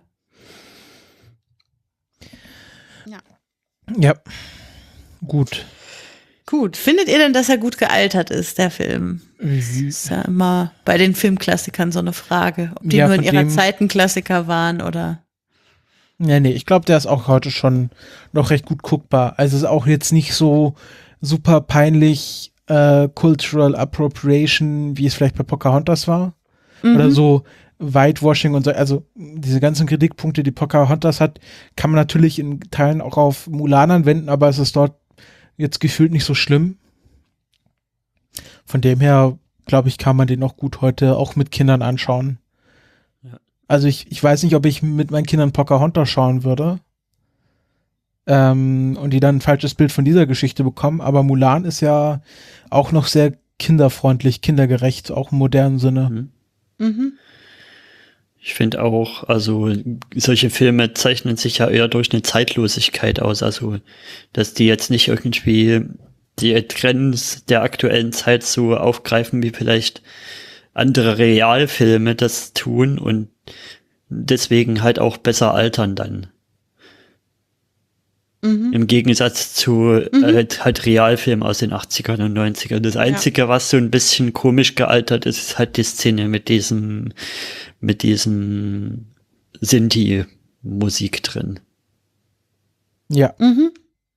Ja. Ja, gut. Gut. Findet ihr denn, dass er gut gealtert ist, der Film? Das ist ja immer bei den Filmklassikern so eine Frage. Ob die Ja, nur in von ihrer dem- Zeit ein Klassiker waren oder... Nee, nee, ich glaube, der ist auch heute schon noch recht gut guckbar. Also es ist auch jetzt nicht so super peinlich äh, Cultural Appropriation, wie es vielleicht bei Pocahontas war. Mhm. Oder so Whitewashing und so. Also diese ganzen Kritikpunkte, die Pocahontas hat, kann man natürlich in Teilen auch auf Mulan anwenden, aber es ist dort jetzt gefühlt nicht so schlimm. Von dem her, glaube ich, kann man den auch gut heute auch mit Kindern anschauen. Also ich, ich weiß nicht, ob ich mit meinen Kindern Pocahontas schauen würde ähm, und die dann ein falsches Bild von dieser Geschichte bekommen, aber Mulan ist ja auch noch sehr kinderfreundlich, kindergerecht, auch im modernen Sinne. Mhm. Mhm. Ich finde auch, also solche Filme zeichnen sich ja eher durch eine Zeitlosigkeit aus, also dass die jetzt nicht irgendwie die Trends der aktuellen Zeit so aufgreifen, wie vielleicht andere Realfilme das tun und deswegen halt auch besser altern dann. Mhm. Im Gegensatz zu Mhm. äh, halt, halt Realfilmen aus den achtzigern und neunzigern. Das Einzige, was so ein bisschen komisch gealtert ist, ist halt die Szene mit diesem, mit diesem Sinti-Musik drin. Ja, Mhm.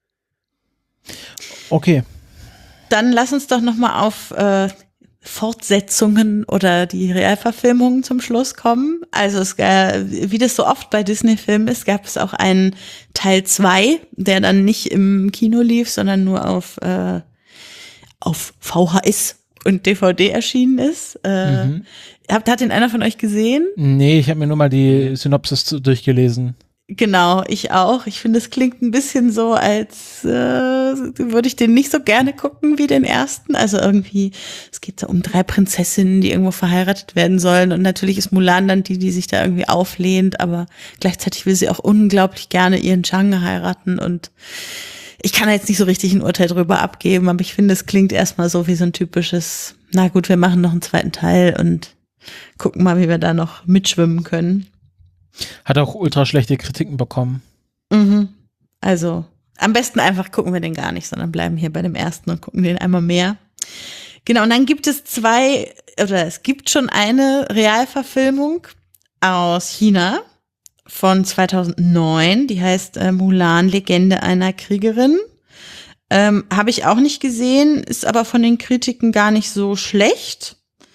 okay. Dann lass uns doch noch mal auf äh, Fortsetzungen oder die Realverfilmungen zum Schluss kommen. Also es, äh, wie das so oft bei Disney-Filmen ist, gab es auch einen Teil zwei, der dann nicht im Kino lief, sondern nur auf äh, auf V H S und D V D erschienen ist. Äh, Mhm. Habt, hat den einer von euch gesehen? Nee, ich habe mir nur mal die Synopsis zu- durchgelesen. Genau, ich auch. Ich finde, es klingt ein bisschen so, als äh, würde ich den nicht so gerne gucken wie den ersten. Also irgendwie, es geht so um drei Prinzessinnen, die irgendwo verheiratet werden sollen. Und natürlich ist Mulan dann die, die sich da irgendwie auflehnt. Aber gleichzeitig will sie auch unglaublich gerne ihren Shang heiraten. Und ich kann jetzt nicht so richtig ein Urteil drüber abgeben. Aber ich finde, es klingt erstmal so wie so ein typisches, na gut, wir machen noch einen zweiten Teil und gucken mal, wie wir da noch mitschwimmen können. Hat auch ultra schlechte Kritiken bekommen. Mhm. Also am besten einfach gucken wir den gar nicht, sondern bleiben hier bei dem ersten und gucken den einmal mehr. Genau, und dann gibt es zwei, oder es gibt schon eine Realverfilmung aus China von zweitausendneun, die heißt äh, Mulan, Legende einer Kriegerin. Ähm, habe ich auch nicht gesehen, ist aber von den Kritiken gar nicht so schlecht.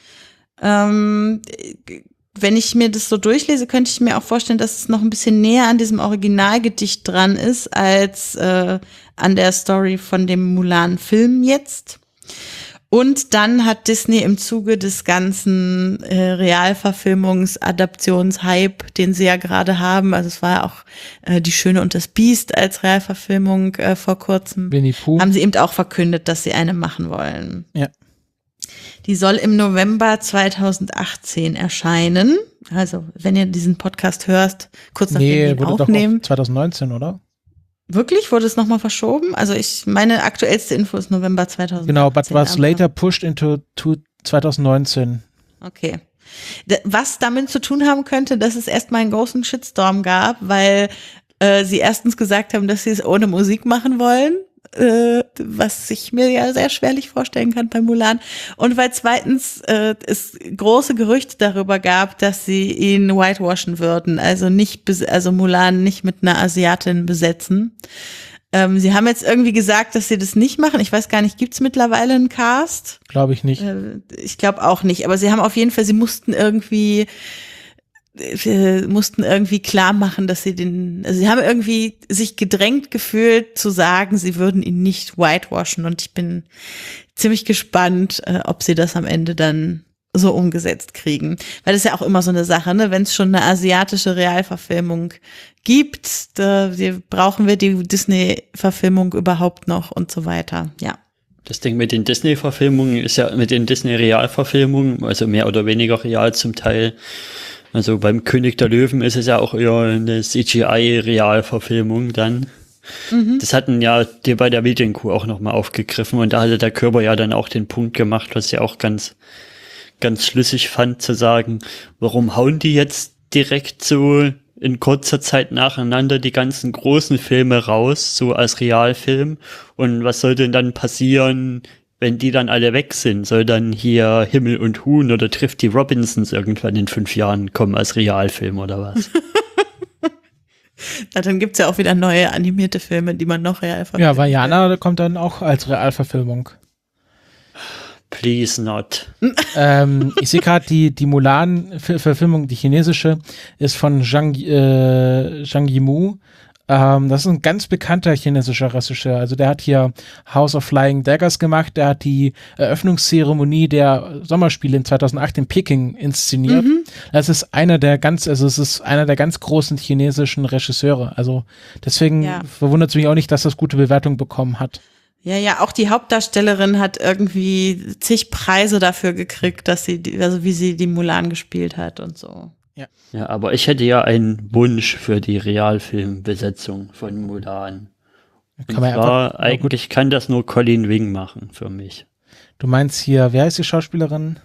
Ähm, wenn ich mir das so durchlese, könnte ich mir auch vorstellen, dass es noch ein bisschen näher an diesem Originalgedicht dran ist, als äh, an der Story von dem Mulan-Film jetzt. Und dann hat Disney im Zuge des ganzen äh, Realverfilmungs-Adaptions-Hype, den sie ja gerade haben, also es war ja auch äh, Die Schöne und das Biest als Realverfilmung äh, vor kurzem, Winnie Pooh. haben sie eben auch verkündet, dass sie eine machen wollen. Ja. Die soll im November zweitausendachtzehn erscheinen. Also wenn ihr diesen Podcast hörst, kurz nachdem wir Nee, ihn wurde aufnehmen. doch auf zwanzig neunzehn, oder? Wirklich? Wurde es nochmal verschoben? Also ich, meine aktuellste Info ist November zweitausendachtzehn. Genau, but was aber- later pushed into to zwanzig neunzehn. Okay. D- Was damit zu tun haben könnte, dass es erstmal einen großen Shitstorm gab, weil äh, sie erstens gesagt haben, dass sie es ohne Musik machen wollen, äh, was ich mir ja sehr schwerlich vorstellen kann bei Mulan. Und weil zweitens äh, es große Gerüchte darüber gab, dass sie ihn whitewashen würden, also nicht, bes- also Mulan nicht mit einer Asiatin besetzen. Ähm, sie haben jetzt irgendwie gesagt, dass sie das nicht machen. Ich weiß gar nicht, gibt's mittlerweile einen Cast? Glaube ich nicht. Äh, Ich glaube auch nicht, aber sie haben auf jeden Fall, sie mussten irgendwie äh, mussten irgendwie klar machen, dass sie den, also sie haben irgendwie sich gedrängt gefühlt zu sagen, sie würden ihn nicht whitewashen und ich bin ziemlich gespannt, äh, ob sie das am Ende dann so umgesetzt kriegen. Weil das ist ja auch immer so eine Sache, ne? Wenn es schon eine asiatische Realverfilmung gibt, da wir, brauchen wir die Disney-Verfilmung überhaupt noch und so weiter, ja. Das Ding mit den Disney-Verfilmungen ist ja mit den Disney-Realverfilmungen, also mehr oder weniger real zum Teil. Also beim König der Löwen ist es ja auch eher eine C G I-Realverfilmung dann. Mhm. Das hatten ja die bei der Medienkuh auch nochmal aufgegriffen und da hatte der Körber ja dann auch den Punkt gemacht, was ich auch ganz, ganz schlüssig fand, zu sagen, warum hauen die jetzt direkt so in kurzer Zeit nacheinander die ganzen großen Filme raus, so als Realfilm. Und was soll denn dann passieren, wenn die dann alle weg sind? Soll dann hier Himmel und Huhn oder trifft die Robinsons irgendwann in fünf Jahren kommen als Realfilm oder was? Na, dann gibt's ja auch wieder neue animierte Filme, die man noch real verfilmen Ja, Vajana kommt dann auch als Realverfilmung. Please not. ähm, ich sehe gerade, die, die Mulan-Verfilmung, die chinesische, ist von Zhang, äh, Zhang Yimou. Ähm, das ist ein ganz bekannter chinesischer Regisseur. Also der hat hier House of Flying Daggers gemacht, der hat die Eröffnungszeremonie der Sommerspiele in zweitausendacht in Peking inszeniert. Mhm. Das ist einer der ganz, also es ist einer der ganz großen chinesischen Regisseure. Also deswegen Ja. verwundert es mich auch nicht, dass das gute Bewertung bekommen hat. Ja, ja, auch die Hauptdarstellerin hat irgendwie zig Preise dafür gekriegt, dass sie, die, also wie sie die Mulan gespielt hat und so. Ja, aber ich hätte ja einen Wunsch für die Realfilmbesetzung von Mulan. Kann Und man ja zwar, einfach, eigentlich kann das nur Colleen Wing machen für mich. du meinst hier, wer heißt die Schauspielerin?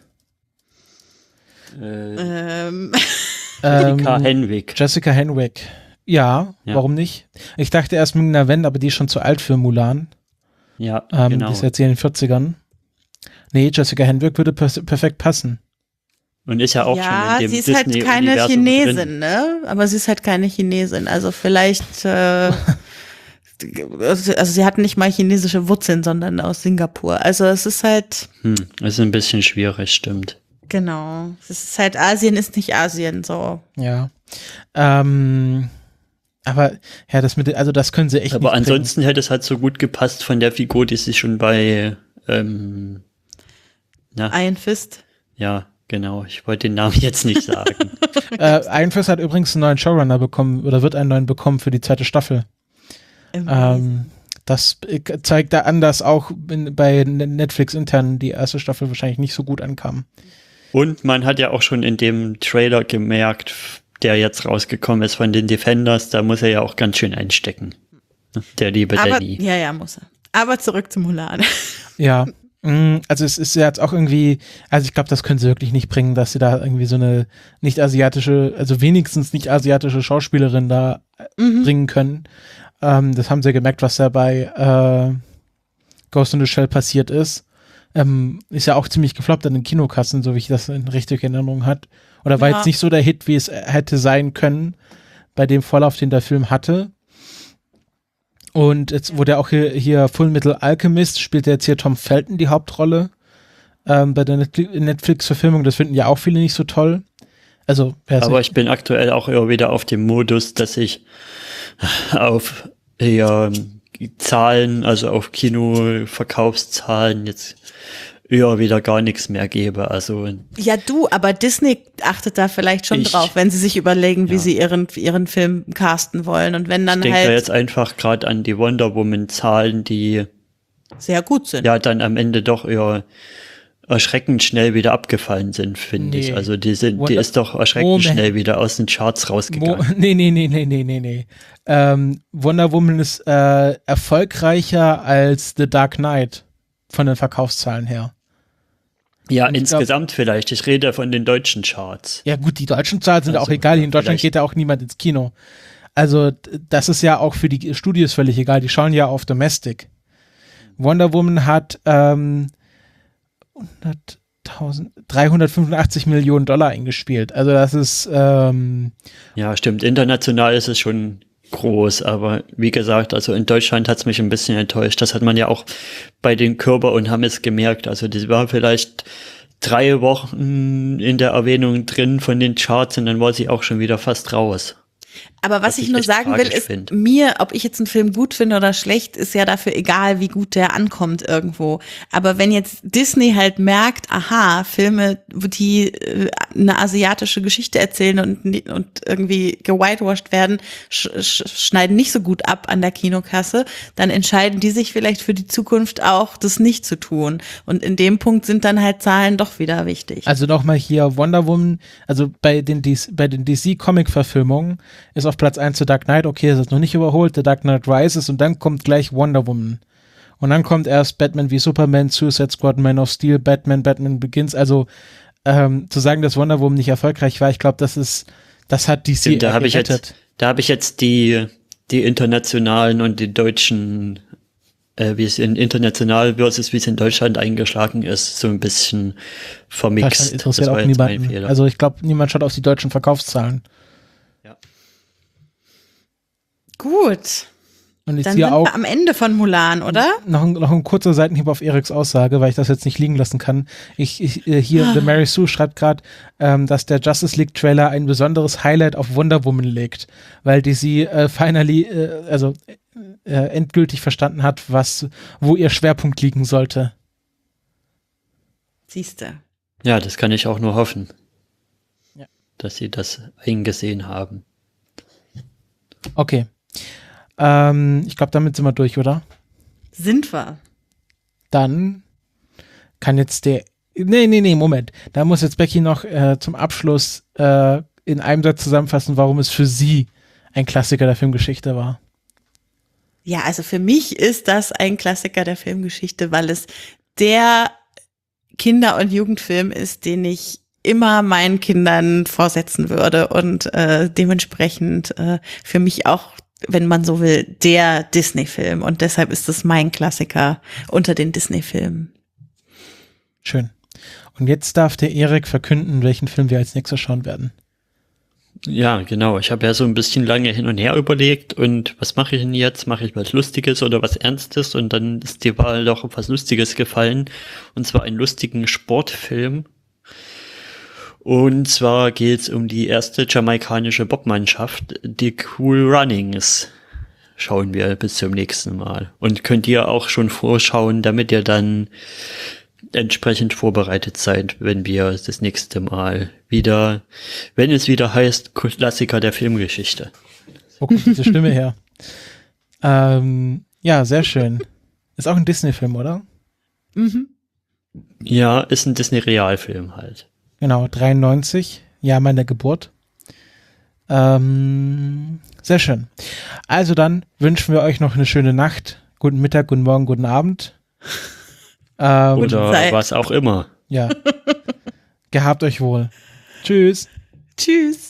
Äh, Ähm, Jessica Ähm, Henwick. Jessica Henwick. Ja, Ja. warum nicht? Ich dachte erst Ming-Na Wen, aber die ist schon zu alt für Mulan. Ja, Ähm, genau. Die ist jetzt hier in den vierzigern. Nee, Jessica Henwick würde per- perfekt passen. Und ist ja auch ja, schon in dem sie ist halt keine Disney-Universum Chinesin, drin. ne? Aber sie ist halt keine Chinesin. Also vielleicht, äh, also sie hat nicht mal chinesische Wurzeln, sondern aus Singapur. Also es ist halt, Hm, das ist ein bisschen schwierig, stimmt. genau, es ist halt, Asien ist nicht Asien, so. Ja. Ähm, aber ja, das mit, den- also das können sie echt Aber nicht ansonsten hätte es halt so gut gepasst von der Figur, die sie schon bei, ähm, na, Iron Fist. ja, genau, ich wollte den Namen jetzt nicht sagen. bringen. Äh, Iron Fist hat übrigens einen neuen Showrunner bekommen oder wird einen neuen bekommen für die zweite Staffel. Ähm, das äh, zeigt da an, dass auch in, bei Netflix intern die erste Staffel wahrscheinlich nicht so gut ankam. Und man hat ja auch schon in dem Trailer gemerkt, der jetzt rausgekommen ist von den Defenders, da muss er ja auch ganz schön einstecken. Der liebe Aber, Danny. ja, ja, muss er. Aber zurück zu Mulan. Ja, Also es ist ja jetzt auch irgendwie, also ich glaube, das können sie wirklich nicht bringen, dass sie da irgendwie so eine nicht-asiatische, also wenigstens nicht-asiatische Schauspielerin da mhm. bringen können. Ähm, das haben sie ja gemerkt, was da bei äh, Ghost in the Shell passiert ist. Ähm, ist ja auch ziemlich gefloppt an den Kinokassen, so wie ich das in richtiger Erinnerung hat. Oder war ja. jetzt nicht so der Hit, wie es hätte sein können, bei dem Vorlauf, den der Film hatte. Und jetzt wurde ja auch hier, hier Full Metal Alchemist, spielt jetzt hier Tom Felton die Hauptrolle ähm, bei der Netflix-Verfilmung. Das finden ja auch viele nicht so toll. Also, aber ich bin aktuell auch eher wieder auf dem Modus, dass ich auf eher Zahlen, also auf Kinoverkaufszahlen jetzt eher wieder gar nichts mehr gebe. Also ja, du, aber Disney achtet da vielleicht schon ich, drauf, wenn sie sich überlegen, ja. wie sie ihren ihren Film casten wollen. Und wenn dann ich halt. Ich denke jetzt einfach gerade an die Wonder Woman-Zahlen, die sehr gut sind. Ja, dann am Ende doch eher erschreckend schnell wieder abgefallen sind, finde nee. ich. Also die sind, Wonder- die ist doch erschreckend Moment. schnell wieder aus den Charts rausgegangen. Mo- nee, nee, nee, nee, nee, nee, nee. Ähm, Wonder Woman ist äh, erfolgreicher als The Dark Knight von den Verkaufszahlen her. Ja, und insgesamt glaub, vielleicht. Ich rede von den deutschen Charts. Ja gut, die deutschen Charts sind also, auch egal. In Deutschland geht ja auch niemand ins Kino. Also das ist ja auch für die Studios völlig egal. Die schauen ja auf Domestic. Wonder Woman hat ähm, dreihundertfünfundachtzig Millionen Dollar eingespielt. Also das ist ähm, ja, stimmt. International ist es schon groß, aber wie gesagt, also in Deutschland hat es mich ein bisschen enttäuscht. Das hat man ja auch bei den Körper und Hammes gemerkt. Also die war vielleicht drei Wochen in der Erwähnung drin von den Charts und dann war sie auch schon wieder fast raus. Aber was, was ich nur sagen will, ist find. mir, ob ich jetzt einen Film gut finde oder schlecht, ist ja dafür egal, wie gut der ankommt irgendwo. Aber wenn jetzt Disney halt merkt, aha, Filme, die äh, eine asiatische Geschichte erzählen und, und irgendwie gewhitewashed werden, sch- sch- schneiden nicht so gut ab an der Kinokasse, dann entscheiden die sich vielleicht für die Zukunft auch, das nicht zu tun. Und in dem Punkt sind dann halt Zahlen doch wieder wichtig. Also nochmal hier Wonder Woman, also bei den, D C, bei den D C-Comic-Verfilmungen ist auf Platz eins The Dark Knight, okay, das ist noch nicht überholt, The Dark Knight Rises und dann kommt gleich Wonder Woman. Und dann kommt erst Batman wie Superman, Suicide Squad, Man of Steel, Batman, Batman Begins. Also ähm, zu sagen, dass Wonder Woman nicht erfolgreich war, ich glaube, das ist, das hat D C da habe ich jetzt, da habe ich jetzt die, die internationalen und die deutschen, äh, wie es in international versus wie es in Deutschland eingeschlagen ist, so ein bisschen vermixt. Das interessiert das auch niemanden. Also ich glaube, niemand schaut auf die deutschen Verkaufszahlen. Gut. Und jetzt dann hier sind auch wir am Ende von Mulan, oder? Noch ein, noch ein kurzer Seitenhieb auf Eriks Aussage, weil ich das jetzt nicht liegen lassen kann. Ich, ich äh, hier, ah. The Mary Sue schreibt gerade, ähm, dass der Justice League Trailer ein besonderes Highlight auf Wonder Woman legt, weil die sie äh, finally, äh, also äh, endgültig verstanden hat, was, wo ihr Schwerpunkt liegen sollte. Siehste. Ja, das kann ich auch nur hoffen, ja. dass sie das eingesehen haben. Okay. Ähm, ich glaube, damit sind wir durch, oder? Sind wir. Dann kann jetzt der. Nee, nee, nee, Moment. Da muss jetzt Becky noch äh, zum Abschluss äh, in einem Satz zusammenfassen, warum es für sie ein Klassiker der Filmgeschichte war. Ja, also für mich ist das ein Klassiker der Filmgeschichte, weil es der Kinder- und Jugendfilm ist, den ich immer meinen Kindern vorsetzen würde und äh, dementsprechend äh, für mich auch, wenn man so will, der Disney-Film. Und deshalb ist es mein Klassiker unter den Disney-Filmen. Schön. Und jetzt darf der Erik verkünden, welchen Film wir als nächstes schauen werden. Ja, genau. Ich habe ja so ein bisschen lange hin und her überlegt und was mache ich denn jetzt? Mache ich was Lustiges oder was Ernstes? Und dann ist die Wahl doch auf was Lustiges gefallen. Und zwar einen lustigen Sportfilm. Und zwar geht es um die erste jamaikanische Bobmannschaft, die Cool Runnings. Schauen wir bis zum nächsten Mal. Und könnt ihr auch schon vorschauen, damit ihr dann entsprechend vorbereitet seid, wenn wir das nächste Mal wieder, wenn es wieder heißt, Klassiker der Filmgeschichte. Wo kommt diese Stimme her? ähm, ja, sehr schön. Ist auch ein Disney-Film, oder? Mhm. Ja, ist ein Disney-Realfilm halt. Genau, dreiundneunzig, Jahr meiner Geburt. Ähm, sehr schön. Also dann wünschen wir euch noch eine schöne Nacht, guten Mittag, guten Morgen, guten Abend. Ähm, Oder Zeit. was auch immer. ja. Gehabt euch wohl. Tschüss. Tschüss.